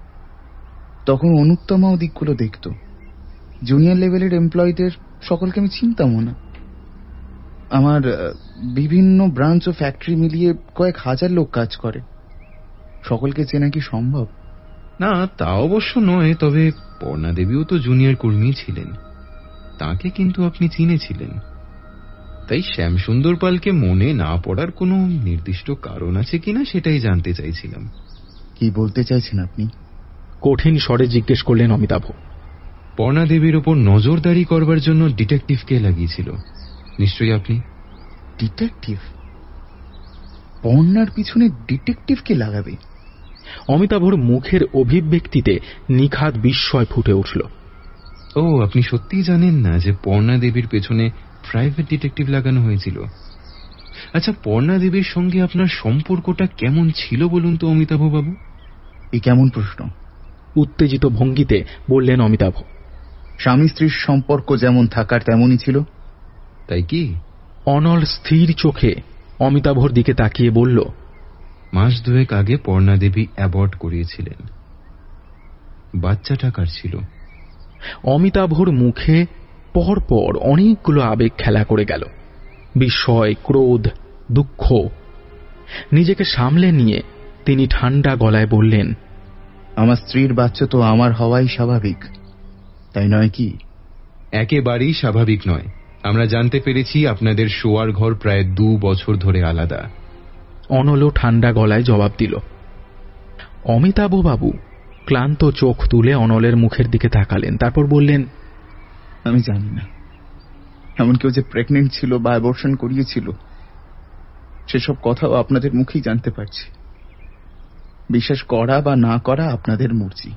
তখন অনুত্তমাও দিকগুলো দেখত। জুনিয়র লেভেলের এমপ্লয়ীদের সকলকে আমি চিনতামও না। আমার বিভিন্ন ব্রাঞ্চ ও ফ্যাক্টরি মিলিয়ে কয়েক হাজার লোক কাজ করে। সকলকে চেনা কি সম্ভব? না, তা অবশ্য নয়, তবে পর্ণা দেবীও তো জুনিয়র কর্মী ছিলেন। তাকে কিন্তু আপনি চিনেছিলেন। তাই শ্যামসুন্দর পালকে মনে না পড়ার কোনো নির্দিষ্ট কারণ আছে কিনা সেটাই জানতে চাইছিলাম। কি বলতে চাইছেন আপনি? কঠিন স্বরে জিজ্ঞেস করলেন অমিতাভ। পর্ণা দেবীর ওপর নজরদারি করবার জন্য ডিটেকটিভকে লাগিয়েছিল নিশ্চয়ই আপনি? ডিটেকটিভ? পর্ণার পিছনে ডিটেকটিভকে লাগাবে? অমিতাভর মুখের অভিব্যক্তিতে নিখাদ বিস্ময় ফুটে উঠল। ও, আপনি সত্যিই জানেন না যে পর্ণা দেবীর পেছনে প্রাইভেট ডিটেকটিভ লাগানো হয়েছিল? আচ্ছা, পর্ণা দেবীর সঙ্গে আপনার সম্পর্কটা কেমন ছিল বলুন তো অমিতাভ বাবু? এই কেমন প্রশ্ন? উত্তেজিত ভঙ্গিতে বললেন অমিতাভ। স্বামী স্ত্রীর সম্পর্ক যেমন থাকার তেমনই ছিল। তাই কি? অনল স্থির চোখে অমিতাভর দিকে তাকিয়ে বলল, মাস দুয়েক আগে পর্ণা দেবী অ্যাবর্ট করিয়েছিলেন। বাচ্চাটা কার ছিল? অমিতাভর মুখে পরপর অনেকগুলো আবেগ খেলা করে গেল। বিস্ময়, ক্রোধ, দুঃখ। নিজেকে সামলে নিয়ে তিনি ঠান্ডা গলায় বললেন, আমার স্ত্রীর বাচ্চা তো আমার হওয়াই স্বাভাবিক, তাই নয় কি? একেবারেই স্বাভাবিক নয়। আমরা জানতে পেরেছি আপনাদের শোয়ার ঘর প্রায় দু বছর ধরে আলাদা। অনলও ঠান্ডা গলায় জবাব দিল। অমিতাভ বাবু ক্লান্ত চোখ তুলে অনলের মুখের দিকে তাকালেন। তারপর বললেন, আমি জানি না এমন কেউ যে প্রেগনেন্ট ছিল বা অ্যাবর্শন করিয়েছিল, সেসব কথাও আপনাদের মুখেই জানতে পারছি। বিশ্বাস করা বা না করা আপনাদের মর্জি।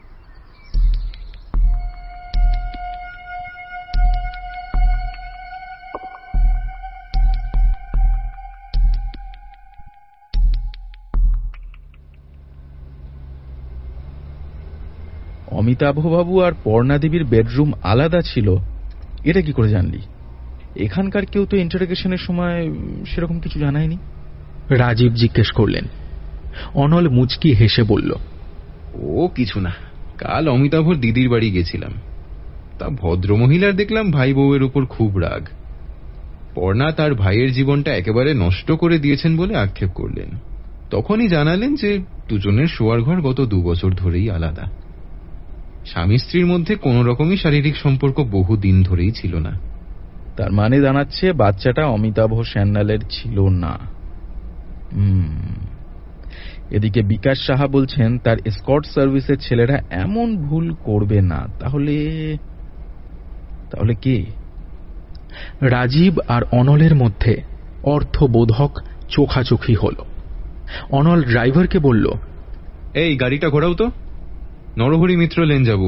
অমিতাভবাবু আর পর্ণা দেবীর বেডরুম আলাদা ছিল, এটা কি করে জানলি? এখানকার কেউ তো ইন্টারোগেশনের সময় সেরকম কিছু জানায়নি। রাজীব জিজ্ঞেস করলেন। অনল মুচকি হেসে বলল, ও কিছু না, কাল অমিতাভর দিদির বাড়ি গেছিলাম। তা ভদ্রমহিলার দেখলাম ভাই বউয়ের উপর খুব রাগ। পর্ণা তার ভাইয়ের জীবনটা একেবারে নষ্ট করে দিয়েছেন বলে আক্ষেপ করলেন। তখনই জানালেন যে দুজনের শোয়ার ঘর গত দু বছর ধরেই আলাদা। স্বামী স্ত্রীর মধ্যে কোন রকমই শারীরিক সম্পর্ক বহু দিন ধরেই ছিল না। তার মানে জানাচ্ছে বাচ্চাটা অমিতাভ সান্যালের ছিল না। এদিকে বিকাশ সাহা বলছেন তার এসকর্ট সার্ভিসের ছেলেরা এমন ভুল করবে না। তাহলে তাহলে কে? রাজীব আর অনলের মধ্যে অর্থবোধক চোখাচোখি হল। অনল ড্রাইভারকে বলল, এই গাড়িটা ঘোরাও তো, নরহরি মিত্র লেন যাব।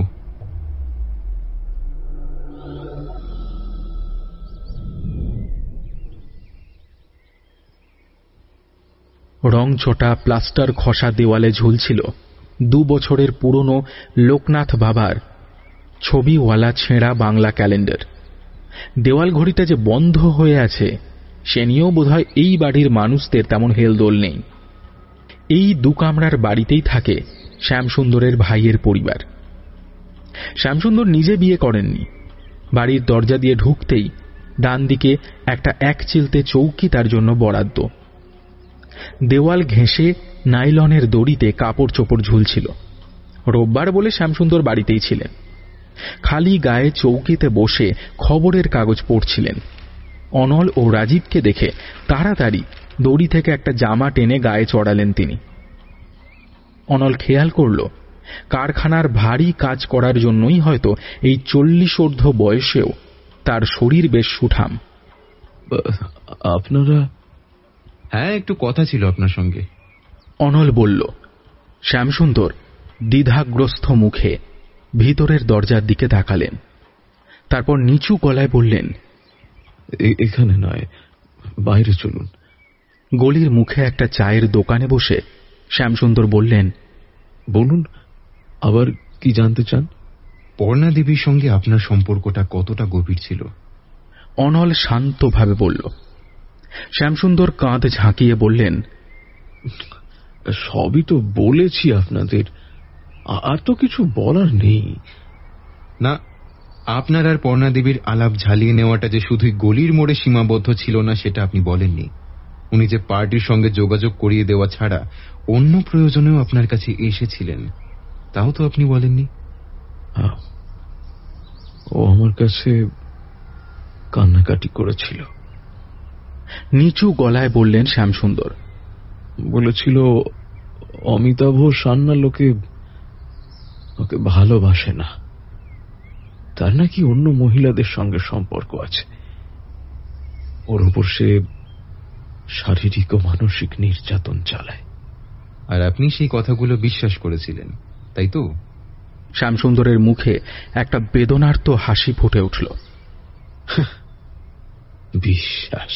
রংচটা প্লাস্টার ঘষা দেওয়ালে ঝুলছিল দু বছরের পুরনো লোকনাথ বাবার ছবিওয়ালা ছেঁড়া বাংলা ক্যালেন্ডার। দেওয়াল ঘড়িটা যে বন্ধ হয়ে আছে সে নিয়েও বোধহয় এই বাড়ির মানুষদের তেমন হেলদোল নেই। এই দু কামরার বাড়িতেই থাকে শ্যামসুন্দরের ভাইয়ের পরিবার। শ্যামসুন্দর নিজে বিয়ে করেননি। বাড়ির দরজা দিয়ে ঢুকতেই ডান দিকে একটা এক চিলতে চৌকি তার জন্য বরাদ্দ। দেওয়াল ঘেঁষে নাইলনের দড়িতে কাপড় চোপড় ঝুলছিল। রোববার বলে শ্যামসুন্দর বাড়িতেই ছিলেন। খালি গায়ে চৌকিতে বসে খবরের কাগজ পড়ছিলেন। অনল ও রাজীবকে দেখে তাড়াতাড়ি দড়ি থেকে একটা জামা টেনে গায়ে চড়ালেন তিনি। অনল খেয়াল করল কারখানার ভারী কাজ করার জন্যই হয়তো এই চল্লিশোর্ধ্ব বয়সেও তার শরীর বেশ সুঠাম। আপনারা? হ্যাঁ, একটু কথা ছিল আপনার সঙ্গে। অনল বলল। শ্যামসুন্দর দ্বিধাগ্রস্ত মুখে ভিতরের দরজার দিকে তাকালেন। তারপর নিচু গলায় বললেন, এখানে নয়, বাইরে চলুন। গলির মুখে একটা চায়ের দোকানে বসে শ্যামসুন্দর বললেন, বলুন, আবার কি জানতে চান? পর্ণা দেবীর সঙ্গে আপনার সম্পর্কটা কতটা গভীর ছিল? অনল শান্তভাবে বলল। শ্যামসুন্দর কাঁধ ঝাঁকিয়ে বললেন, সবই তো বলেছি আপনাদের, আর তো কিছু বলার নেই। না, আপনার আর পর্ণা দেবীর আলাপ ঝালিয়ে নেওয়াটা যে শুধুই গলির মোড়ে সীমাবদ্ধ ছিল না সেটা আপনি বলেননি। উনি যে পার্টির সঙ্গে যোগাযোগ করিয়ে দেওয়া ছাড়া অন্য প্রয়োজনেও আপনার কাছে এসেছিলেন তাও তো আপনি বলেননি। ও আমার কাছে কান্নাকাটি করেছিল। নিচু গলায় বললেন শ্যামসুন্দর। বলেছিল অমিতাভ সান্যাল লোকে ওকে ভালোবাসে না, তার নাকি অন্য মহিলাদের সঙ্গে সম্পর্ক আছে। ওর উপর সে শারীরিক ও মানসিক নির্যাতন চালায়। আর আপনি সেই কথাগুলো বিশ্বাস করেছিলেন, তাই তো? শ্যামসুন্দরের মুখে একটা বেদনার্ত হাসি ফুটে উঠল। বিশ্বাস?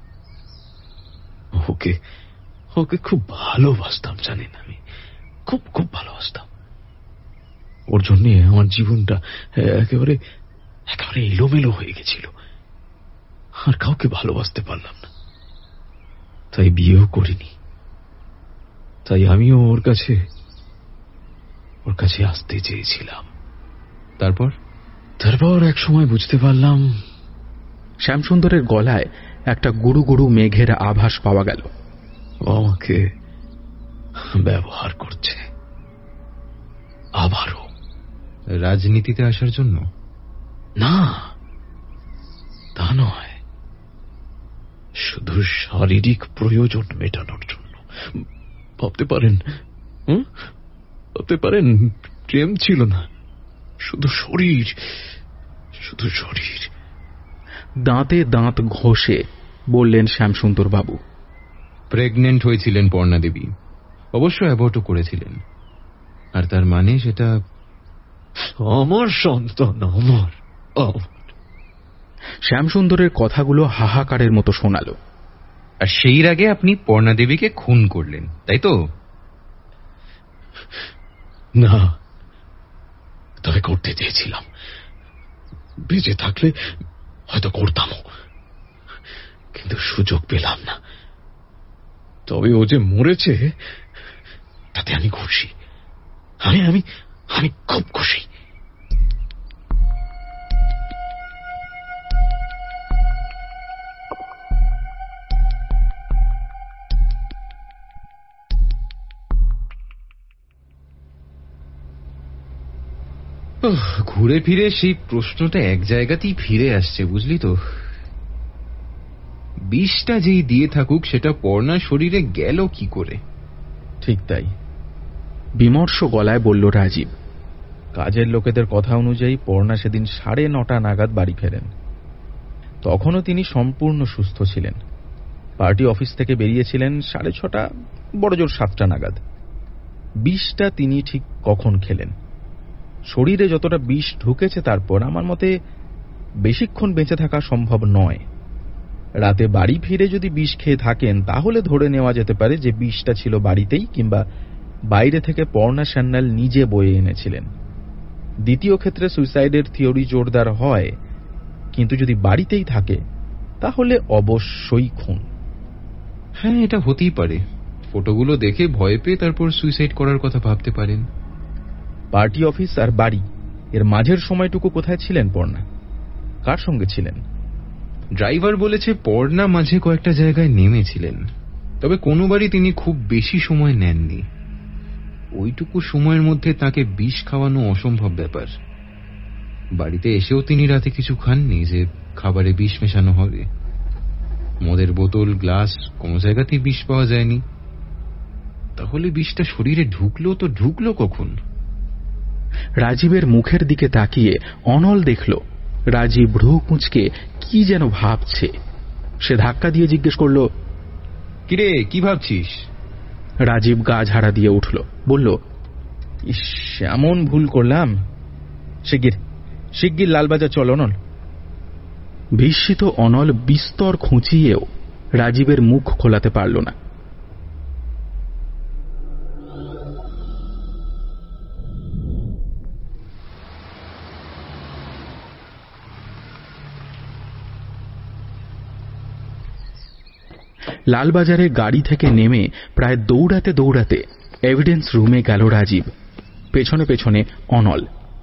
ওকে ওকে খুব ভালোবাসতাম, জানেন, আমি খুব খুব ভালোবাসতাম। ওর জন্য আমার জীবনটা একেবারে একেবারে এলোমেলো হয়ে গেছিল। আর কাউকে ভালোবাসতে পারলাম না, তাই বিয়েও করিনি। তাই আমিও ওর কাছে ওর কাছে আসতে চেয়েছিলাম। তারপর তারপর এক সময় বুঝতে পারলাম। শ্যামসুন্দরের গলায় একটা গুরু গুরু মেঘের আভাস পাওয়া গেল। আমাকে ব্যবহার করছে। আবারও রাজনীতিতে আসার জন্য? না, তা নয়, শুধু শারীরিক প্রয়োজন মেটানোর জন্য। ভাবতে পারেন, ভাবতে পারেন প্রেম ছিল না, শুধু শরীর, শুধু শরীর। দাঁতে দাঁত ঘষে বললেন শ্যামসুন্দর বাবু। প্রেগনেন্ট হয়েছিলেন পর্ণা দেবী, অবশ্য অ্যাবর্টও করেছিলেন। আর তার মানে সেটা আমার সন্তান, আমার। শ্যামসুন্দরের কথাগুলো হাহাকারের মতো শোনাল। আর সেই আগে আপনি পর্ণা দেবীকে খুন করলেন, তাই তো? না, তবে করতে চেয়েছিলাম। বেঁচে থাকলে হয়তো করতামও, কিন্তু সুযোগ পেলাম না। তবে ও যে মরেছে তাতে আমি খুশি। আমি আমি আমি খুব খুশি। ঘুরে ফিরে সেই প্রশ্নটা এক জায়গাতেই ফিরে আসছে, বুঝলি তো? বিষটা যেই দিয়ে থাকুক সেটা পর্ণার শরীরে গেল কি করে? ঠিক তাই, বিমর্ষ গলায় বলল রাজীব। কাজের লোকেদের কথা অনুযায়ী পর্ণা সেদিন সাড়ে নটা নাগাদ বাড়ি ফেরেন। তখনও তিনি সম্পূর্ণ সুস্থ ছিলেন। পার্টি অফিস থেকে বেরিয়েছিলেন সাড়ে ছটা বড়জোর সাতটা নাগাদ। বিষটা তিনি ঠিক কখন খেলেন, শরীরে যতটা বিষ ঢুকেছে তারপর আমার মতে বেশিক্ষণ বেঁচে থাকা সম্ভব নয়। রাতে বাড়ি ফিরে যদি বিষ খেয়ে থাকেন তাহলে ধরে নেওয়া যেতে পারে যে বিষটা ছিল বাড়িতেই, কিংবা বাইরে থেকে পর্ণা সান্যাল নিজে বয়ে এনেছিলেন। দ্বিতীয় ক্ষেত্রে সুইসাইডের থিওরি জোরদার হয়, কিন্তু যদি বাড়িতেই থাকে তাহলে অবশ্যই খুন। হ্যাঁ, এটা হতেই পারে। ফটোগুলো দেখে ভয় পেয়ে তারপর সুইসাইড করার কথা ভাবতে পারেন। পার্টি অফিস আর বাড়ি এর মাঝের সময়টুকু কোথায় ছিলেন পর্ণা? কার সঙ্গে ছিলেন? ড্রাইভার বলেছে পর্ণা মাঝে কয়েকটা জায়গায় নেমেছিলেন, তবে কোনোবারই তিনি খুব বেশি সময় নেননি। ওইটুকু সময়ের মধ্যে তাকে বিষ খাওয়ানো অসম্ভব ব্যাপার। বাড়িতে এসেও তিনি রাতে কিছু খাননি যে খাবারে বিষ মেশানো হবে। মদের বোতল, গ্লাস, কোনো জায়গাতেই বিষ পাওয়া যায়নি। তাহলে বিষটা শরীরে ঢুকলো তো ঢুকলো কখন? রাজীবের মুখের দিকে তাকিয়ে অনল দেখল রাজীব ভ্রু কুঁচকে কি যেন ভাবছে। সে ধাক্কা দিয়ে জিজ্ঞেস করল, কিরে, কি ভাবছিস? রাজীব গা ঝাড়া দিয়ে উঠল, বলল, ইস, এমন ভুল করলাম। শিগগির শিগগির লালবাজার চল অনল। বিস্মিত অনল বিস্তর খুঁচিয়েও রাজীবের মুখ খোলাতে পারল না। লালবাজারে গাড়ি থেকে নেমে প্রায় দৌড়াতে দৌড়াতে এভিডেন্স রুমে গেল রাজীব, পেছনে পেছনে অনল।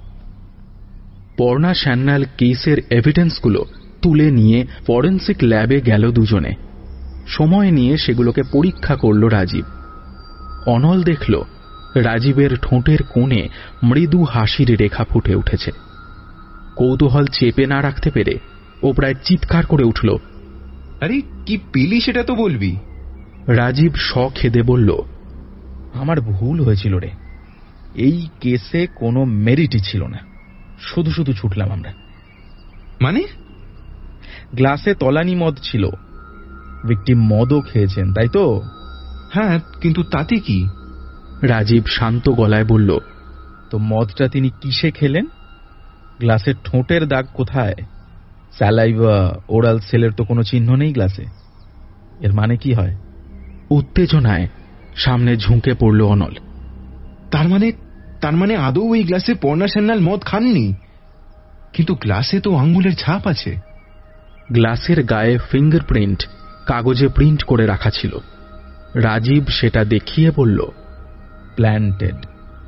পর্ণা সান্যাল কেসের এভিডেন্সগুলো তুলে নিয়ে ফরেন্সিক ল্যাবে গেল দুজনে। সময় নিয়ে সেগুলোকে পরীক্ষা করল রাজীব। অনল দেখল রাজীবের ঠোঁটের কোণে মৃদু হাসির রেখা ফুটে উঠেছে। কৌতূহল চেপে না রাখতে পেরে ও প্রায় চিৎকার করে উঠল, আরে কি পেলি সেটা তো বলবি। রাজীব সখেদে বলল, আমার ভুল হয়েছিল রে, এই কেসে কোনো মেরিটই ছিল না, শুধু শুধু ছুটলাম আমরা। মানে? গ্লাসে তলানি মদ ছিল, ভিকটিম মদও খেয়েছেন, তাই তো? হ্যাঁ, কিন্তু তাতে কি? রাজীব শান্ত গলায় বলল, তো মদটা তিনি কিসে খেলেন? গ্লাসের ঠোঁটের দাগ কোথায়? স্যালাইভা, ওরাল সেলের তো কোনো চিহ্ন নেই গ্লাসে। এর মানে কি হয়? উত্তেজনায় সামনে ঝুঁকে পড়ল অনল। তার মানে তার মানে আদৌ ওই গ্লাসে পর্ণা সান্যাল মদ খাননি? কিন্তু গ্লাসে তো আঙ্গুলের ছাপ আছে। গ্লাসের গায়ে ফিঙ্গারপ্রিন্ট কাগজে প্রিন্ট করে রাখা ছিল। রাজীব সেটা দেখিয়ে বলল, প্ল্যান্টেড।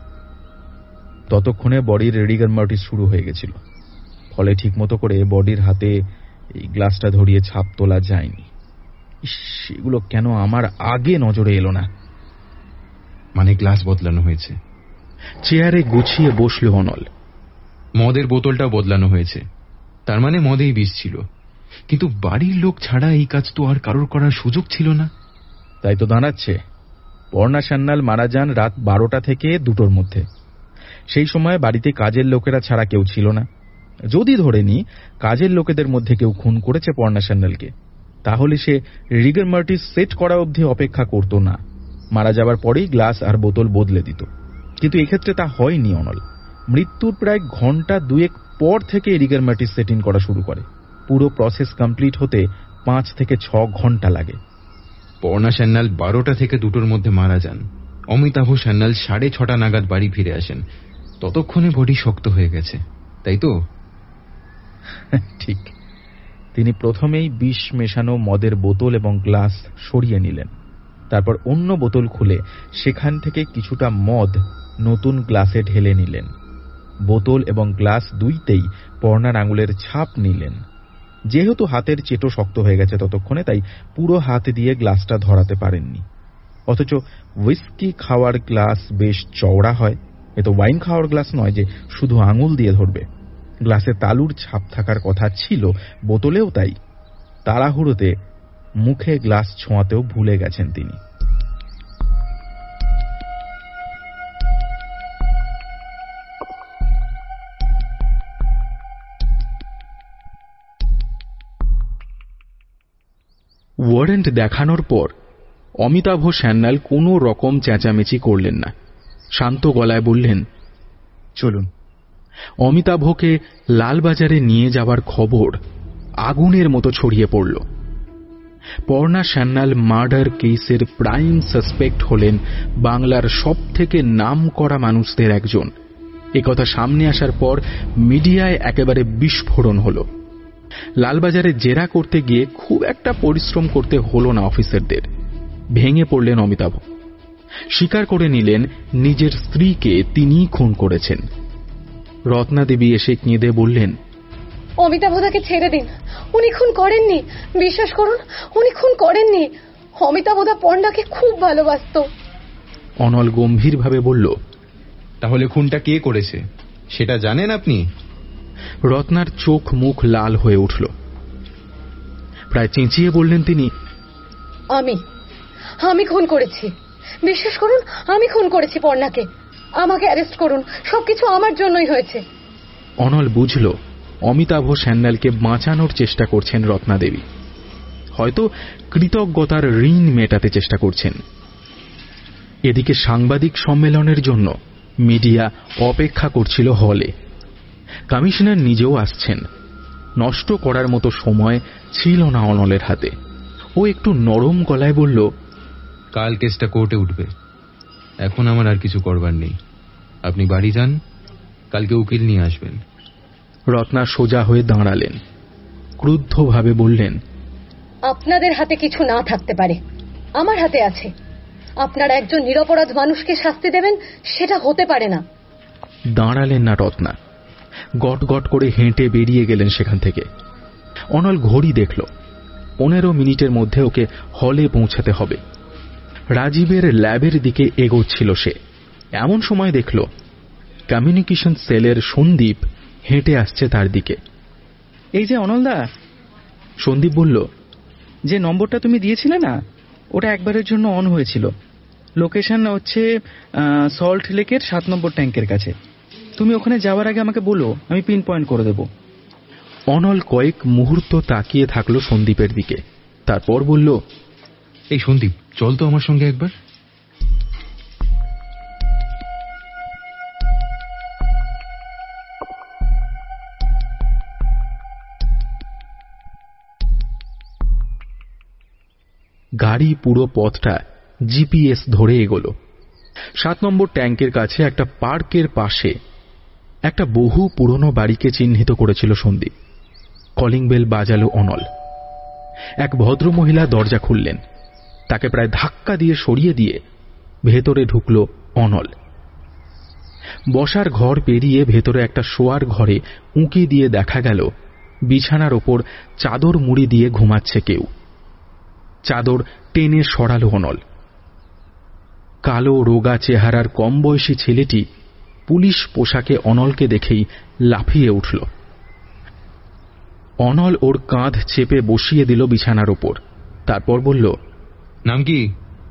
ততক্ষণে বডির রিগার মর্টিস শুরু হয়ে গেছিল, ফলে ঠিকমতো করে বডির হাতে এই গ্লাসটা ধরিয়ে ছাপ তোলা যায়নি। সেগুলো কেন আমার আগে নজরে এলো না? মানে গ্লাস বদলানো হয়েছে। চেয়ারে গুছিয়ে বসল অনল। মদের বোতলটা বদলানো হয়েছে, তার মানে মদেই বিষ ছিল। কিন্তু বাড়ির লোক ছাড়া এই কাজ তো আর কারোর করার সুযোগ ছিল না। তাই তো দাঁড়াচ্ছে পর্ণা সান্যাল মারা যান রাত বারোটা থেকে দুটোর মধ্যে। সেই সময় বাড়িতে কাজের লোকেরা ছাড়া কেউ ছিল না। যদি ধরে নি কাজের লোকেদের মধ্যে কেউ খুন করেছে পর্ণা সান্যালকে, তাহলে সে রিগার মর্টিস সেট করা অবধি অপেক্ষা করত না, মারা যাবার পরেই গ্লাস আর বোতল বদলে দিত। কিন্তু এক্ষেত্রে তা হয়নি অনল। মৃত্যুর প্রায় ঘন্টা দুয়েক পর থেকে রিগার মর্টিস সেটিং করা শুরু করে। পুরো প্রসেস কমপ্লিট হতে পাঁচ থেকে ছ ঘন্টা লাগে। পর্ণা সান্যাল বারোটা থেকে দুটোর মধ্যে মারা যান। অমিতাভ সান্যাল সাড়ে ছটা নাগাদ বাড়ি ফিরে আসেন। ততক্ষণে বডি শক্ত হয়ে গেছে, তাই তো? ঠিক। তিনি প্রথমেই বিষ মেশানো মদের বোতল এবং গ্লাস সরিয়ে নিলেন। তারপর অন্য বোতল খুলে সেখান থেকে কিছুটা মদ নতুন গ্লাসে ঢেলে নিলেন। বোতল এবং গ্লাস দুইতেই পর্ণার আঙুলের ছাপ নিলেন। যেহেতু হাতের চেটো শক্ত হয়ে গেছে ততক্ষণে, তাই পুরো হাত দিয়ে গ্লাসটা ধরাতে পারেননি। অথচ হুইস্কি খাওয়ার গ্লাস বেশ চওড়া হয়, এ তো ওয়াইন খাওয়ার গ্লাস নয় যে শুধু আঙুল দিয়ে ধরবে। গ্লাসে তালুর ছাপ থাকার কথা ছিল, বোতলেও তাই। তাড়াহুড়োতে মুখে গ্লাস ছোঁয়াতেও ভুলে গেছেন তিনি। ওয়ারেন্ট দেখানোর পর অমিতাভ সান্যাল কোনো রকম চেঁচামেচি করলেন না, শান্ত গলায় বললেন, চলুন। অমিতাভকে লালবাজারে নিয়ে যাওয়ার খবর আগুনের মতো ছড়িয়ে পড়ল। পর্ণা সান্যাল মার্ডার কেসের প্রাইম সাসপেক্ট হলেন বাংলার সব থেকে নাম করা মানুষদের একজন। একথা সামনে আসার পর মিডিয়ায় একেবারে বিস্ফোরণ হল। লালবাজারে জেরা করতে গিয়ে খুব একটা পরিশ্রম করতে হলো না অফিসারদের। ভেঙে পড়লেন অমিতাভ, স্বীকার করে নিলেন নিজের স্ত্রীকে তিনিই খুন করেছেন। রত্না দেবী এসে কেঁদে বললেন, অমিতাভদাকে ছেড়ে দিন, উনি খুন করেননি, বিশ্বাস করুন উনি খুন করেননি। অমিতাভদা পর্ণাকে খুব ভালোবাসত। অনল গম্ভীরভাবে বলল, তাহলে খুনটা কে করেছে সেটা জানেন আপনি? রত্নার চোখ মুখ লাল হয়ে উঠল। প্রায় চেঁচিয়ে বললেন তিনি, আমি আমি খুন করেছি, বিশ্বাস করুন আমি খুন করেছি পর্ণাকে। আমাকে অ্যারেস্ট করুন, সবকিছু আমার জন্যই হয়েছে। অনল বুঝল অমিতাভ সান্যালকে বাঁচানোর চেষ্টা করছেন রত্না দেবী, হয়তো কৃতজ্ঞতার ঋণ মেটাতে চেষ্টা করছেন। এদিকে সাংবাদিক সম্মেলনের জন্য মিডিয়া অপেক্ষা করছিল হলে। কমিশনার নিজেও আসছেন। নষ্ট করার মতো সময় ছিল না অনলের হাতে। ও একটু নরম গলায় বলল, কাল কেসটা কোর্টে উঠবে, এখন আমার আর কিছু করবার নেই। আপনি বাড়ি যান, কালকে উকিল নিয়ে আসবেন। রত্না সোজা হয়ে দাঁড়ালেন, ক্রুদ্ধভাবে বললেন, আপনাদের হাতে কিছু না থাকতে পারে, আমার হাতে আছে। আপনারা একজন নিরপরাধ মানুষকে শাস্তি দেবেন, সেটা হতে পারে না। দাঁড়ালেন না রত্না, গট গট করে হেঁটে বেরিয়ে গেলেন সেখান থেকে। অনল ঘড়ি দেখল, পনেরো মিনিটের মধ্যে ওকে হলে পৌঁছাতে হবে। রাজীবের ল্যাবের দিকে এগোচ্ছিল সে। এমন সময় দেখল কমিউনিকেশন সেলের সন্দীপ হেঁটে আসছে তার দিকে। এই যে অনলদা। সন্দীপ বলল, যে নম্বরটা তুমি দিয়েছিলে না, ওটা একবারের জন্য অন হয়েছিল। লোকেশন হচ্ছে সল্ট লেকের সাত নম্বর ট্যাঙ্কের কাছে। তুমি ওখানে যাওয়ার আগে আমাকে বলো, আমি পিন পয়েন্ট করে দেব। অনল কয়েক মুহূর্ত তাকিয়ে থাকলো সন্দীপের দিকে, তারপর বলল, এই সন্দীপ, চল তো আমার সঙ্গে একবার। গাড়ি পুরো পথটা জিপিএস ধরে এগোলো। সাত নম্বর ট্যাঙ্কের কাছে একটা পার্কের পাশে একটা বহু পুরনো বাড়িকে চিহ্নিত করেছিল সন্দীপ। কলিং বেল বাজালো অনল। এক ভদ্রমহিলা দরজা খুললেন। তাকে প্রায় ধাক্কা দিয়ে সরিয়ে দিয়ে ভেতরে ঢুকল অনল। বসার ঘর পেরিয়ে ভেতরে একটা শোয়ার ঘরে উঁকি দিয়ে দেখা গেল বিছানার ওপর চাদর মুড়ি দিয়ে ঘুমাচ্ছে কেউ। চাদর টেনে সরালো অনল। কালো রোগা চেহারার কম বয়সী ছেলেটি পুলিশ পোশাকে অনলকে দেখেই লাফিয়ে উঠল। অনল ওর কাঁধ চেপে বসিয়ে দিল বিছানার ওপর, তারপর বলল, নাম কি?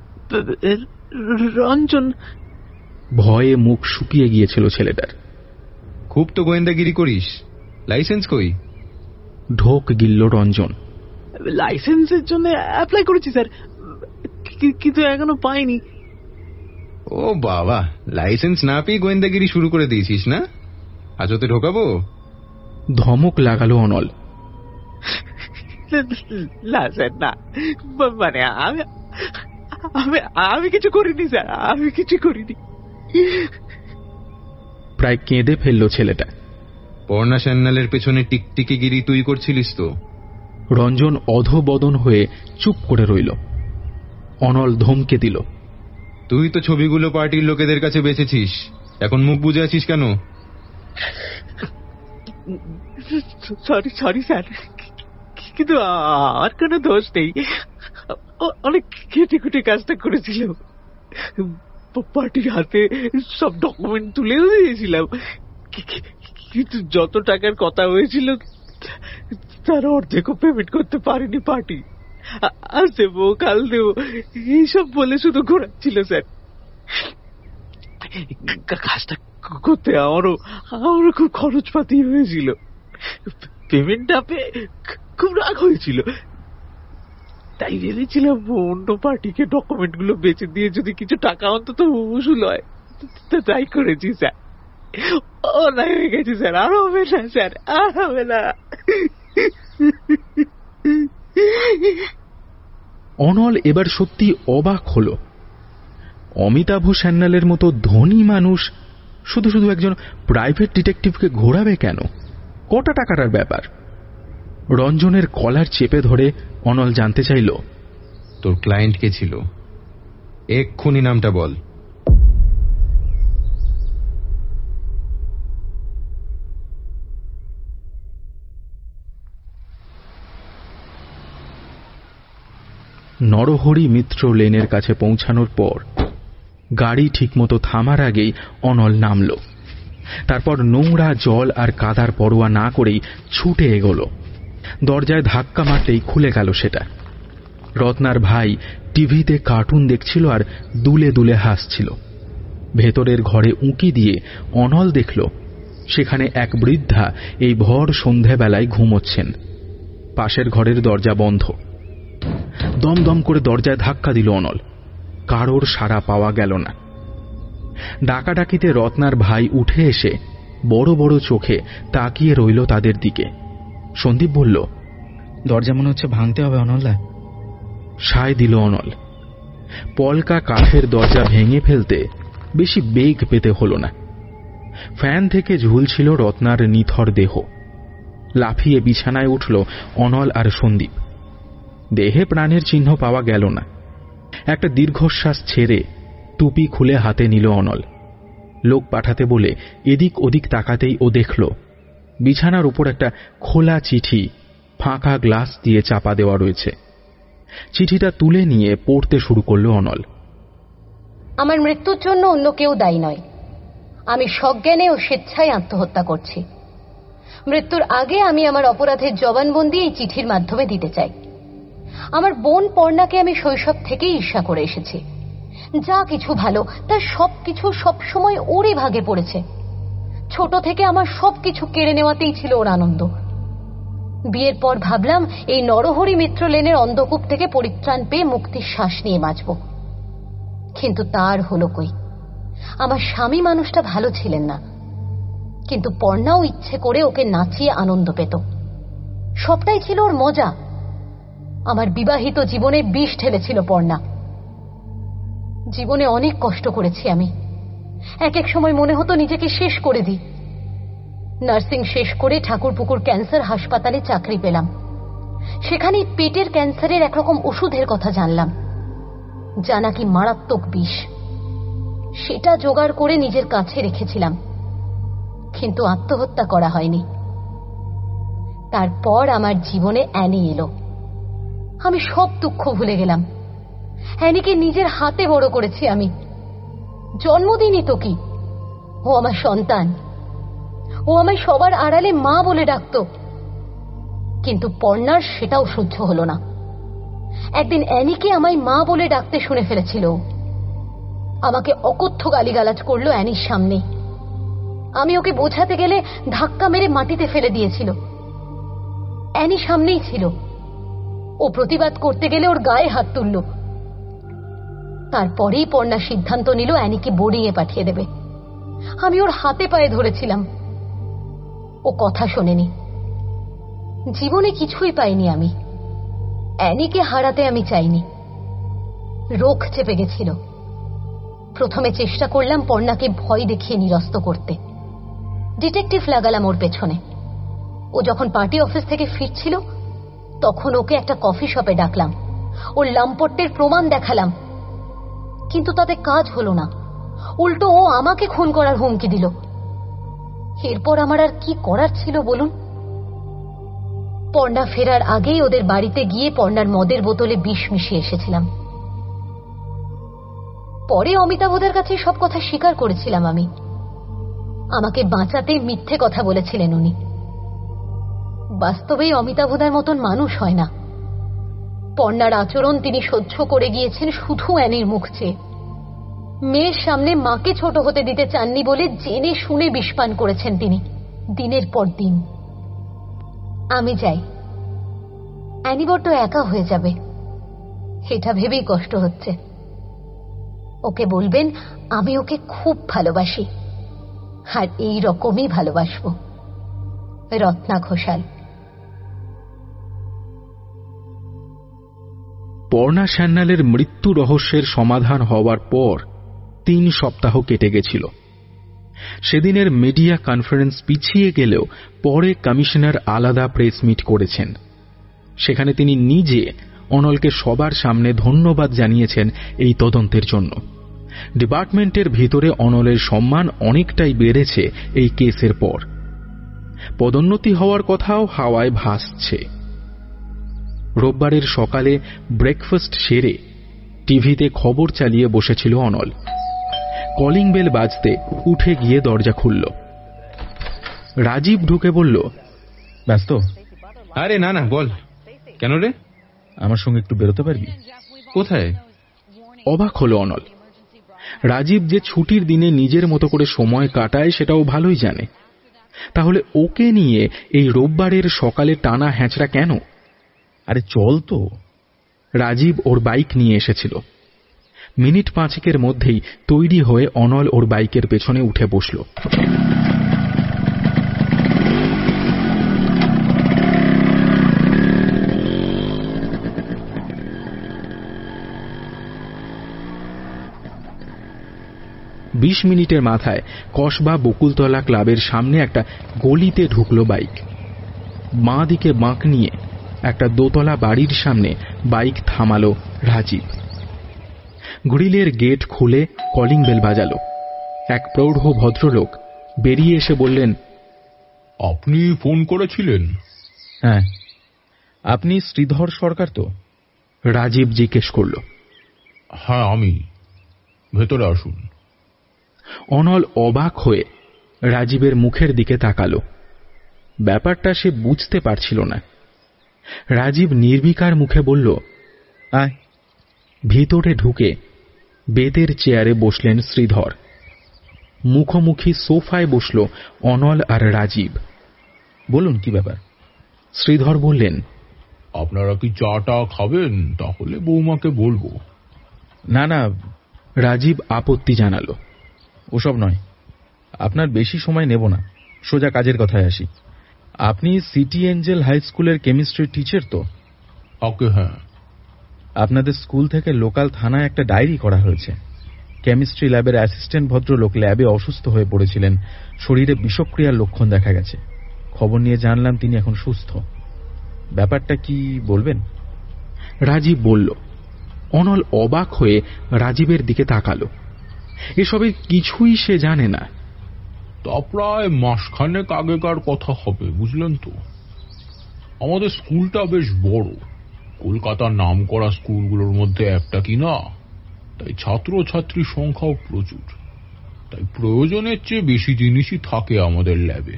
রঞ্জন। ভয়ে মুখ শুকিয়ে গিয়েছিল ছেলেটার। খুব তো গোয়েন্দাগিরি করিস, লাইসেন্স কই? ঢোক গিলল রঞ্জন। লাইসেন্সের জন্য অ্যাপ্লাই করেছি স্যার, কিন্তু এখনো পাইনি। ও বাবা, লাইসেন্স না পেয়ে গোয়েন্দাগিরি শুরু করে দিয়েছিস না? আজতে ঢোকাবো? ধমক লাগালো অনল। না স্যার, না, মানে আমি আমি আমি কিছু করিনি স্যার, আমি কিছু করিনি। প্রায় কেঁদে ফেলল ছেলেটা। পর্ণা সান্যালের পেছনে টিকটিকি গিরি তুই করছিলিস তো? রঞ্জন অধবদন হয়ে চুপ করে রইল। অনল ধমকে দিল, তুই তো ছবিগুলো পার্টির লোকেদের কাছে বেচেছিস, এখন মুখ বুজে আছিস কেন? সরি সরি স্যার, কিন্তু আর কোনো দোষ নেই। অনেক কেটে কুটে কাজটা করেছিল। পার্টির হাতে সব ডকুমেন্ট তুলেও দিয়েছিলাম, কিন্তু যত টাকার কথা হয়েছিল তার অর্ধেকও পেমেন্ট করতে পারেনি পার্টি। আজ দেবো, কাল দেবো এইসব বলে শুধু ঘোরাচ্ছিল স্যার। কাজটা করতে আমারও আমারও খুব খরচপাতি হয়েছিল। পেমেন্ট না পেয়ে খুব রাগ হয়েছিল। তাই ভেবেছিলাম অন্য পার্টিকে ডকুমেন্ট গুলো বেচে দিয়ে যদি কিছু টাকা অন্তত উসুল হয়। তাই করেছি স্যার। অন্যায় হয়ে গেছে স্যার, আর হবে না স্যার, আর হবে না। অনল এবার সত্যি অবাক হল। অমিতাভ সান্যালের মতো ধনী মানুষ শুধু শুধু একজন প্রাইভেট ডিটেকটিভকে ঘোরাবে কেন? কটা টাকার ব্যাপার? রঞ্জনের কলার চেপে ধরে অনল জানতে চাইল, তোর ক্লায়েন্ট কে ছিল? এক্ষুনি নামটা বল। নরহরি মিত্র লেনের কাছে পৌঁছানোর পর গাড়ি ঠিকমতো থামার আগেই অনল নামল। তারপর নোংরা জল আর কাদার পরোয়া না করেই ছুটে এগোল। দরজায় ধাক্কা মারতেই খুলে গেল সেটা। রত্নার ভাই টিভিতে কার্টুন দেখছিল আর দুলে দুলে হাসছিল। ভেতরের ঘরে উঁকি দিয়ে অনল দেখল সেখানে এক বৃদ্ধা এই ভর সন্ধেবেলায় ঘুমোচ্ছেন। পাশের ঘরের দরজা বন্ধ। দমদম করে দরজায় ধাক্কা দিল অনল। কারোর সাড়া পাওয়া গেল না। ডাকাডাকিতে রত্নার ভাই উঠে এসে বড় বড় চোখে তাকিয়ে রইল তাদের দিকে। সন্দীপ বলল, দরজা মনে হচ্ছে ভাঙতে হবে অনলদা। সায় দিল অনল। পলকা কাঠের দরজা ভেঙে ফেলতে বেশি বেগ পেতে হল না। ফ্যান থেকে ঝুলছিল রত্নার নিথর দেহ। লাফিয়ে বিছানায় উঠল অনল আর সন্দীপ। দেহে প্রাণের চিহ্ন পাওয়া গেল না। একটা দীর্ঘশ্বাস ছেড়ে টুপি খুলে হাতে নিল অনল। লোক পাঠাতে বলে এদিক ওদিক তাকাতেই ও দেখল বিছানার উপর একটা খোলা চিঠি ফাঁকা গ্লাস দিয়ে চাপা দেওয়া রয়েছে। চিঠিটা তুলে নিয়ে পড়তে শুরু করল অনল। আমার মৃত্যুর জন্য অন্য কেউ দায়ী নয়। আমি সজ্ঞানে ও স্বেচ্ছায় আত্মহত্যা করছি। মৃত্যুর আগে আমি আমার অপরাধের জবানবন্দি এই চিঠির মাধ্যমে দিতে চাই। আমার বোন পর্ণাকে আমি শৈশব থেকেই ঈর্ষা করে এসেছি। যা কিছু ভালো তার সবকিছু সবসময় ওরই ভাগে পড়েছে। ছোট থেকে আমার সবকিছু কেড়ে নেওয়াতেই ছিল ওর আনন্দ। বিয়ের পর ভাবলাম এই নরহরি মিত্র লেনের অন্ধকূপ থেকে পরিত্রাণ পেয়ে মুক্তির শ্বাস নিয়ে বাঁচব, কিন্তু তার হলো কই। আমার স্বামী মানুষটা ভালো ছিলেন না, কিন্তু পর্ণাও ইচ্ছে করে ওকে নাচিয়ে আনন্দ পেত। সবটাই ছিল ওর মজা। আমার বিবাহিত জীবনে বিষ ঢেলেছিল পর্ণা। জীবনে অনেক কষ্ট করেছি আমি। এক এক সময় মনে হতো নিজেকে শেষ করে দিই। নার্সিং শেষ করে ঠাকুরপুকুর ক্যান্সার হাসপাতালে চাকরি পেলাম। সেখানেই পেটের ক্যান্সারের একরকম ওষুধের কথা জানলাম, যা নাকি মারাত্মক বিষ। সেটা জোগাড় করে নিজের কাছে রেখেছিলাম, কিন্তু আত্মহত্যা করা হয়নি। তারপর আমার জীবনে অ্যানি এলো। আমি সব দুঃখ ভুলে গেলাম। অ্যানিকে নিজের হাতে বড় করেছি আমি। জন্মদিনই তো কি, ও আমার সন্তান। ও আমায় সবার আড়ালে মা বলে ডাকত, কিন্তু পর্ণার সেটাও সহ্য হলো না। একদিন অ্যানিকে আমায় মা বলে ডাকতে শুনে ফেলেছিল। আমাকে অকথ্য গালিগালাজ করলো অ্যানির সামনে। আমি ওকে বোঝাতে গেলে ধাক্কা মেরে মাটিতে ফেলে দিয়েছিল। অ্যানি সামনেই ছিল। ও প্রতিবাদ করতে গেলে ওর গায়ে হাত তুলল। তারপরেই পর্ণা সিদ্ধান্ত নিল অ্যানিকে বোর্ডিংয়ে পাঠিয়ে দেবে। আমি ওর হাতে পায়ে ধরেছিলাম, ও কথা শোনেনি। জীবনে কিছুই পাইনি আমি। অ্যানিকে হারাতে আমি চাইনি। রোখ চেপে গেছিল। প্রথমে চেষ্টা করলাম পর্ণাকে ভয় দেখিয়ে নিরস্ত করতে। ডিটেকটিভ লাগালাম ওর পেছনে। ও যখন পার্টি অফিস থেকে ফিরছিল তখন ওকে একটা কফি শপে ডাকলাম। ওর লাম্পট্যের প্রমাণ দেখালাম, কিন্তু তাতে কাজ হলো না। উল্টো ও আমাকে খুন করার হুমকি দিল। এরপর আমার আর কি করার ছিল বলুন? পর্ণা ফেরার আগেই ওদের বাড়িতে গিয়ে পর্ণার মদের বোতলে বিষ মিশিয়ে এসেছিলাম। পরে অমিতাভদের কাছে সব কথা স্বীকার করেছিলাম আমি। আমাকে বাঁচাতে মিথ্যে কথা বলেছিলেন উনি। বাস্তবেই অমিতাভদার মতন মানুষ হয় না। পর্ণার আচরণ তিনি সহ্য করে গিয়েছেন শুধু অ্যানির মুখ চেয়ে। মেয়ের সামনে মাকে ছোট হতে দিতে চাননি বলে জেনে শুনে বিষপান করেছেন তিনি দিনের পর দিন। আমি যাই, অ্যানি বড্ড একা হয়ে যাবে। এটা ভেবেই কষ্ট হচ্ছে। ওকে বলবেন আমি ওকে খুব ভালোবাসি, আর এই রকমই ভালোবাসবো। রত্না ঘোষাল। পর্ণা সান্যালের মৃত্যু রহস্যের সমাধান হওয়ার পর তিন সপ্তাহ কেটে গেছিল। সেদিনের মিডিয়া কনফারেন্স পিছিয়ে গেলেও পরে কমিশনার আলাদা প্রেস মিট করেছেন। সেখানে তিনি নিজে অনলকে সবার সামনে ধন্যবাদ জানিয়েছেন এই তদন্তের জন্য। ডিপার্টমেন্টের ভিতরে অনলের সম্মান অনেকটাই বেড়েছে এই কেসের পর। পদোন্নতি হওয়ার কথাও হাওয়ায় ভাসছে। রোববারের সকালে ব্রেকফাস্ট সেরে টিভিতে খবর চালিয়ে বসেছিল অনল। কলিং বেল বাজতে উঠে গিয়ে দরজা খুলল। রাজীব ঢুকে বলল, ব্যস্ত? আরে না না, বল। কেন রে? আমার সঙ্গে একটু বেরোতে পারবি? কোথায়? অবাক হলো অনল। রাজীব যে ছুটির দিনে নিজের মতো করে সময় কাটায় সেটাও ভালোই জানে। তাহলে ওকে নিয়ে এই রোববারের সকালে টানা হ্যাঁচড়া কেন? আরে চল তো। রাজীব ওর বাইক নিয়ে এসেছিল। মিনিট পাঁচেকের মধ্যেই তৈরি হয়ে অনল ওর বাইকের পেছনে উঠে বসল। বিশ মিনিটের মাথায় কসবা বকুলতলা ক্লাবের সামনে একটা গলিতে ঢুকল বাইক। বাঁ দিকে বাঁক নিয়ে একটা দোতলা বাড়ির সামনে বাইক থামালো রাজীব। গ্রিলের গেট খুলে কলিং বেল বাজালো। এক প্রৌঢ় ভদ্রলোক বেরিয়ে এসে বললেন, আপনি ফোন করেছিলেন? হ্যাঁ। আপনি শ্রীধর সরকার তো? রাজীব জিজ্ঞেস করল। হ্যাঁ আমি। ভেতরে আসুন। অনল অবাক হয়ে রাজীবের মুখের দিকে তাকালো। ব্যাপারটা সে বুঝতে পারছিল না। রাজীব নির্বিকার মুখে বলল, আয়। ভিতরে ঢুকে বেতের চেয়ারে বসলেন শ্রীধর। মুখোমুখি সোফায় বসল অনল আর রাজীব। বলুন কি ব্যাপার? শ্রীধর বললেন, আপনারা কি চাটা খাবেন? তাহলে বৌমাকে বলবো। না না, রাজীব আপত্তি জানালো। ওসব নয়, আপনার বেশি সময় নেব না, সোজা কাজের কথায় আসি। আপনি সিটি এঞ্জেল হাই স্কুলের কেমিস্ট্রি টিচার তো? ওকে, হ্যাঁ। আপনাদের স্কুল থেকে লোকাল থানায় একটা ডায়েরি করা হয়েছে। কেমিস্ট্রি ল্যাবের অ্যাসিস্ট্যান্ট ভদ্রলোক ল্যাবে অসুস্থ হয়ে পড়েছিলেন, শরীরে বিষক্রিয়ার লক্ষণ দেখা গেছে। খবর নিয়ে জানলাম তিনি এখন সুস্থ। ব্যাপারটা কি বলবেন? রাজীব বলল। অনল অবাক হয়ে রাজীবের দিকে তাকালো। এসবের কিছুই সে জানে না। তা প্রায় মাসখানেক আগেকার কথা হবে, বুঝলেন তো। আমাদের স্কুলটা বেশ বড়, কলকাতার নাম করা স্কুলগুলোর মধ্যে একটা কিনা, তাই ছাত্র ছাত্রীর সংখ্যাও প্রচুর। তাই প্রয়োজনের চেয়ে বেশি জিনিসই থাকে আমাদের ল্যাবে।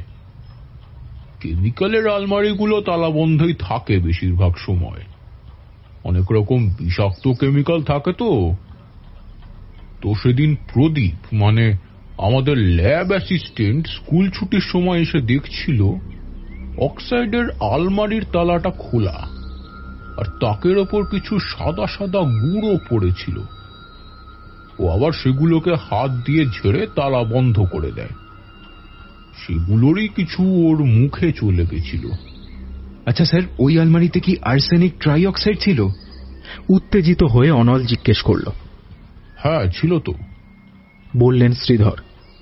কেমিক্যালের আলমারিগুলো তালাবন্ধই থাকে বেশিরভাগ সময়। অনেক রকম বিষাক্ত কেমিক্যাল থাকে তো। তো সেদিন প্রদীপ, মানে আমাদের ল্যাব অ্যাসিস্ট্যান্ট, স্কুল ছুটির সময় এসে দেখছিল অক্সাইডের আলমারির তালাটা খোলা, আর তাকের ওপর কিছু সাদা সাদা গুঁড়ো পড়েছিল। ও আবার সেগুলোকে হাত দিয়ে ঝেড়ে তালা বন্ধ করে দেয়। সেগুলোরই কিছু ওর মুখে চলে গেছিল। আচ্ছা স্যার, ওই আলমারিতে কি আর্সেনিক ট্রাইঅক্সাইড ছিল? উত্তেজিত হয়ে অনল জিজ্ঞেস করল। হ্যাঁ ছিল তো, বললেন শ্রীধর।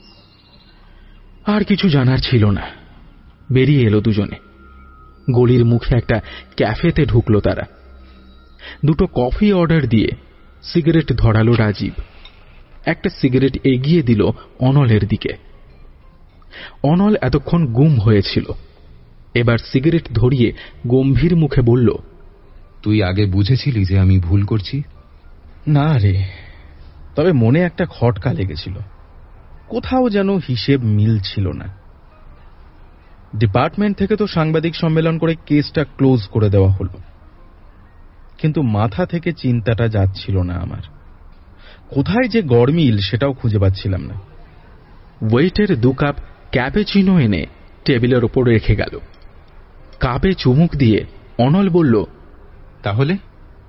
আর কিছু জানার ছিল না। বেরিয়ে এলো দুজনে। গলির মুখে একটা ক্যাফেতে ঢুকলো তারা। দুটো কফি অর্ডার দিয়ে সিগারেট ধরালো রাজীব। একটা সিগারেট এগিয়ে দিল অনলের দিকে। অনল এতক্ষণ গুম হয়েছিল। এবার সিগারেট ধরিয়ে গম্ভীর মুখে বলল, তুই আগে বুঝেছিলি যে আমি ভুল করছি? না রে, তবে মনে একটা খটকা লেগেছিল। কোথাও যেন হিসেব মিলছিল না। ডিপার্টমেন্ট থেকে তো সাংবাদিক সম্মেলন করে কেসটা ক্লোজ করে দেওয়া হলো, কিন্তু মাথা থেকে চিন্তাটা যাচ্ছিল না আমার। কোথায় যে গড়মিল সেটাও খুঁজে পাচ্ছিলাম না। ওয়েটের দু কাপ ক্যাপেচিনো এনে টেবিলের ওপর রেখে গেল। কাপে চুমুক দিয়ে অনল বলল, তাহলে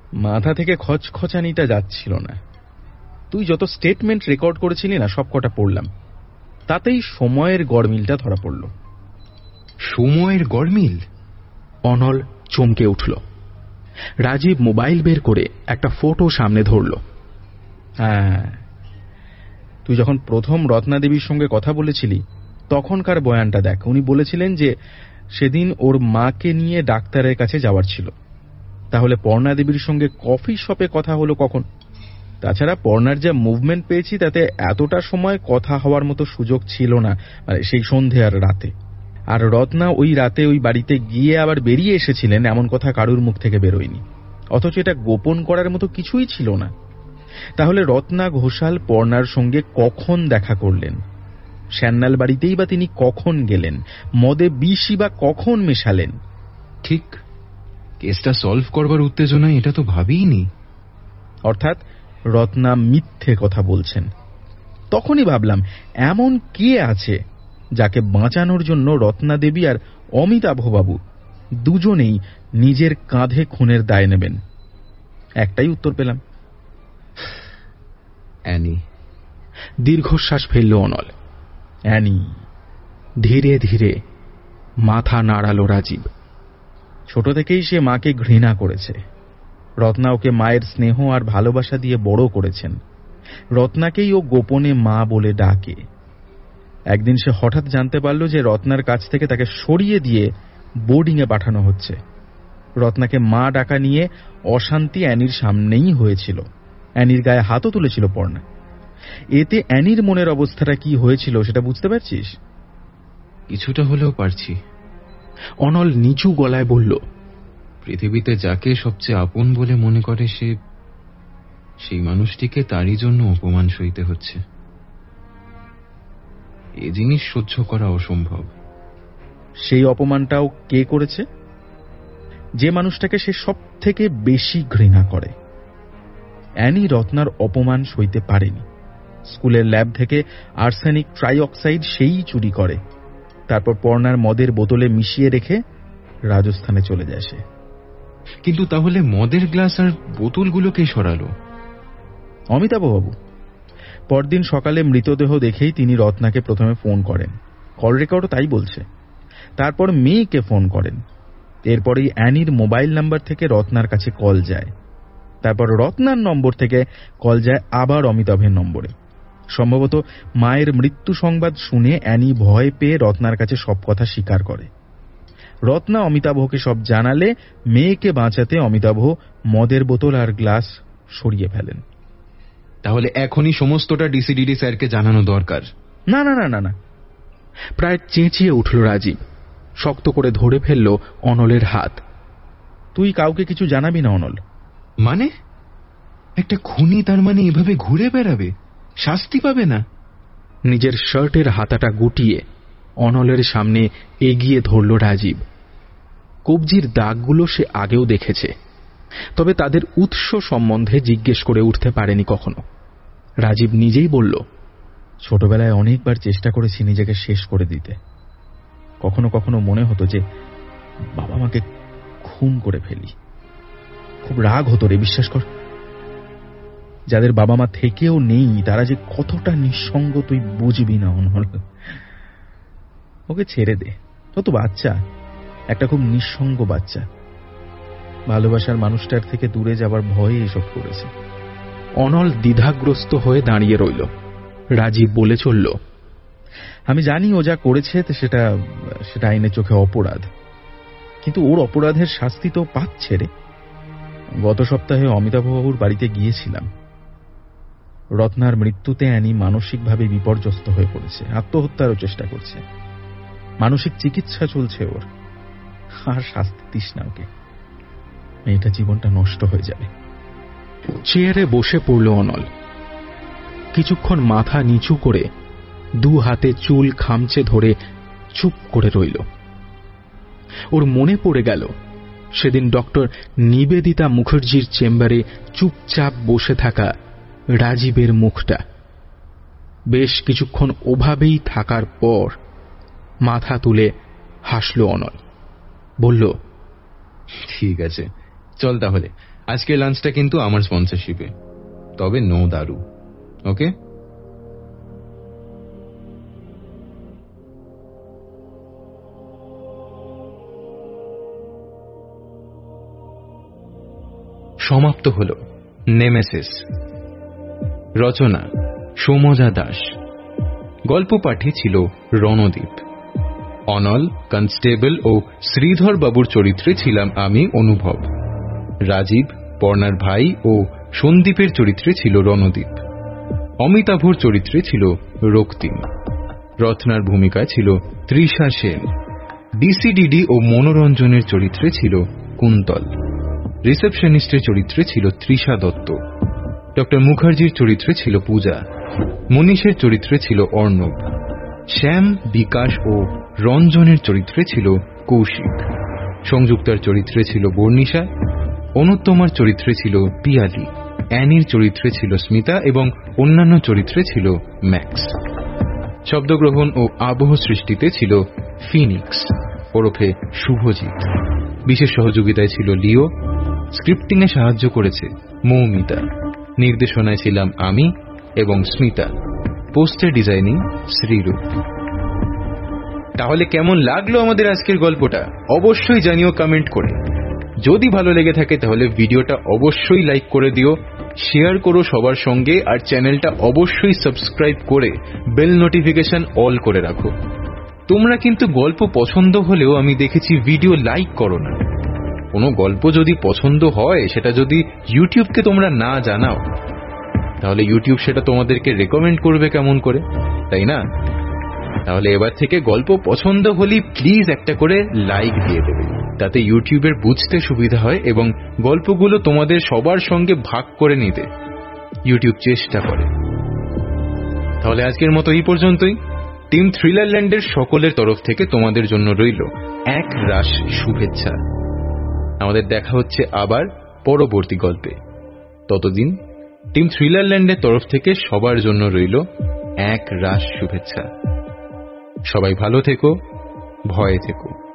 মাথা থেকে খচখচানিটা যাচ্ছিল না। তুই যত স্টেটমেন্ট রেকর্ড করেছিলি না সব কটা পড়লাম, তাতেই সময়ের গড়মিলটা ধরা পড়ল। সময়ের গড়মিল? অনল চমকে উঠল। রাজীব মোবাইল বের করে একটা ফটো সামনে ধরল। হ্যাঁ, তুই যখন প্রথম রত্নাদেবীর সঙ্গে কথা বলেছিলি তখনকার বয়ানটা দেখ। উনি বলেছিলেন যে সেদিন ওর মাকে নিয়ে ডাক্তারের কাছে যাওয়ার ছিল। তাহলে পর্ণা দেবীর সঙ্গে কফি শপে কথা হলো কখন? তাছাড়া পর্ণার যা মুভমেন্ট পেয়েছি তাতে এতটা সময় কথা হওয়ার মতো সুযোগ ছিল না, মানে সেই সন্ধে আর রাতে। আর রত্না ওই রাতে ওই বাড়িতে গিয়ে আবার বেরিয়ে এসেছিলেন এমন কথা কারুর মুখ থেকে বেরোয়নি, অথচ এটা গোপন করার মতো কিছুই ছিল না। তাহলে রত্না ঘোষাল পর্ণার সঙ্গে কখন দেখা করলেন? শ্যান্নাল বাড়িতেই বা তিনি কখন গেলেন? মদে বিষই বা কখন মেশালেন? ঠিক, কেসটা সলভ করবার উত্তেজনায় এটা তো ভাবিনি। অর্থাৎ রত্না মিথ্যে কথা বলছেন। তখনই ভাবলাম এমন কে আছে যাকে বাঁচানোর জন্য রত্না দেবী আর অমিতাভবাবু দুজনেই নিজের কাঁধে খুনের দায় নেবেন। একটাই উত্তর পেলাম, অ্যানি। দীর্ঘশ্বাস ফেলল অনল। অ্যানি। ধীরে ধীরে মাথা নাড়ালো রাজীব। ছোট থেকেই সে মাকে ঘৃণা করেছে। রত্না ওকে মায়ের স্নেহ আর ভালোবাসা দিয়ে বড় করেছেন। রত্নাকেই ও গোপনে মা বলে ডাকে। একদিন সে হঠাৎ জানতে পারল যে রত্নার কাছ থেকে তাকে সরিয়ে দিয়ে বোর্ডিংয়ে পাঠানো হচ্ছে। রত্নাকে মা ডাকা নিয়ে অশান্তি অ্যানির সামনেই হয়েছিল। অ্যানির গায়ে হাতও তুলেছিল পর্ণা। এতে অ্যানির মনের অবস্থাটা কি হয়েছিল সেটা বুঝতে পারছিস? কিছুটা হলেও পারছি। অনল নিচু গলায় বলল, পৃথিবীতে যাকে সবচেয়ে আপন বলে মনে করে সে সেই মানুষটিকে তারই জন্য অপমান সইতে হচ্ছে। এ জিনিস সহ্য করা অসম্ভব। সেই অপমানটাও কে করেছে? যে মানুষটাকে সে সব থেকে বেশি ঘৃণা করে। অ্যানি রত্নার অপমান সইতে পারেনি। স্কুলের ল্যাব থেকে আর্সেনিক ট্রাইঅক্সাইড সেই চুরি করে, তারপর পর্ণার মদের বোতলে মিশিয়ে রেখে রাজস্থানে চলে যায় সে। কিন্তু তাহলে মদের গ্লাস আর বোতলগুলোকে সরালো অমিতাভবাবু। পরদিন সকালে মৃতদেহ দেখেই তিনি রত্নাকে প্রথমে ফোন করেন, কল রেকর্ডও তাই বলছে। তারপর মেয়েকে ফোন করেন। এরপরেই অ্যানির মোবাইল নাম্বার থেকে রত্নার কাছে কল যায়। তারপর রত্নার নম্বর থেকে কল যায় আবার অমিতাভের নম্বরে। সম্ভবত মায়ের মৃত্যু সংবাদ শুনে অ্যানি ভয় পেয়ে রত্নার কাছে সব কথা স্বীকার করে। রত্না অমিতাভকে সব জানালে মেয়েকে বাঁচাতে অমিতাভ মদের বোতল আর গ্লাস সরিয়ে ফেলেন। তাহলে এখনই সমস্তটা ডিসিডিডি স্যারকে জানানো দরকার। না না না না না প্রায় চেঁচিয়ে উঠল রাজীব। শক্ত করে ধরে ফেলল অনলের হাত। তুই কাউকে কিছু জানাবি না অনল। মানে একটা খুনি তার মানে এভাবে ঘুরে বেড়াবে, শাস্তি পাবে না? নিজের শার্টের হাতাটা গুটিয়ে অনলের সামনে এগিয়ে ধরল রাজীব। কবজির দাগগুলো সে আগেও দেখেছে, তবে তাদের উৎস সম্বন্ধে জিজ্ঞেস করে উঠতে পারেনি কখনো। রাজীব নিজেই বলল, ছোটবেলায় অনেকবার চেষ্টা করেছি নিজেকে শেষ করে দিতে। কখনো কখনো মনে হতো যে বাবা মাকে খুন করে ফেলি। খুব রাগ হতো রে, বিশ্বাস কর। যাদের বাবা মা থেকেও নেই তারা যে কতটা নিঃসঙ্গ তুই বুঝবি না অনল। ওকে ছেড়ে দে, ও তো বাচ্চা, একটা খুব নিঃসঙ্গ বাচ্চা। ভালোবাসার মানুষটার থেকে দূরে যাবার ভয়ে এসব করেছে। অনল দ্বিধাগ্রস্ত হয়ে দাঁড়িয়ে রইল। রাজীব বলে চলল, আমি জানি ও যা করেছে সেটা সেটা আইনের চোখে অপরাধ, কিন্তু ওর অপরাধের শাস্তি তো পাচ্ছে রে। গত সপ্তাহে অমিতাভবাবুর বাড়িতে গিয়েছিলাম। রত্নার মৃত্যুতে অ্যানি মানসিকভাবে বিপর্যস্ত হয়ে পড়েছে, আত্মহত্যারও চেষ্টা করছে। মানসিক চিকিৎসা চলছে ওর। আর শাস্তি দিস না ওকে, মেয়েটা জীবনটা নষ্ট হয়ে যাবে। চেয়ারে বসে পড়ল অনল। কিছুক্ষণ মাথা নিচু করে দু হাতে চুল খামচে ধরে চুপ করে রইল। ওর মনে পড়ে গেল সেদিন ডক্টর নিবেদিতা মুখার্জির চেম্বারে চুপচাপ বসে থাকা রাজীবের মুখটা। বেশ কিছুক্ষণ ওভাবেই থাকার পর মাথা তুলে হাসল অনল। বলল, ঠিক আছে, চল তাহলে আজকে লাঞ্চটা কিন্তু আমার স্পন্সরশিপে, তবে নো দারু। ওকে? সমাপ্ত হল নেমেসিস। রচনা সৌমজা দাস। গল্প পাঠে ছিল রণদীপ। অনল, কনস্টেবল ও শ্রীধর বাবুর চরিত্রে ছিলাম আমি অনুভব। রাজীব, পর্ণার ভাই ও সন্দীপের চরিত্রে ছিল রণদীপ। অমিতাভর চরিত্রে ছিল রক্তিম। রত্নার ভূমিকায় ছিল তৃষা সেন। ডিসিডিডি ও মনোরঞ্জনের চরিত্রে ছিল কুন্তল। রিসেপশনিস্টের চরিত্রে ছিল তৃষা দত্ত। ডক্টর মুখার্জির চরিত্রে ছিল পূজা। মনীষের চরিত্রে ছিল অর্ণব। শ্যাম, বিকাশ ও রঞ্জনের চরিত্রে ছিল কৌশিক। সংযুক্তার চরিত্রে ছিল বর্ণিশা। অনুত্তমার চরিত্রে ছিল পিয়ালি। অ্যানির চরিত্রে ছিল স্মিতা এবং অন্যান্য চরিত্রে ছিল ম্যাক্স। শব্দগ্রহণ ও আবহ সৃষ্টিতে ছিল ফিনিক্স ওরফে শুভজিৎ। বিশেষ সহযোগিতায় ছিল লিও। স্ক্রিপ্টিং এ সাহায্য করেছে মৌমিতা। নির্দেশনায় ছিলাম আমি এবং স্মিতা। Poster designing Shrirup. তাহলে কেমন লাগলো আমাদের আজকের গল্পটা অবশ্যই জানিও কমেন্ট করে। যদি ভালো লেগে থাকে তাহলে ভিডিওটা অবশ্যই লাইক করে দিও, শেয়ার করো সবার সঙ্গে, আর চ্যানেলটা অবশ্যই সাবস্ক্রাইব করে বেল নোটিফিকেশন অল করে রাখো। তোমরা কিন্তু গল্প পছন্দ হলেও আমি দেখেছি ভিডিও লাইক করো না। কোনো গল্প যদি পছন্দ হয় সেটা যদি ইউটিউবকে তোমরা না জানাও তাহলে ইউটিউব সেটা তোমাদেরকে রেকমেন্ড করবে কেমন করে, তাই না? তাহলে এবার থেকে গল্প পছন্দ হলেই প্লিজ একটা করে লাইক দিয়ে দেবে, তাতে ইউটিউবের বুঝতে সুবিধা হয় এবং গল্পগুলো তোমাদের সবার সঙ্গে ভাগ করে নিতে ইউটিউব চেষ্টা করে। তাহলে আজকের মতো এই পর্যন্তই। টিম থ্রিলার ল্যান্ডের সকলের তরফ থেকে তোমাদের জন্য রইল এক রাশ শুভেচ্ছা। আমাদের দেখা হচ্ছে আবার পরবর্তী গল্পে। ততদিন টিম থ্রিলার ল্যান্ডের তরফ থেকে সবার জন্য রইল এক রাশ শুভেচ্ছা। সবাই ভালো থেকো, ভয়ে থেকো।